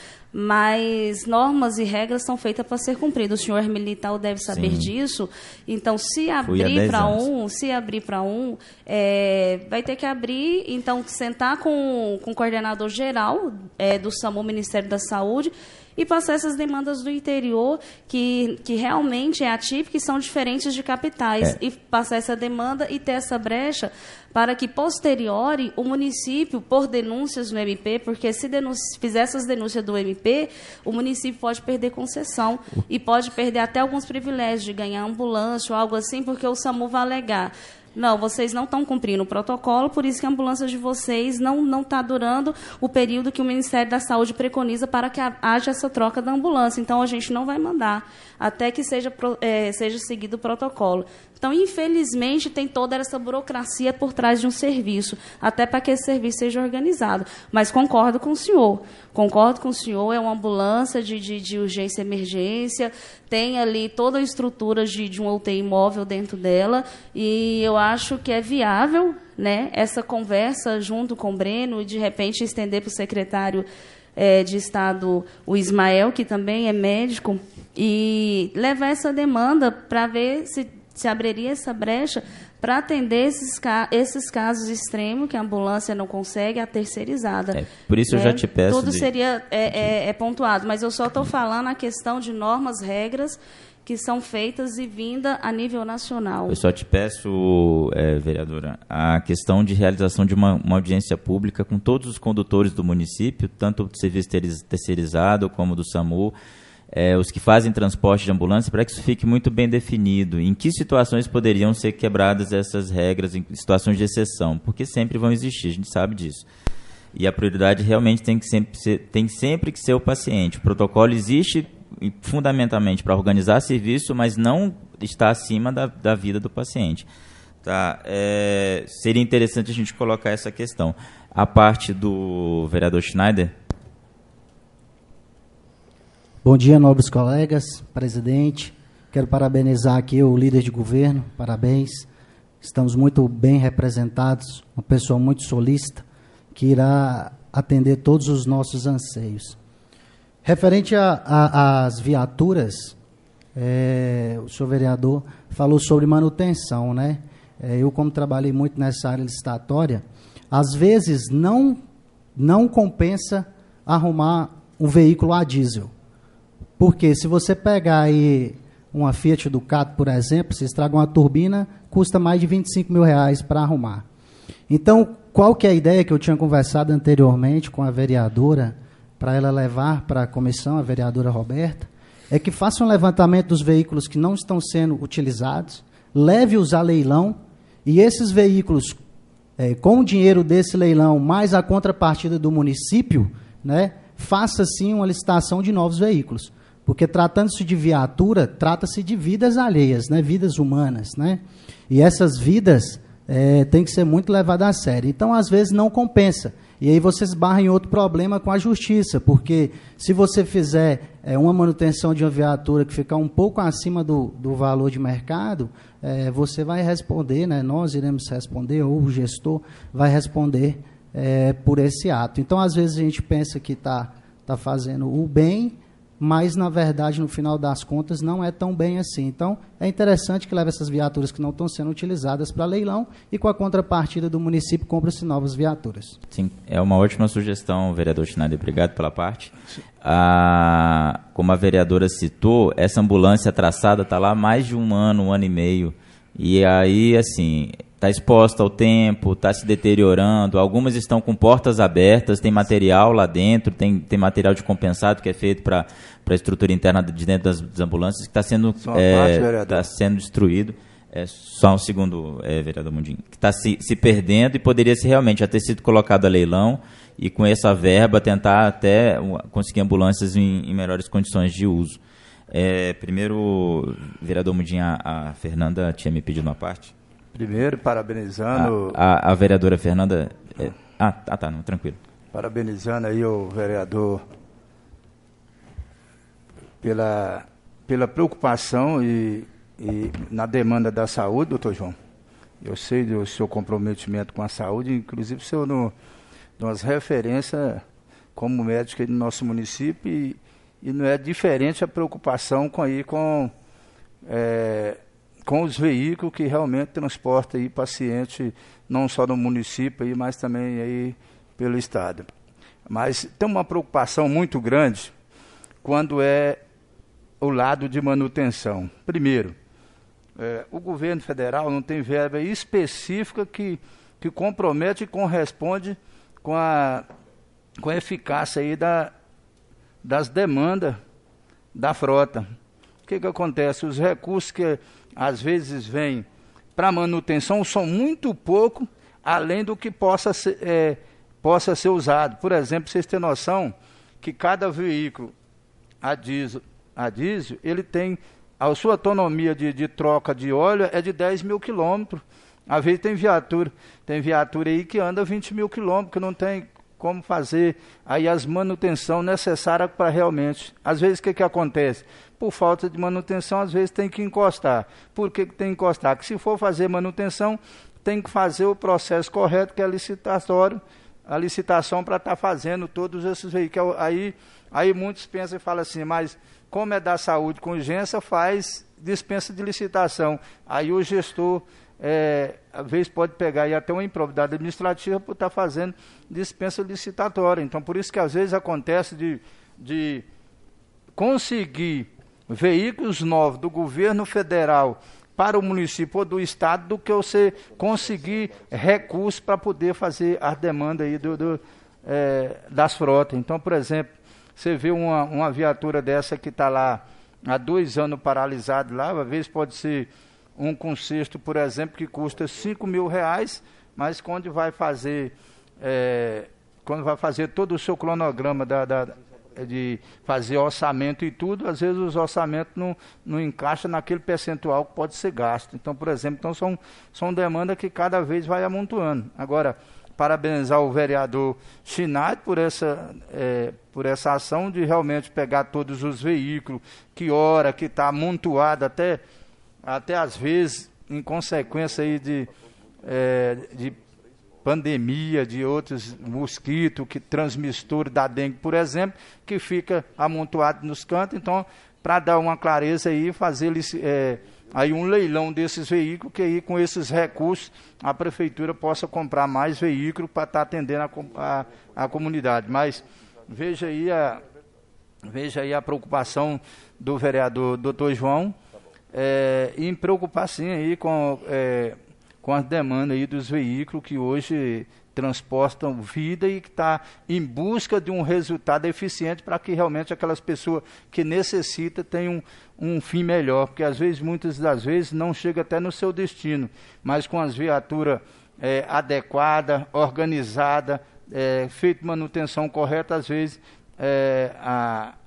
mas normas e regras são feitas para ser cumpridas. O senhor militar deve saber Sim. disso. Então, se abrir para um, se abrir para um, é, vai ter que abrir, então, sentar com, com o coordenador geral é, do SAMU, Ministério da Saúde, e passar essas demandas do interior, que, que realmente é atípica e são diferentes de capitais. É. E passar essa demanda e ter essa brecha para que, posteriori, o município, por denúncias no M P, porque se denúncia, fizer essas denúncias do M P, o município pode perder concessão e pode perder até alguns privilégios de ganhar ambulância ou algo assim, porque o SAMU vai alegar. Não, vocês não estão cumprindo o protocolo, por isso que a ambulância de vocês não não está durando o período que o Ministério da Saúde preconiza para que haja essa troca da ambulância. Então, a gente não vai mandar até que seja, é, seja seguido o protocolo. Então, infelizmente, tem toda essa burocracia por trás de um serviço, até para que esse serviço seja organizado. Mas concordo com o senhor. Concordo com o senhor, é uma ambulância de, de, de urgência e emergência, tem ali toda a estrutura de, de um U T I móvel dentro dela, e eu acho que é viável, né, essa conversa junto com o Breno e, de repente, estender para o secretário é, de Estado, o Ismael, que também é médico, e levar essa demanda para ver se se abriria essa brecha para atender esses, esses casos extremos que a ambulância não consegue, a terceirizada.
É, por isso né? eu já te peço...
Tudo
de...
seria é, é, é pontuado, mas eu só estou falando a questão de normas, regras que são feitas e vinda a nível nacional.
Eu só te peço, é, vereadora, a questão de realização de uma, uma audiência pública com todos os condutores do município, tanto do serviço terceirizado como do SAMU, É, os que fazem transporte de ambulância, para que isso fique muito bem definido. Em que situações poderiam ser quebradas essas regras, em situações de exceção? Porque sempre vão existir, a gente sabe disso. E a prioridade realmente tem, que sempre, ser, tem sempre que ser o paciente. O protocolo existe fundamentalmente para organizar serviço, mas não está acima da, da vida do paciente. Tá? É, seria interessante a gente colocar essa questão. A parte do vereador Schneider...
Bom dia, nobres colegas, presidente. Quero parabenizar aqui o líder de governo, parabéns. Estamos muito bem representados, uma pessoa muito solícita, que irá atender todos os nossos anseios. Referente às viaturas, é, o senhor vereador falou sobre manutenção, né? É, eu, como trabalhei muito nessa área licitatória, às vezes não, não compensa arrumar um veículo a diesel. Porque se você pegar aí uma Fiat Ducato, por exemplo, se estraga uma turbina, custa mais de vinte e cinco mil reais para arrumar. Então, qual que é a ideia que eu tinha conversado anteriormente com a vereadora, para ela levar para a comissão, a vereadora Roberta, é que faça um levantamento dos veículos que não estão sendo utilizados, leve-os a leilão, e esses veículos, é, com o dinheiro desse leilão, mais a contrapartida do município, né, faça sim uma licitação de novos veículos. Porque tratando-se de viatura, trata-se de vidas alheias, né? Vidas humanas, né? E essas vidas é, têm que ser muito levadas a sério. Então, às vezes, não compensa. E aí você esbarra em outro problema com a justiça, porque se você fizer é, uma manutenção de uma viatura que ficar um pouco acima do, do valor de mercado, é, você vai responder, né? Nós iremos responder, ou o gestor vai responder é, por esse ato. Então, às vezes, a gente pensa que está tá fazendo o bem, mas, na verdade, no final das contas, não é tão bem assim. Então, é interessante que leve essas viaturas que não estão sendo utilizadas para leilão e, com a contrapartida do município, compra-se novas viaturas.
Sim, é uma ótima sugestão, vereador Schneider. Obrigado pela parte. Ah, como a vereadora citou, essa ambulância traçada está lá há mais de um ano, um ano e meio. E aí, assim, está exposta ao tempo, está se deteriorando. Algumas estão com portas abertas, tem material lá dentro, tem, tem material de compensado que é feito para a estrutura interna de dentro das, das ambulâncias, que está sendo, é, tá sendo destruído. É, só um segundo, é, vereador Mundinho. Que está se, se perdendo e poderia ser realmente já ter sido colocado a leilão e com essa verba tentar até conseguir ambulâncias em, em melhores condições de uso. É, primeiro, vereador Mundinho, a, a Fernanda tinha me pedido uma parte.
Primeiro, parabenizando...
A, a, a vereadora Fernanda... É, ah, tá, tá, não, tranquilo.
Parabenizando aí o vereador pela, pela preocupação e, e na demanda da saúde, doutor João. Eu sei do seu comprometimento com a saúde, inclusive o senhor no, umas referências como médico aí no nosso município e, e não é diferente a preocupação com, aí, com, é, com os veículos que realmente transportam aí paciente, não só no município, aí, mas também aí pelo estado. Mas tem uma preocupação muito grande quando é o lado de manutenção. Primeiro, é, o governo federal não tem verba específica que, que compromete e corresponde com a, com a eficácia aí da, das demandas da frota. O que, que acontece? Os recursos que às vezes vêm para manutenção são muito pouco, além do que possa ser, é, possa ser usado. Por exemplo, vocês têm noção que cada veículo a diesel, a diesel ele tem a sua autonomia de, de troca de óleo é de dez mil quilômetros. Às vezes tem viatura, tem viatura aí que anda vinte mil quilômetros, que não tem como fazer aí as manutenção necessárias para realmente. Às vezes o que, que acontece? Por falta de manutenção, às vezes tem que encostar. Por que, que tem que encostar? Porque se for fazer manutenção, tem que fazer o processo correto, que é licitatório, a licitação para estar tá fazendo todos esses veículos. Aí, aí muitos pensam e falam assim, mas como é da saúde com urgência, faz dispensa de licitação. Aí o gestor, é, às vezes, pode pegar aí até uma improbidade administrativa por estar tá fazendo dispensa licitatória. Então, por isso que às vezes acontece de, de conseguir veículos novos do governo federal para o município ou do estado do que você conseguir recursos para poder fazer a demanda aí do, do, é, das frotas. Então, por exemplo, você vê uma, uma viatura dessa que está lá há dois anos paralisada lá, às vezes pode ser um conserto, por exemplo, que custa cinco mil reais, mas quando vai fazer, é, quando vai fazer todo o seu cronograma da, da, de fazer orçamento e tudo, às vezes os orçamentos não, não encaixam naquele percentual que pode ser gasto. Então, por exemplo, então são, são demandas que cada vez vai amontoando. Agora, parabenizar o vereador Schneider por essa, é, por essa ação de realmente pegar todos os veículos, que hora, que está amontoado, até, até às vezes, em consequência aí de, é, de pandemia, de outros mosquitos, que transmissor da dengue, por exemplo, que fica amontoado nos cantos. Então, para dar uma clareza aí, fazer é, aí um leilão desses veículos, que aí com esses recursos a prefeitura possa comprar mais veículos para estar tá atendendo a, a, a comunidade. Mas veja aí a, veja aí a preocupação do vereador doutor João, é, em preocupar sim aí com, é, com as demandas aí dos veículos que hoje transportam vida e que está em busca de um resultado eficiente para que realmente aquelas pessoas que necessitam tenham um, um fim melhor, porque às vezes, muitas das vezes, não chega até no seu destino, mas com as viaturas é, adequadas, organizadas, é, feita manutenção correta, às vezes é, a,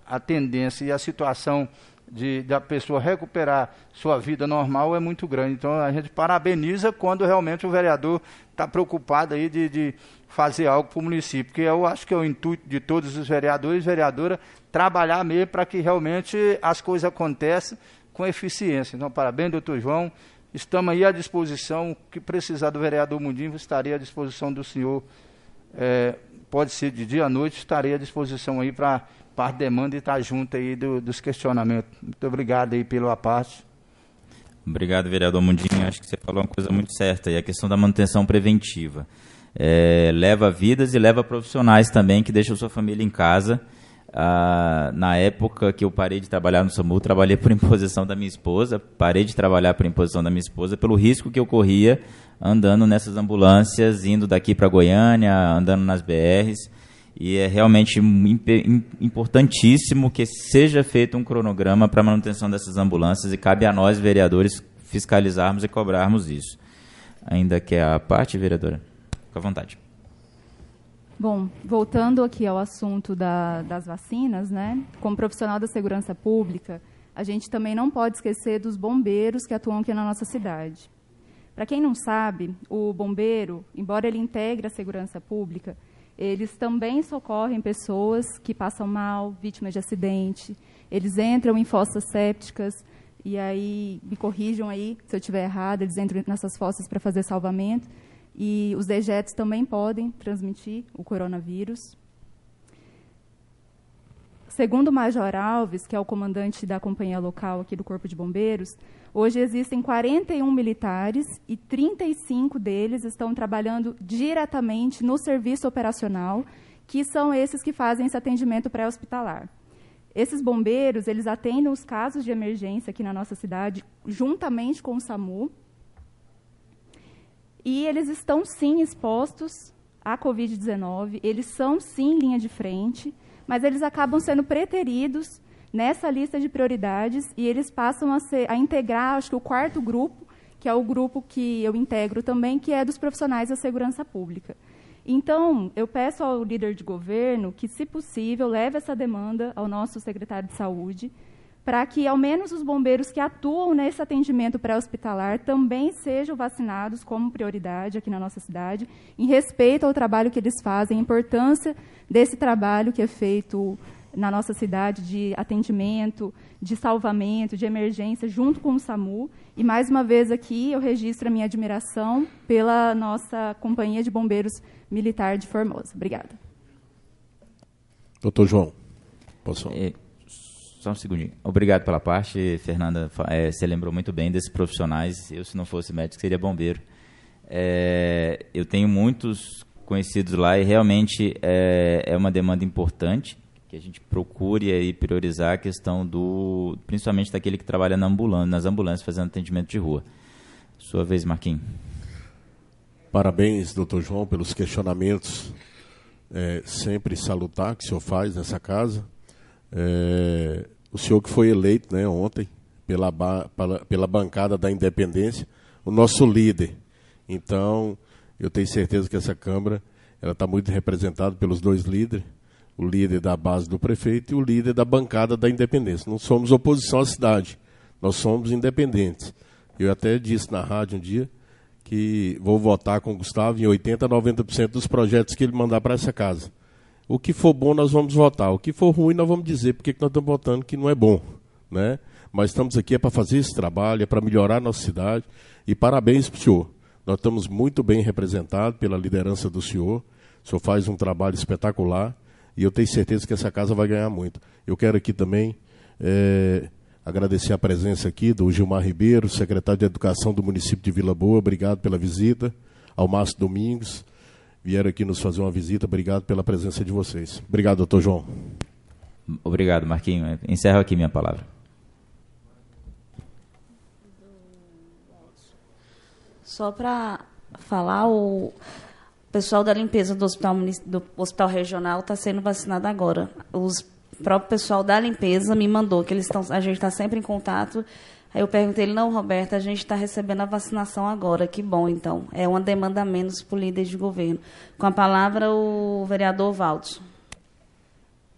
a tendência e a situação de da pessoa recuperar sua vida normal é muito grande. Então, a gente parabeniza quando realmente o vereador está preocupado aí de, de fazer algo para o município, porque eu acho que é o intuito de todos os vereadores e vereadoras trabalhar mesmo para que realmente as coisas aconteçam com eficiência. Então, parabéns, doutor João. Estamos aí à disposição. O que precisar do vereador Mundinho, estarei à disposição do senhor. É, pode ser de dia à noite, estarei à disposição aí para a demanda e estar junto aí do, dos questionamentos. Muito obrigado aí pela parte.
Obrigado, vereador Mundinho. Acho que você falou uma coisa muito certa, e a questão da manutenção preventiva. É, leva vidas e leva profissionais também que deixam sua família em casa. Ah, na época que eu parei de trabalhar no SAMU, trabalhei por imposição da minha esposa, parei de trabalhar por imposição da minha esposa pelo risco que eu corria andando nessas ambulâncias, indo daqui para Goiânia, andando nas B Rs, e é realmente importantíssimo que seja feito um cronograma para a manutenção dessas ambulâncias, e cabe a nós, vereadores, fiscalizarmos e cobrarmos isso. Ainda quer a parte, vereadora? Fique à vontade.
Bom, voltando aqui ao assunto da, das vacinas, né? Como profissional da segurança pública, a gente também não pode esquecer dos bombeiros que atuam aqui na nossa cidade. Para quem não sabe, o bombeiro, embora ele integre a segurança pública, eles também socorrem pessoas que passam mal, vítimas de acidente, eles entram em fossas sépticas, e aí, me corrijam aí se eu estiver errado, eles entram nessas fossas para fazer salvamento, e os dejetos também podem transmitir o coronavírus. Segundo o Major Alves, que é o comandante da companhia local aqui do Corpo de Bombeiros, hoje existem quarenta e um militares e trinta e cinco deles estão trabalhando diretamente no serviço operacional, que são esses que fazem esse atendimento pré-hospitalar. Esses bombeiros, eles atendem os casos de emergência aqui na nossa cidade, juntamente com o SAMU, e eles estão, sim, expostos à covid dezenove, eles são, sim, linha de frente, mas eles acabam sendo preteridos nessa lista de prioridades e eles passam a, ser, a integrar, acho que o quarto grupo, que é o grupo que eu integro também, que é dos profissionais da segurança pública. Então, eu peço ao líder de governo que, se possível, leve essa demanda ao nosso secretário de Saúde, para que, ao menos, os bombeiros que atuam nesse atendimento pré-hospitalar também sejam vacinados como prioridade aqui na nossa cidade, em respeito ao trabalho que eles fazem, a importância desse trabalho que é feito na nossa cidade de atendimento, de salvamento, de emergência, junto com o SAMU. E, mais uma vez, aqui eu registro a minha admiração pela nossa Companhia de Bombeiros Militar de Formosa. Obrigada.
Doutor João, posso...
É... Só um segundinho. Obrigado pela parte, Fernanda. É, você lembrou muito bem desses profissionais. Eu, se não fosse médico, seria bombeiro. É, eu tenho muitos conhecidos lá e realmente é, é uma demanda importante que a gente procure aí priorizar a questão do, principalmente daquele que trabalha na ambulância, nas ambulâncias fazendo atendimento de rua. Sua vez, Marquinhos.
Parabéns, doutor João, pelos questionamentos é, sempre salutar que o senhor faz nessa casa. É, o senhor que foi eleito, né, ontem pela, pela, pela bancada da Independência, o nosso líder. Então, eu tenho certeza que essa Câmara ela está muito representada pelos dois líderes, o líder da base do prefeito e o líder da bancada da Independência. Não somos oposição à cidade, nós somos independentes. Eu até disse na rádio um dia que vou votar com o Gustavo em oitenta por cento, noventa por cento dos projetos que ele mandar para essa casa. O que for bom, nós vamos votar. O que for ruim, nós vamos dizer porque que nós estamos votando que não é bom, né? Mas estamos aqui é para fazer esse trabalho, é para melhorar a nossa cidade. E parabéns para o senhor. Nós estamos muito bem representados pela liderança do senhor. O senhor faz um trabalho espetacular e eu tenho certeza que essa casa vai ganhar muito. Eu quero aqui também é, agradecer a presença aqui do Gilmar Ribeiro, secretário de Educação do município de Vila Boa. Obrigado pela visita. Ao Márcio Domingos. Vieram aqui nos fazer uma visita. Obrigado pela presença de vocês. Obrigado, doutor João.
Obrigado, Marquinhos. Encerro aqui minha palavra.
Só para falar, o pessoal da limpeza do hospital, do hospital regional está sendo vacinado agora. O próprio pessoal da limpeza me mandou que eles estão, a gente está sempre em contato. Aí eu perguntei ele, não, Roberta, a gente está recebendo a vacinação agora, que bom, então. É uma demanda a menos para o líder de governo. Com a palavra, o vereador Valdes.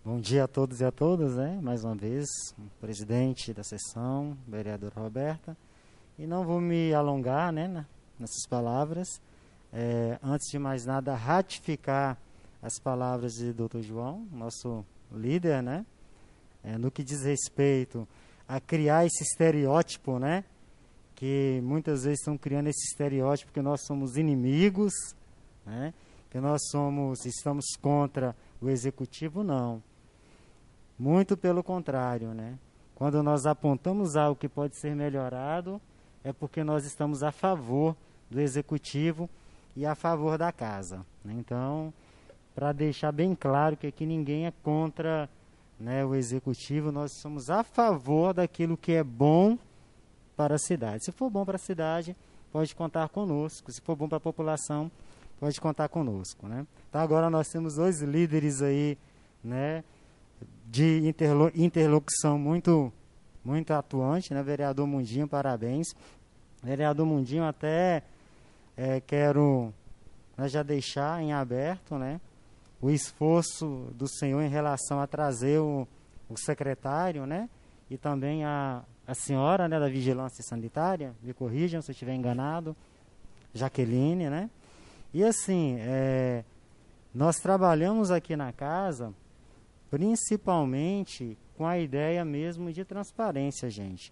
Bom dia a todos e a todas, né? Mais uma vez, presidente da sessão, vereadora Roberta. E não vou me alongar, né, nessas palavras. É, antes de mais nada, ratificar as palavras de doutor João, nosso líder, né? É, no que diz respeito a criar esse estereótipo, né? Que muitas vezes estão criando esse estereótipo que nós somos inimigos, né? Que nós somos, estamos contra o executivo, não. Muito pelo contrário, né? Quando nós apontamos algo que pode ser melhorado, é porque nós estamos a favor do executivo e a favor da casa, né? Então, para deixar bem claro que aqui ninguém é contra, né, o executivo, nós somos a favor daquilo que é bom para a cidade. Se for bom para a cidade, pode contar conosco. Se for bom para a população, pode contar conosco, né? Então, agora nós temos dois líderes aí, né, de interlo interlocução muito, muito atuante, né? Vereador Mundinho, parabéns. Vereador Mundinho, até é, quero, né, já deixar em aberto, né, o esforço do senhor em relação a trazer o, o secretário, né, e também a, a senhora, né, da Vigilância Sanitária, me corrijam se eu estiver enganado, Jaqueline, né? E assim, é, nós trabalhamos aqui na casa principalmente com a ideia mesmo de transparência, gente.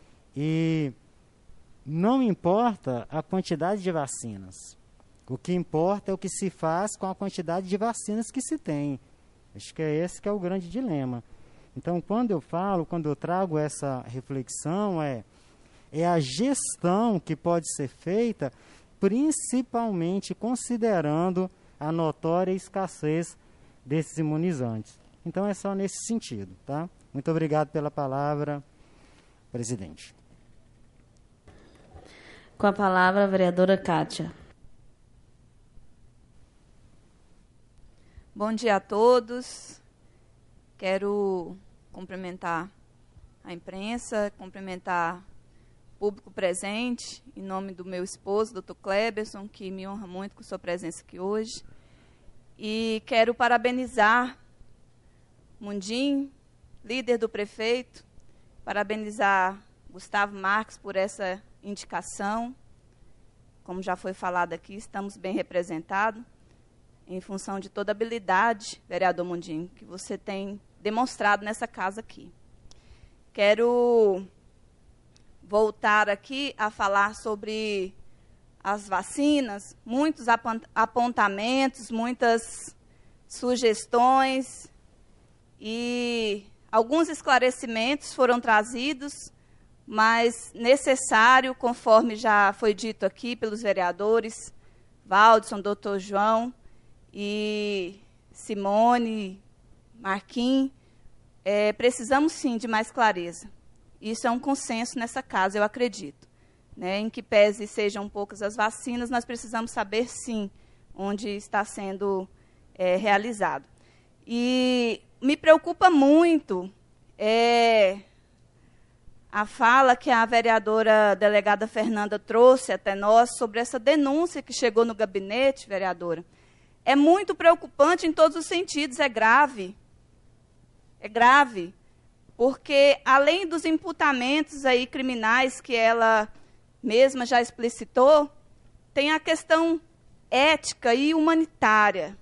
E não importa a quantidade de vacinas. O que importa é o que se faz com a quantidade de vacinas que se tem. Acho que é esse que é o grande dilema. Então, quando eu falo, quando eu trago essa reflexão, é, é a gestão que pode ser feita, principalmente considerando a notória escassez desses imunizantes. Então, é só nesse sentido, tá? Muito obrigado pela palavra, presidente.
Com a palavra, a vereadora Kátia.
Bom dia a todos. Quero cumprimentar a imprensa, cumprimentar o público presente, em nome do meu esposo, doutor Kleberson, que me honra muito com sua presença aqui hoje. E quero parabenizar Mundinho, líder do prefeito, parabenizar Gustavo Marques por essa indicação. Como já foi falado aqui, estamos bem representados, em função de toda a habilidade, vereador Mundinho, que você tem demonstrado nessa casa aqui. Quero voltar aqui a falar sobre as vacinas, muitos apontamentos, muitas sugestões e alguns esclarecimentos foram trazidos, mas necessário, conforme já foi dito aqui pelos vereadores, Valdson, doutor João e Simone, Marquinhos, é, precisamos sim de mais clareza. Isso é um consenso nessa casa, eu acredito. Né? Em que pese sejam poucas as vacinas, nós precisamos saber sim onde está sendo é, realizado. E me preocupa muito é, a fala que a vereadora delegada Fernanda trouxe até nós sobre essa denúncia que chegou no gabinete, vereadora. É muito preocupante em todos os sentidos, é grave. É grave, porque além dos imputamentos aí criminais que ela mesma já explicitou, tem a questão ética e humanitária,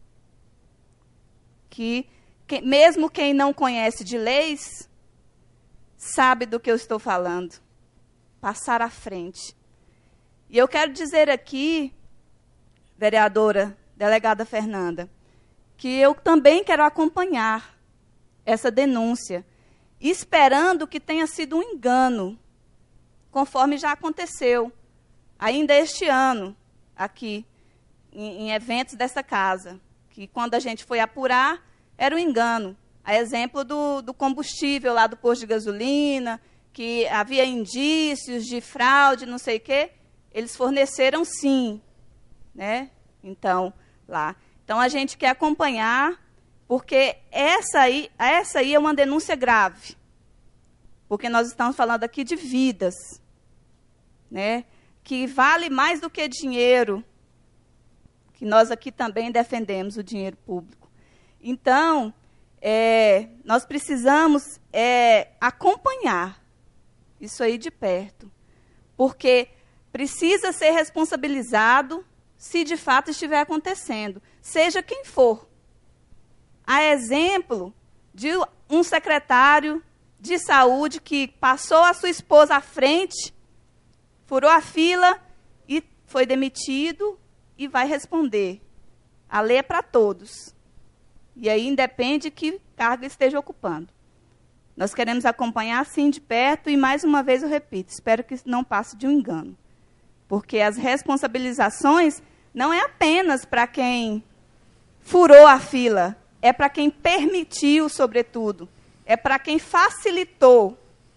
que, que mesmo quem não conhece de leis, sabe do que eu estou falando. Passar à frente. E eu quero dizer aqui, vereadora, delegada Fernanda, que eu também quero acompanhar essa denúncia, esperando que tenha sido um engano, conforme já aconteceu, ainda este ano, aqui, em, em eventos dessa casa, que quando a gente foi apurar, era um engano. A exemplo do, do combustível lá do posto de gasolina, que havia indícios de fraude, não sei o quê, eles forneceram sim, né? Então, lá. Então, a gente quer acompanhar, porque essa aí, essa aí é uma denúncia grave, porque nós estamos falando aqui de vidas, né? Que vale mais do que dinheiro, que nós aqui também defendemos o dinheiro público. Então, é, nós precisamos é, acompanhar isso aí de perto, porque precisa ser responsabilizado se de fato estiver acontecendo, seja quem for. Há exemplo de um secretário de saúde que passou a sua esposa à frente, furou a fila e foi demitido e vai responder. A lei é para todos. E aí independe de que cargo esteja ocupando. Nós queremos acompanhar assim de perto e, mais uma vez, eu repito, espero que não passe de um engano. Porque as responsabilizações não é apenas para quem furou a fila, é para quem permitiu, sobretudo, é para quem facilitou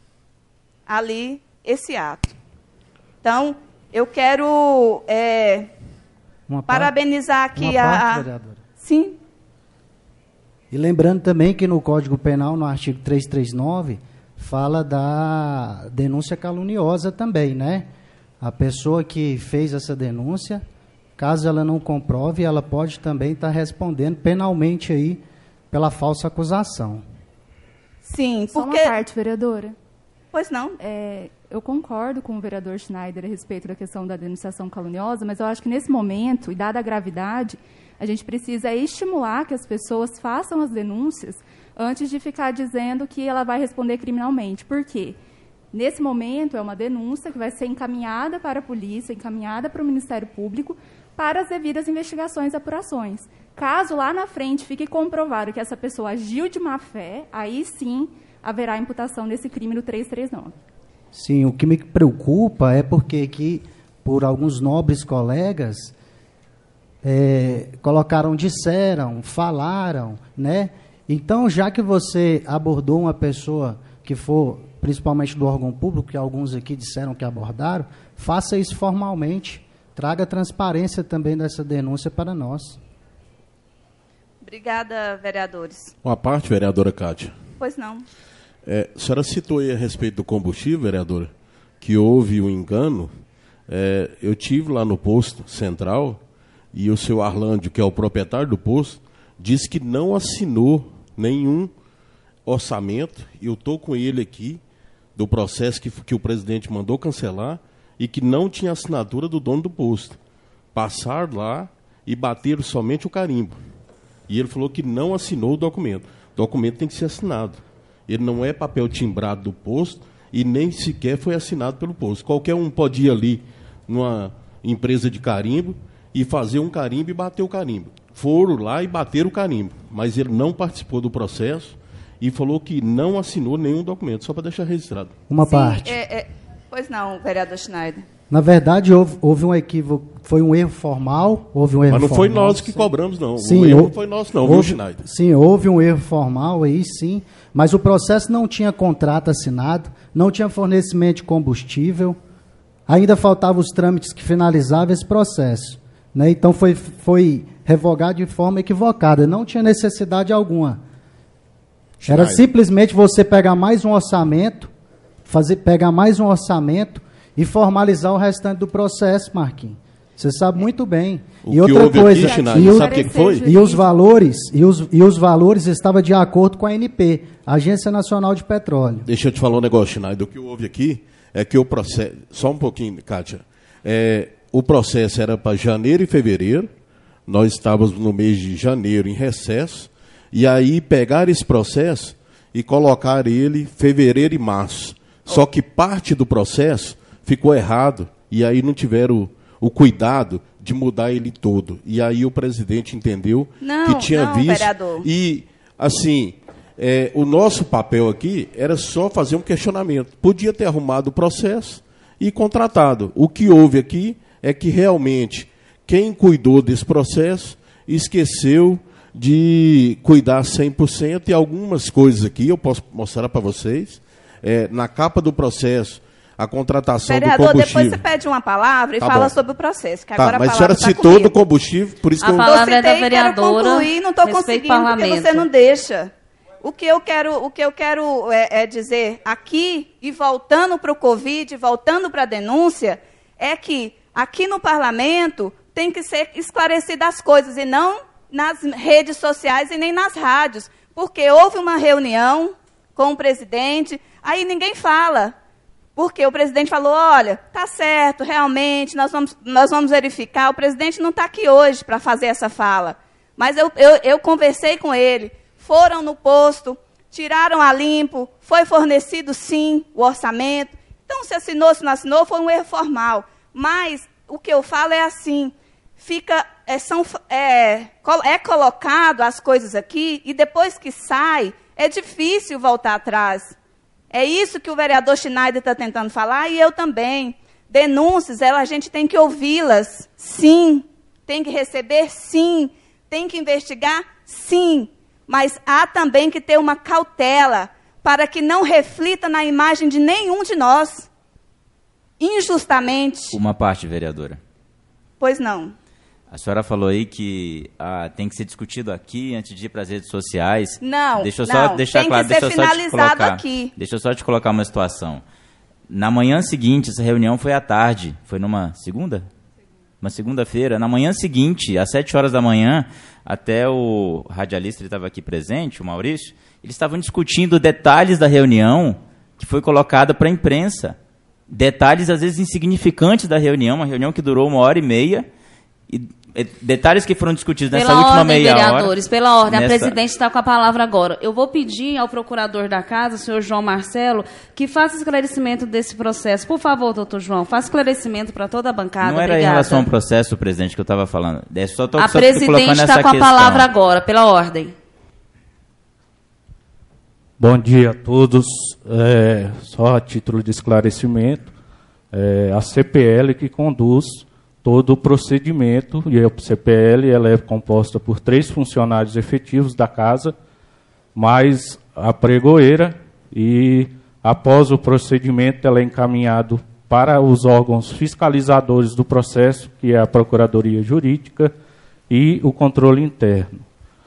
ali esse ato. Então, eu quero é, parabenizar aqui
uma
a...
parte, vereadora.
Sim.
E lembrando também que no Código Penal, no artigo trezentos e trinta e nove, fala da denúncia caluniosa também, né? A pessoa que fez essa denúncia, caso ela não comprove, ela pode também estar respondendo penalmente aí pela falsa acusação.
Sim,
Só
porque...
uma parte, vereadora.
Pois não.
É, eu concordo com o vereador Schneider a respeito da questão da denunciação caluniosa, mas eu acho que nesse momento, e dada a gravidade, a gente precisa estimular que as pessoas façam as denúncias antes de ficar dizendo que ela vai responder criminalmente. Por quê? Nesse momento, é uma denúncia que vai ser encaminhada para a polícia, encaminhada para o Ministério Público, para as devidas investigações e apurações. Caso lá na frente fique comprovado que essa pessoa agiu de má fé, aí sim haverá imputação desse crime no trezentos e trinta e nove.
Sim, o que me preocupa é porque que, por alguns nobres colegas, é, colocaram, disseram, falaram, né? Então, já que você abordou uma pessoa que for, principalmente do órgão público, que alguns aqui disseram que abordaram, faça isso formalmente. Traga transparência também dessa denúncia para nós.
Obrigada, vereadores.
Uma parte, vereadora Cátia.
Pois não.
É, a senhora citou aí a respeito do combustível, vereadora, que houve um engano. É, eu tive lá no posto central e o seu Arlândio, que é o proprietário do posto, disse que não assinou nenhum orçamento, e eu estou com ele aqui, do processo que, que o presidente mandou cancelar, e que não tinha assinatura do dono do posto. Passaram lá e bateram somente o carimbo. E ele falou que não assinou o documento. O documento tem que ser assinado. Ele não é papel timbrado do posto e nem sequer foi assinado pelo posto. Qualquer um pode ir ali numa empresa de carimbo e fazer um carimbo e bater o carimbo. Foram lá e bateram o carimbo, mas ele não participou do processo e falou que não assinou nenhum documento, só para deixar registrado.
Uma
Sim,
parte.
É, é, pois não, vereador Schneider.
Na verdade, houve, houve um equívoco, foi um erro formal, houve um erro
Mas não
formal,
foi nós que
sim.
cobramos, não.
Sim,
o erro
houve,
não foi nosso, não,
houve,
viu, Schneider?
Sim, houve um erro formal aí, sim, mas o processo não tinha contrato assinado, não tinha fornecimento de combustível, ainda faltavam os trâmites que finalizavam esse processo, né? Então foi, foi revogado de forma equivocada, não tinha necessidade alguma. Era
Schneider.
simplesmente você pegar mais um orçamento, fazer, pegar mais um orçamento e formalizar o restante do processo, Marquinhos. Você sabe muito bem.
O
e
que
outra
houve
coisa,
aqui, Schneider,
e, o,
sabe o que que foi?
e os valores, e os, e os valores estavam de acordo com a A N P, Agência Nacional de Petróleo.
Deixa eu te falar um negócio, Schneider. O que houve aqui é que o processo... Só um pouquinho, Kátia. É, o processo era para janeiro e fevereiro. Nós estávamos no mês de janeiro em recesso. E aí pegaram esse processo e colocaram ele em fevereiro e março. Só que parte do processo ficou errado. E aí não tiveram o, o cuidado de mudar ele todo. E aí o presidente entendeu
Não,
que tinha
não,
visto...
vereador.
E, assim... É, o nosso papel aqui era só fazer um questionamento. Podia ter arrumado o processo e contratado. O que houve aqui é que realmente quem cuidou desse processo esqueceu de cuidar cem por cento, e algumas coisas aqui eu posso mostrar para vocês. É, na capa do processo, a contratação
Vereador,
do combustível.
depois você pede uma palavra e
Tá
fala
bom.
sobre o processo, que
Tá,
agora
mas
a
a senhora
palavra tá
citou
comigo.
do combustível, por isso
A
que eu...
palavra é da
Citei, quero
vereadora.
concluir, não estou
Respeite
conseguindo, porque
parlamento.
você não deixa. O que eu quero, o que eu quero é, é dizer aqui, e voltando para o Covid, voltando para a denúncia, é que aqui no parlamento tem que ser esclarecidas as coisas, e não nas redes sociais e nem nas rádios. porque houve uma reunião com o presidente, aí ninguém fala. Porque o presidente falou, olha, tá certo, realmente, nós vamos, nós vamos verificar. O presidente não está aqui hoje para fazer essa fala. Mas eu, eu, eu conversei com ele, foram no posto, tiraram a limpo, foi fornecido, sim, o orçamento. Então, se assinou, se não assinou, foi um erro formal. Mas o que eu falo é assim, fica, é, são, é, é colocado as coisas aqui e depois que sai, é difícil voltar atrás. É isso que o vereador Schneider está tentando falar, e eu também. Denúncias, ela, a gente tem que ouvi-las, sim. Tem que receber, sim. Tem que investigar, sim. Mas há também que ter uma cautela para que não reflita na imagem de nenhum de nós, injustamente.
Uma parte, vereadora.
Pois não.
A senhora falou aí que ah, tem que ser discutido aqui antes de ir para as redes sociais.
Não,
deixa eu
não,
só deixar
tem
claro,
que ser
deixa eu só te
finalizado
colocar,
aqui.
Deixa eu só te colocar uma situação. Na manhã seguinte, essa reunião foi à tarde, foi numa segunda? Uma segunda-feira. Na manhã seguinte, às sete horas da manhã, até o radialista ele estava aqui presente, o Maurício, eles estavam discutindo detalhes da reunião que foi colocada para a imprensa. Detalhes, às vezes, insignificantes da reunião, uma reunião que durou uma hora e meia, e detalhes que foram discutidos nessa
pela
última
ordem,
meia
vereadores,
hora.
Pela ordem,
nessa...
a presidente está com a palavra agora. Eu vou pedir ao procurador da casa, o senhor João Marcelo, que faça esclarecimento desse processo. Por favor, doutor João, faça esclarecimento para toda a bancada.
Não era
Obrigada.
Em relação ao processo, presidente, que eu estava falando. É só tô,
a
só
presidente está com a palavra agora, pela ordem.
Bom dia a todos. É, só a título de esclarecimento, é a C P L que conduz todo o procedimento, e a C P L ela é composta por três funcionários efetivos da casa, mais a pregoeira, e após o procedimento ela é encaminhado para os órgãos fiscalizadores do processo, que é a Procuradoria Jurídica e o controle interno.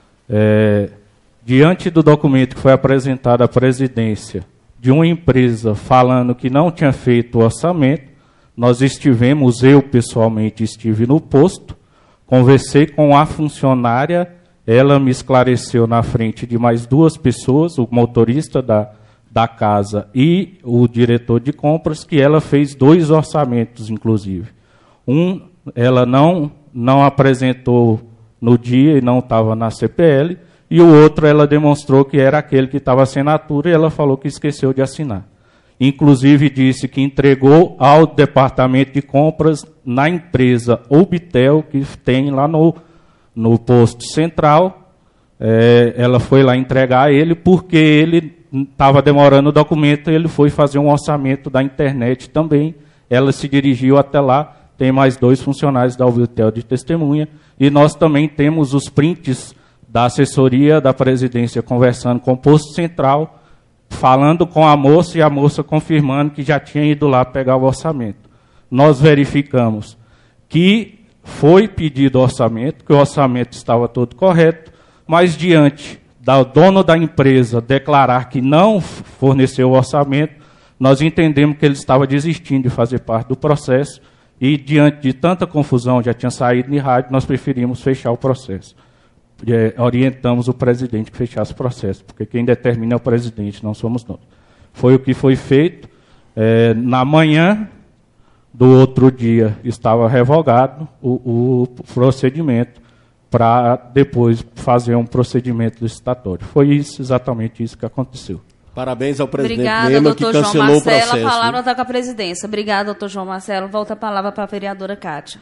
É, diante do documento que foi apresentado à presidência de uma empresa falando que não tinha feito o orçamento, nós estivemos, eu pessoalmente estive no posto, conversei com a funcionária, ela me esclareceu na frente de mais duas pessoas, o motorista da, da casa e o diretor de compras, que ela fez dois orçamentos, inclusive. Um, ela não, não apresentou no dia e não estava na C P L, e o outro ela demonstrou que era aquele que estava a assinatura e ela falou que esqueceu de assinar. Inclusive disse que entregou ao departamento de compras na empresa Obitel, que tem lá no, no posto central. É, ela foi lá entregar a ele porque ele estava demorando o documento, ele foi fazer um orçamento da internet também. Ela se dirigiu até lá, tem mais dois funcionários da Obitel de testemunha, e nós também temos os prints da assessoria da presidência conversando com o posto central, falando com a moça e a moça confirmando que já tinha ido lá pegar o orçamento. Nós verificamos que foi pedido orçamento, que o orçamento estava todo correto, mas diante do dono da empresa declarar que não forneceu o orçamento, nós entendemos que ele estava desistindo de fazer parte do processo e, diante de tanta confusão, já tinha saído de rádio, nós preferimos fechar o processo. Orientamos o presidente que fechasse o processo, porque quem determina é o presidente, não somos nós. Foi o que foi feito. É, na manhã do outro dia estava revogado o, o procedimento para depois fazer um procedimento licitatório. Foi isso, exatamente isso que aconteceu.
Parabéns ao presidente
Obrigada,
Lema, que
doutor
cancelou
João
o processo.
Marcelo. A palavra está com a presidência. Obrigada, doutor João Marcelo. Volta a palavra para a vereadora Kátia.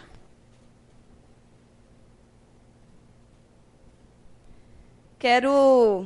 Quero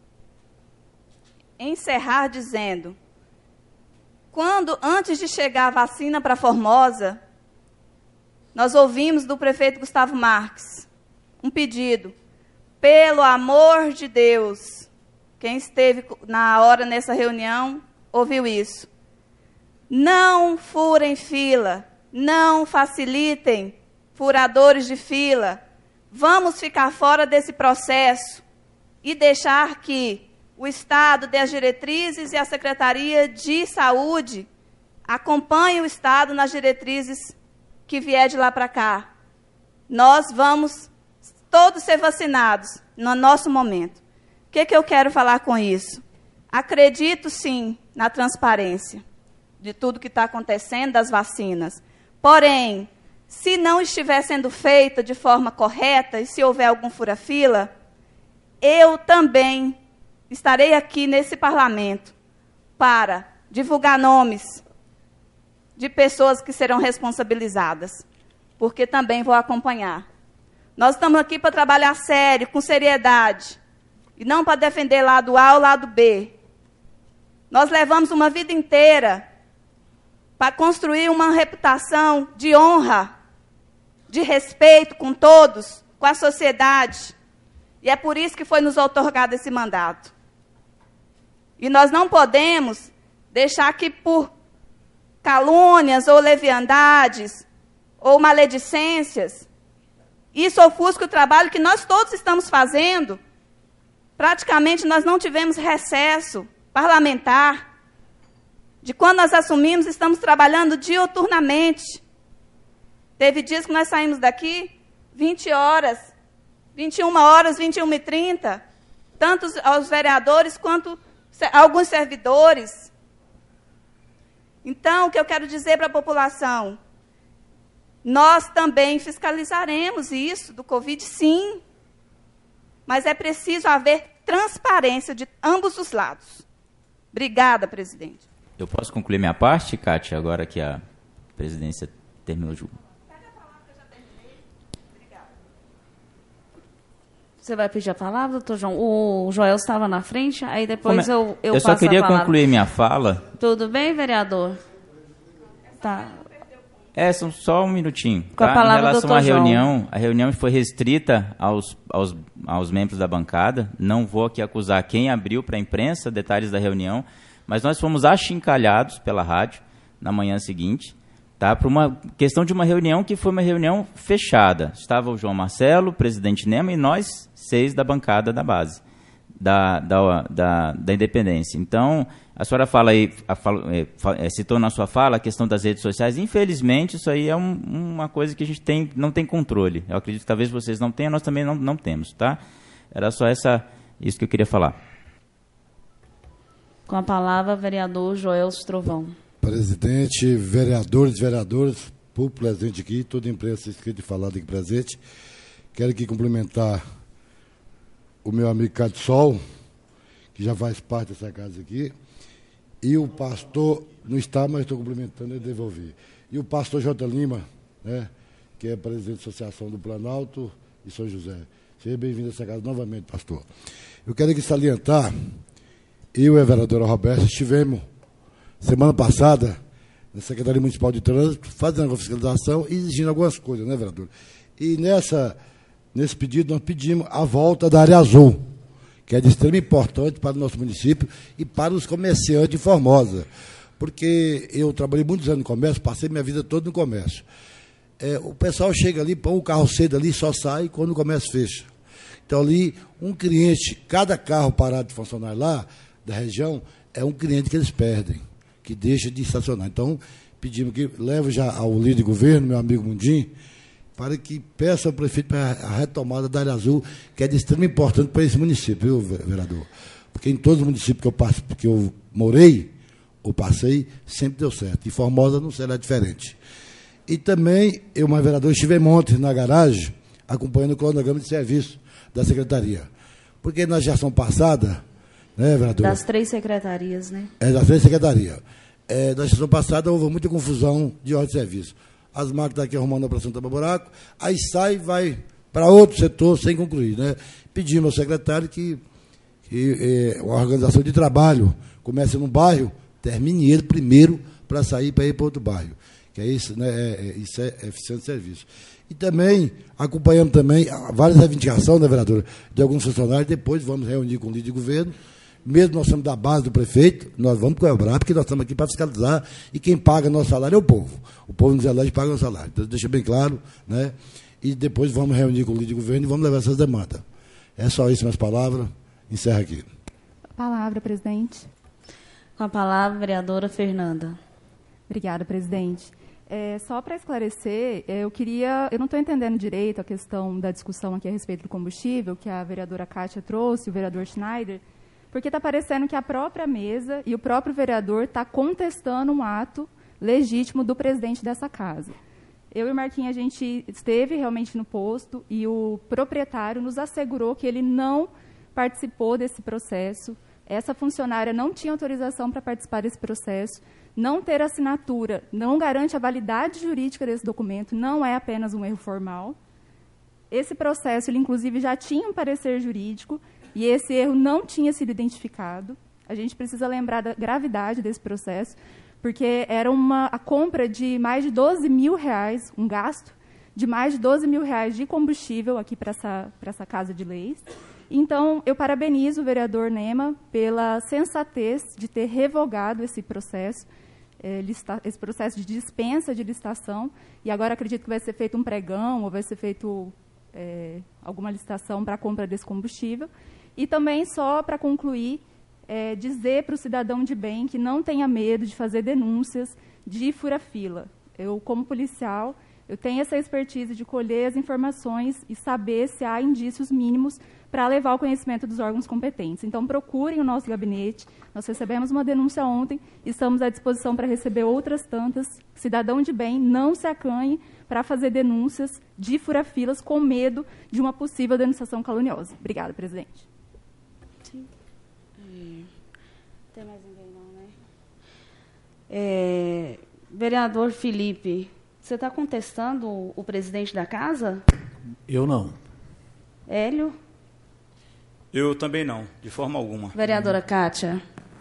encerrar dizendo, quando, antes de chegar a vacina para Formosa, nós ouvimos do prefeito Gustavo Marques um pedido, pelo amor de Deus, quem esteve na hora nessa reunião ouviu isso, não furem fila, não facilitem furadores de fila, vamos ficar fora desse processo, e deixar que o Estado dê as diretrizes e a Secretaria de Saúde acompanhe o Estado nas diretrizes que vier de lá para cá. Nós vamos todos ser vacinados no nosso momento. que, que eu quero falar com isso? Acredito, sim, na transparência de tudo que está acontecendo, das vacinas. Porém, se não estiver sendo feita de forma correta e se houver algum fura-fila, eu também estarei aqui nesse parlamento para divulgar nomes de pessoas que serão responsabilizadas, porque também vou acompanhar. Nós estamos aqui para trabalhar sério, com seriedade, e não para defender lado A ou lado B. Nós levamos uma vida inteira para construir uma reputação de honra, de respeito com todos, com a sociedade. E é por isso que foi nos outorgado esse mandato. E nós não podemos deixar que por calúnias ou leviandades ou maledicências, isso ofusca o trabalho que nós todos estamos fazendo. Praticamente nós não tivemos recesso parlamentar. De quando nós assumimos, estamos trabalhando diuturnamente. Teve dias que nós saímos daqui vinte horas, vinte e uma horas, vinte e uma e trinta, tanto aos vereadores quanto alguns servidores. Então, o que eu quero dizer para a população, nós também fiscalizaremos isso do Covid, sim, mas é preciso haver transparência de ambos os lados. Obrigada, presidente.
Eu posso concluir minha parte, Kátia, agora que a presidência terminou de...
Você vai pedir a palavra, doutor João? O Joel estava na frente, aí depois
Como é?
eu, eu,
eu
passo a
só queria
palavra.
concluir minha fala.
Tudo bem, vereador? Tá.
É, são só um minutinho.
Com a
Tá?
palavra,
em relação
doutor
à
João.
reunião, a reunião foi restrita aos, aos, aos membros da bancada. Não vou aqui acusar quem abriu para a imprensa detalhes da reunião, mas nós fomos achincalhados pela rádio na manhã seguinte, tá? Para uma questão de uma reunião que foi uma reunião fechada. Estava o João Marcelo, o presidente Nema e nós seis da bancada da base, da, da, da, da Independência. Então, a senhora fala aí, a, é, citou na sua fala a questão das redes sociais. Infelizmente, isso aí é um, uma coisa que a gente tem, não tem controle. Eu acredito que talvez vocês não tenham, nós também não, não temos, tá? Era só essa, isso que eu queria falar.
Com a palavra, vereador Joel Trovão.
Presidente, vereadores, vereadoras, público presente aqui, toda a imprensa inscrita e falada aqui presente. Quero aqui cumprimentar o meu amigo Cádio Sol, que já faz parte dessa casa aqui, e o pastor, não está, mas estou cumprimentando e devolver. E o pastor J. Lima, né, que é presidente da Associação do Planalto e São José. Seja bem-vindo a essa casa novamente, pastor. Eu quero aqui salientar, eu e a vereadora Roberta estivemos, semana passada, na Secretaria Municipal de Trânsito, fazendo a fiscalização e exigindo algumas coisas, né, vereador? E nessa, nesse pedido nós pedimos a volta da área azul, que é de extrema importância para o nosso município e para os comerciantes de Formosa. Porque eu trabalhei muitos anos no comércio, passei minha vida toda no comércio. É, o pessoal chega ali, põe o carro cedo ali, só sai quando o comércio fecha. Então ali, um cliente, cada carro parado de funcionário lá, da região, é um cliente que eles perdem, que deixa de estacionar. Então, pedimos que leve já ao líder de governo, meu amigo Mundim, para que peça ao prefeito para a retomada da área azul, que é de extrema importância para esse município, viu, vereador? Porque em todos os municípios que eu, passo, que eu morei, ou passei, sempre deu certo. E Formosa não será diferente. E também, eu, mais vereador, estive ontem na garagem, acompanhando o cronograma de serviço da Secretaria. Porque na gestão passada, né, vereador?
Das três secretarias, né?
É, das três secretarias. É, na gestão passada houve muita confusão de ordem de serviço. As máquinas estão aqui arrumando a operação tapa-buraco, aí sai e vai para outro setor sem concluir, né? Pedimos ao secretário que, que é, a organização de trabalho comece num bairro, termine ele primeiro para sair para ir para outro bairro. Que é isso, né? É, é, isso é eficiente de serviço. E também acompanhamos também várias reivindicações, né, vereadora, de alguns funcionários. Depois vamos reunir com o líder de governo. Mesmo nós somos da base do prefeito, nós vamos cobrar, porque nós estamos aqui para fiscalizar, e quem paga nosso salário é o povo. O povo nos elege e paga nosso salário. Então, deixa bem claro, né? E depois vamos reunir com o líder de governo e vamos levar essas demandas. É só isso, minhas palavras. Encerra aqui.
Palavra, presidente.
Com a palavra, vereadora Fernanda.
Obrigada, presidente. É, só para esclarecer, eu queria, eu não estou entendendo direito a questão da discussão aqui a respeito do combustível, que a vereadora Kátia trouxe, o vereador Schneider, porque está parecendo que a própria mesa e o próprio vereador está contestando um ato legítimo do presidente dessa casa. Eu e o Marquinhos, a gente esteve realmente no posto e o proprietário nos assegurou que ele não participou desse processo. Essa funcionária não tinha autorização para participar desse processo. Não ter assinatura não garante a validade jurídica desse documento, não é apenas um erro formal. Esse processo, ele, inclusive, já tinha um parecer jurídico e esse erro não tinha sido identificado. A gente precisa lembrar da gravidade desse processo, porque era uma, a compra de mais de doze mil reais, um gasto de mais de doze mil reais de combustível aqui para essa, para essa Casa de Leis. Então, eu parabenizo o vereador Nema pela sensatez de ter revogado esse processo, é, lista, esse processo de dispensa de licitação, e agora acredito que vai ser feito um pregão, ou vai ser feito é, alguma licitação para a compra desse combustível. E também, só para concluir, é, dizer para o cidadão de bem que não tenha medo de fazer denúncias de fura-fila. Eu, como policial, eu tenho essa expertise de colher as informações e saber se há indícios mínimos para levar ao conhecimento dos órgãos competentes. Então, procurem o nosso gabinete. Nós recebemos uma denúncia ontem e estamos à disposição para receber outras tantas. Cidadão de bem, não se acanhe para fazer denúncias de fura-filas com medo de uma possível denunciação caluniosa. Obrigada, presidente.
Sim. É... Tem mais ninguém não, né? É... Vereador Felipe, você está contestando o, o presidente da casa?
Eu não.
Hélio?
Eu também não, de forma alguma.
Vereadora Kátia?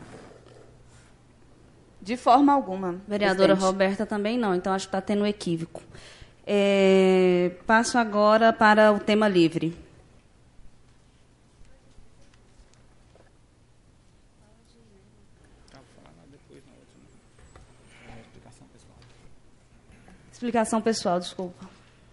De forma alguma.
Vereadora
presidente.
Roberta também não, então acho que está tendo um equívoco. É, passo agora para o tema livre. Explicação pessoal, desculpa.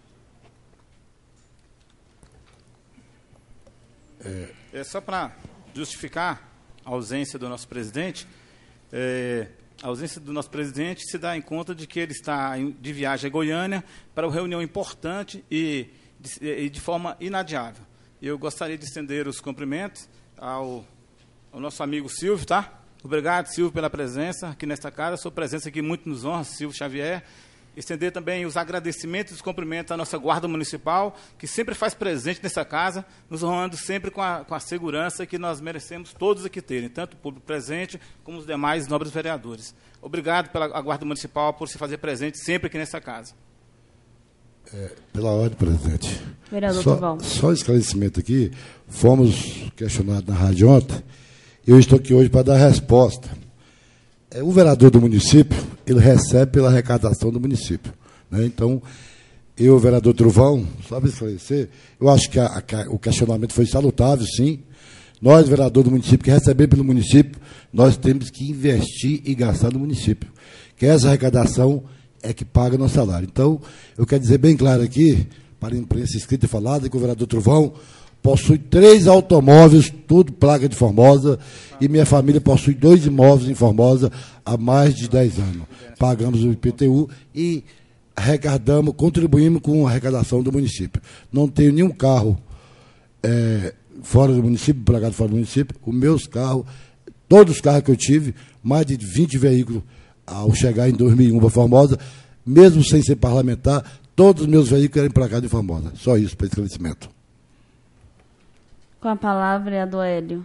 É, é só para justificar a ausência do nosso presidente. É, a ausência do nosso presidente se dá em conta de que ele está de viagem a Goiânia para uma reunião importante e de, e de forma inadiável. Eu gostaria de estender os cumprimentos ao, ao nosso amigo Silvio, tá? Obrigado, Silvio, pela presença aqui nesta casa. Sua presença aqui muito nos honra, Silvio Xavier. Estender também os agradecimentos e os cumprimentos à nossa Guarda Municipal, que sempre faz presente nessa casa, nos honrando sempre com a, com a segurança que nós merecemos todos aqui terem, tanto o público presente como os demais nobres vereadores. Obrigado pela a Guarda Municipal por se fazer presente sempre aqui nessa casa.
É, pela ordem, presidente.
Vereador
só,
Duval.
Só esclarecimento aqui, fomos questionados na rádio ontem, eu estou aqui hoje para dar resposta. O vereador do município, ele recebe pela arrecadação do município, né? Então, eu, vereador Truvão, só para esclarecer, eu acho que a, a, o questionamento foi salutável, sim. Nós, vereador do município, que recebemos pelo município, nós temos que investir e gastar no município. Que essa arrecadação é que paga nosso salário. Então, eu quero dizer bem claro aqui, para a imprensa escrita e falada, que o vereador Truvão possui três automóveis, tudo placa de Formosa, e minha família possui dois imóveis em Formosa há mais de dez anos. Pagamos o I P T U e arrecadamos, contribuímos com a arrecadação do município. Não tenho nenhum carro é, fora do município, plagado fora do município. Os meus carros, todos os carros que eu tive, mais de vinte veículos ao chegar em dois mil e um para Formosa, mesmo sem ser parlamentar, todos os meus veículos eram plagados em Formosa. Só isso para esclarecimento.
Com a palavra, vereador Hélio.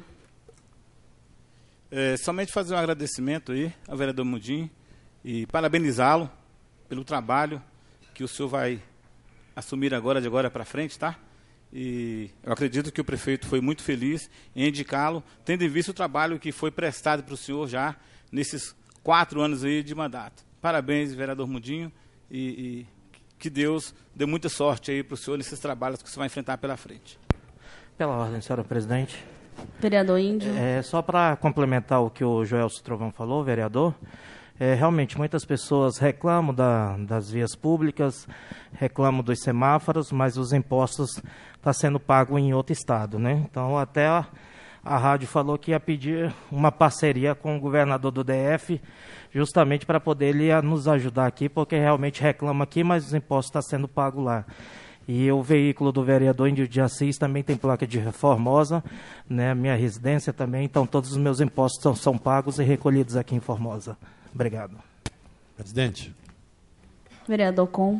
É, somente fazer um agradecimento aí ao vereador Mundim e parabenizá-lo pelo trabalho que o senhor vai assumir agora, de agora para frente, tá? E eu acredito que o prefeito foi muito feliz em indicá-lo, tendo em vista o trabalho que foi prestado para o senhor já nesses quatro anos aí de mandato. Parabéns, vereador Mundinho, e, e que Deus dê muita sorte aí para o senhor nesses trabalhos que você vai enfrentar pela frente.
Pela ordem, senhora presidente.
Vereador Índio.
É, só para complementar o que o Joelso Trovão falou, vereador, é, realmente muitas pessoas reclamam da, das vias públicas, reclamam dos semáforos, mas os impostos estão sendo pagos em outro estado, né? Então, até a, a rádio falou que ia pedir uma parceria com o governador do D F, justamente para poder ele nos ajudar aqui, porque realmente reclama aqui, mas os impostos estão sendo pagos lá. E o veículo do vereador Índio de Assis também tem placa de Formosa, né, minha residência também, então todos os meus impostos são, são pagos e recolhidos aqui em Formosa. Obrigado.
Presidente.
Vereador Com.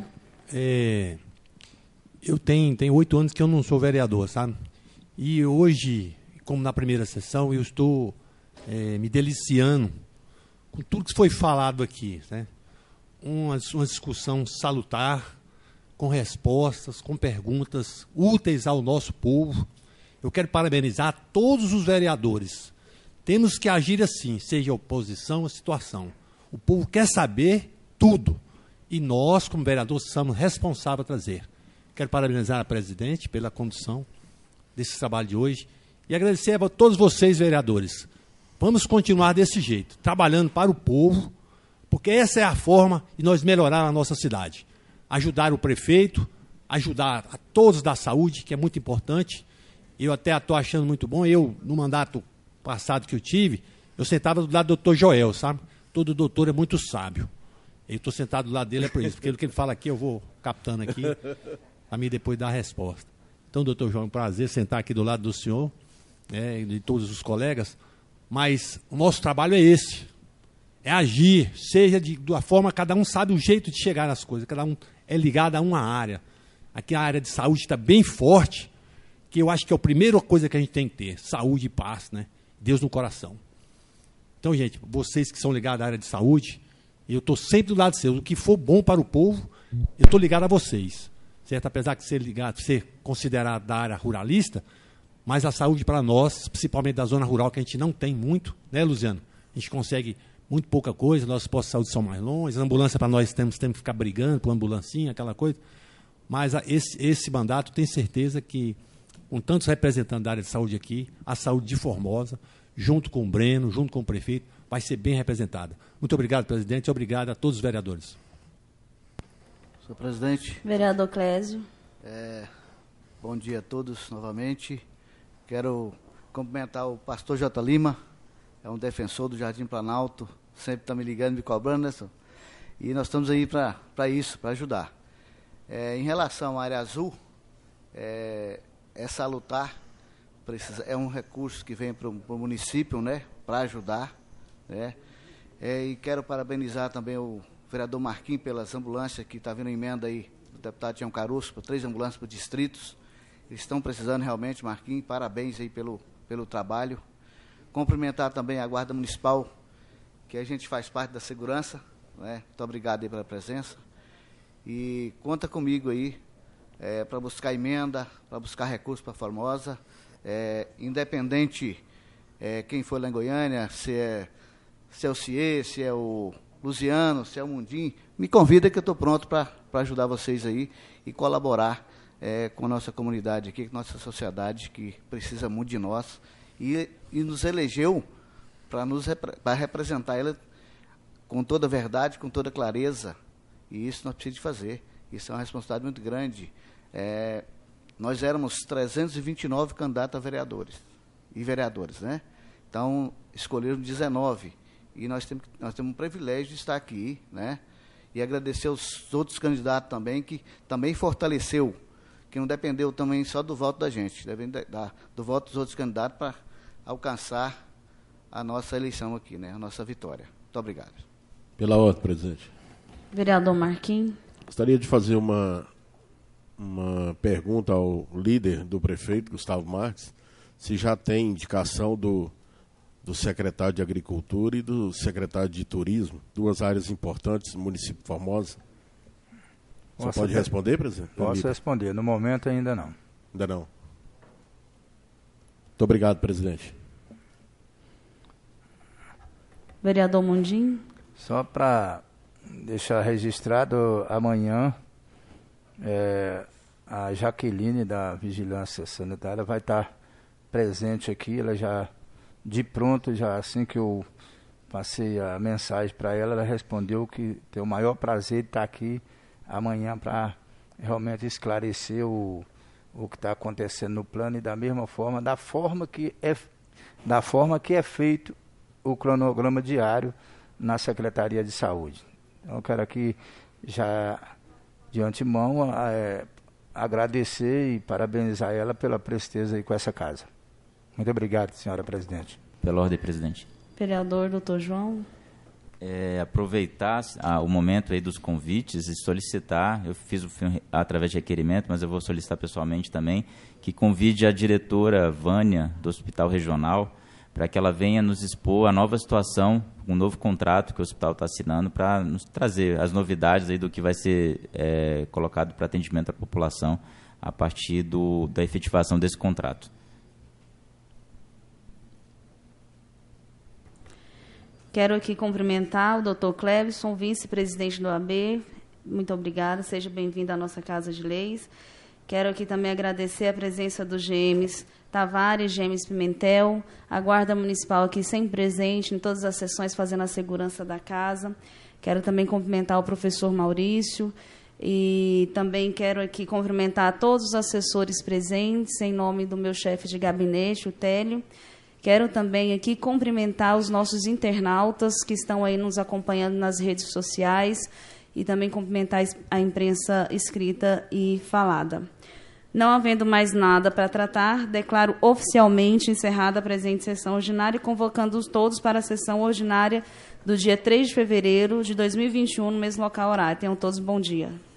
É, eu tenho tenho oito anos que eu não sou vereador, sabe? E hoje, como na primeira sessão, eu estou é, me deliciando com tudo que foi falado aqui, né? Uma, uma discussão salutar, com respostas, com perguntas úteis ao nosso povo. Eu quero parabenizar todos os vereadores. Temos que agir assim, seja oposição ou situação. O povo quer saber tudo. E nós, como vereadores, somos responsáveis a trazer. Quero parabenizar a presidente pela condução desse trabalho de hoje e agradecer a todos vocês, vereadores. Vamos continuar desse jeito, trabalhando para o povo, porque essa é a forma de nós melhorar a nossa cidade. Ajudar o prefeito, ajudar a todos da saúde, que é muito importante. Eu até estou achando muito bom. Eu, no mandato passado que eu tive, eu sentava do lado do doutor Joel, sabe? Todo doutor é muito sábio. Eu estou sentado do lado dele é por isso, porque o que ele fala aqui eu vou captando aqui, para mim depois dar a resposta. Então, doutor João, é um prazer sentar aqui do lado do senhor, né, e de todos os colegas, mas o nosso trabalho é esse, é agir, seja de, de uma forma, cada um sabe o jeito de chegar nas coisas, cada um é ligado a uma área. Aqui a área de saúde está bem forte, que eu acho que é a primeira coisa que a gente tem que ter, saúde e paz, né? Deus no coração. Então, gente, vocês que são ligados à área de saúde, eu estou sempre do lado de vocês. O que for bom para o povo, eu estou ligado a vocês. Certo? Apesar de ser ligado, ser considerado da área ruralista, mas a saúde para nós, principalmente da zona rural, que a gente não tem muito, né, Luciano? A gente consegue muito pouca coisa, nossos postos de saúde são mais longe, a ambulância para nós temos, temos que ficar brigando por ambulancinha, aquela coisa. Mas a, esse, esse mandato, tenho certeza que, com tantos representantes da área de saúde aqui, a saúde de Formosa, junto com o Breno, junto com o prefeito, vai ser bem representada. Muito obrigado, presidente, e obrigado a todos os vereadores.
Senhor presidente.
Vereador Clésio.
É, bom dia a todos novamente. Quero cumprimentar o pastor J. Lima, é um defensor do Jardim Planalto, sempre está me ligando, me cobrando, né, senhor? E nós estamos aí para isso, para ajudar. É, em relação à área azul, é, é salutar, precisa, é um recurso que vem para o município, né, para ajudar, né? É, e quero parabenizar também o vereador Marquinhos pelas ambulâncias, que está vindo emenda aí do deputado Tião Caruso, por três ambulâncias para distritos. Eles estão precisando realmente, Marquinhos, parabéns aí pelo, pelo trabalho. Cumprimentar também a Guarda Municipal, que a gente faz parte da segurança, né? Muito obrigado aí pela presença. E conta comigo aí é, para buscar emenda, para buscar recursos para Formosa, é, independente é, quem for lá em Goiânia, se é, se é o Cie, se é o Luciano, se é o Mundim, me convida que eu estou pronto para ajudar vocês aí e colaborar é, com a nossa comunidade aqui, com a nossa sociedade, que precisa muito de nós, e, e nos elegeu para nos para representar ela com toda a verdade, com toda a clareza, e isso nós precisamos fazer. Isso é uma responsabilidade muito grande. É, nós éramos trezentos e vinte e nove candidatos a vereadores e vereadoras, né? Então, escolheram dezenove. E nós temos, nós temos um privilégio de estar aqui, né? E agradecer aos outros candidatos também, que também fortaleceu, que não dependeu também só do voto da gente, depende da, do voto dos outros candidatos para alcançar a nossa eleição aqui, né? A nossa vitória. Muito obrigado.
Pela ordem, presidente.
Vereador Marquinhos.
Gostaria de fazer uma, uma pergunta ao líder do prefeito, Gustavo Marques, se já tem indicação do, do secretário de Agricultura e do secretário de Turismo, duas áreas importantes do município de Formosa. Você
Posso
pode responder, presidente?
Posso responder. No momento ainda não.
Ainda não. Muito obrigado, presidente.
Vereador Mundim.
Só para deixar registrado, amanhã é, a Jaqueline da Vigilância Sanitária vai estar presente aqui. Ela já, de pronto, já assim que eu passei a mensagem para ela, ela respondeu que tem o maior prazer de estar aqui amanhã para realmente esclarecer o, o que está acontecendo no plano, e da mesma forma, da forma que é da forma que é feito o cronograma diário na Secretaria de Saúde. Então, eu quero aqui, já de antemão, é, agradecer e parabenizar ela pela presteza aí com essa casa. Muito obrigado, senhora presidente.
Pela ordem, presidente.
Vereador doutor João.
É, aproveitar ah, o momento aí dos convites e solicitar, eu fiz o filme através de requerimento, mas eu vou solicitar pessoalmente também, que convide a diretora Vânia do Hospital Regional para que ela venha nos expor a nova situação, um novo contrato que o hospital está assinando para nos trazer as novidades aí do que vai ser é, colocado para atendimento à população a partir do, da efetivação desse contrato.
Quero aqui cumprimentar o doutor Clebson, vice-presidente do A B. Muito obrigada, seja bem-vindo à nossa Casa de Leis. Quero aqui também agradecer a presença do Gêmeos Tavares, Gêmeos Pimentel, a Guarda Municipal aqui sempre presente em todas as sessões, fazendo a segurança da casa. Quero também cumprimentar o professor Maurício e também quero aqui cumprimentar todos os assessores presentes, em nome do meu chefe de gabinete, o Télio. Quero também aqui cumprimentar os nossos internautas que estão aí nos acompanhando nas redes sociais e também cumprimentar a imprensa escrita e falada. Não havendo mais nada para tratar, declaro oficialmente encerrada a presente sessão ordinária e convocando todos para a sessão ordinária do dia três de fevereiro de dois mil e vinte e um, no mesmo local horário. Tenham todos um bom dia.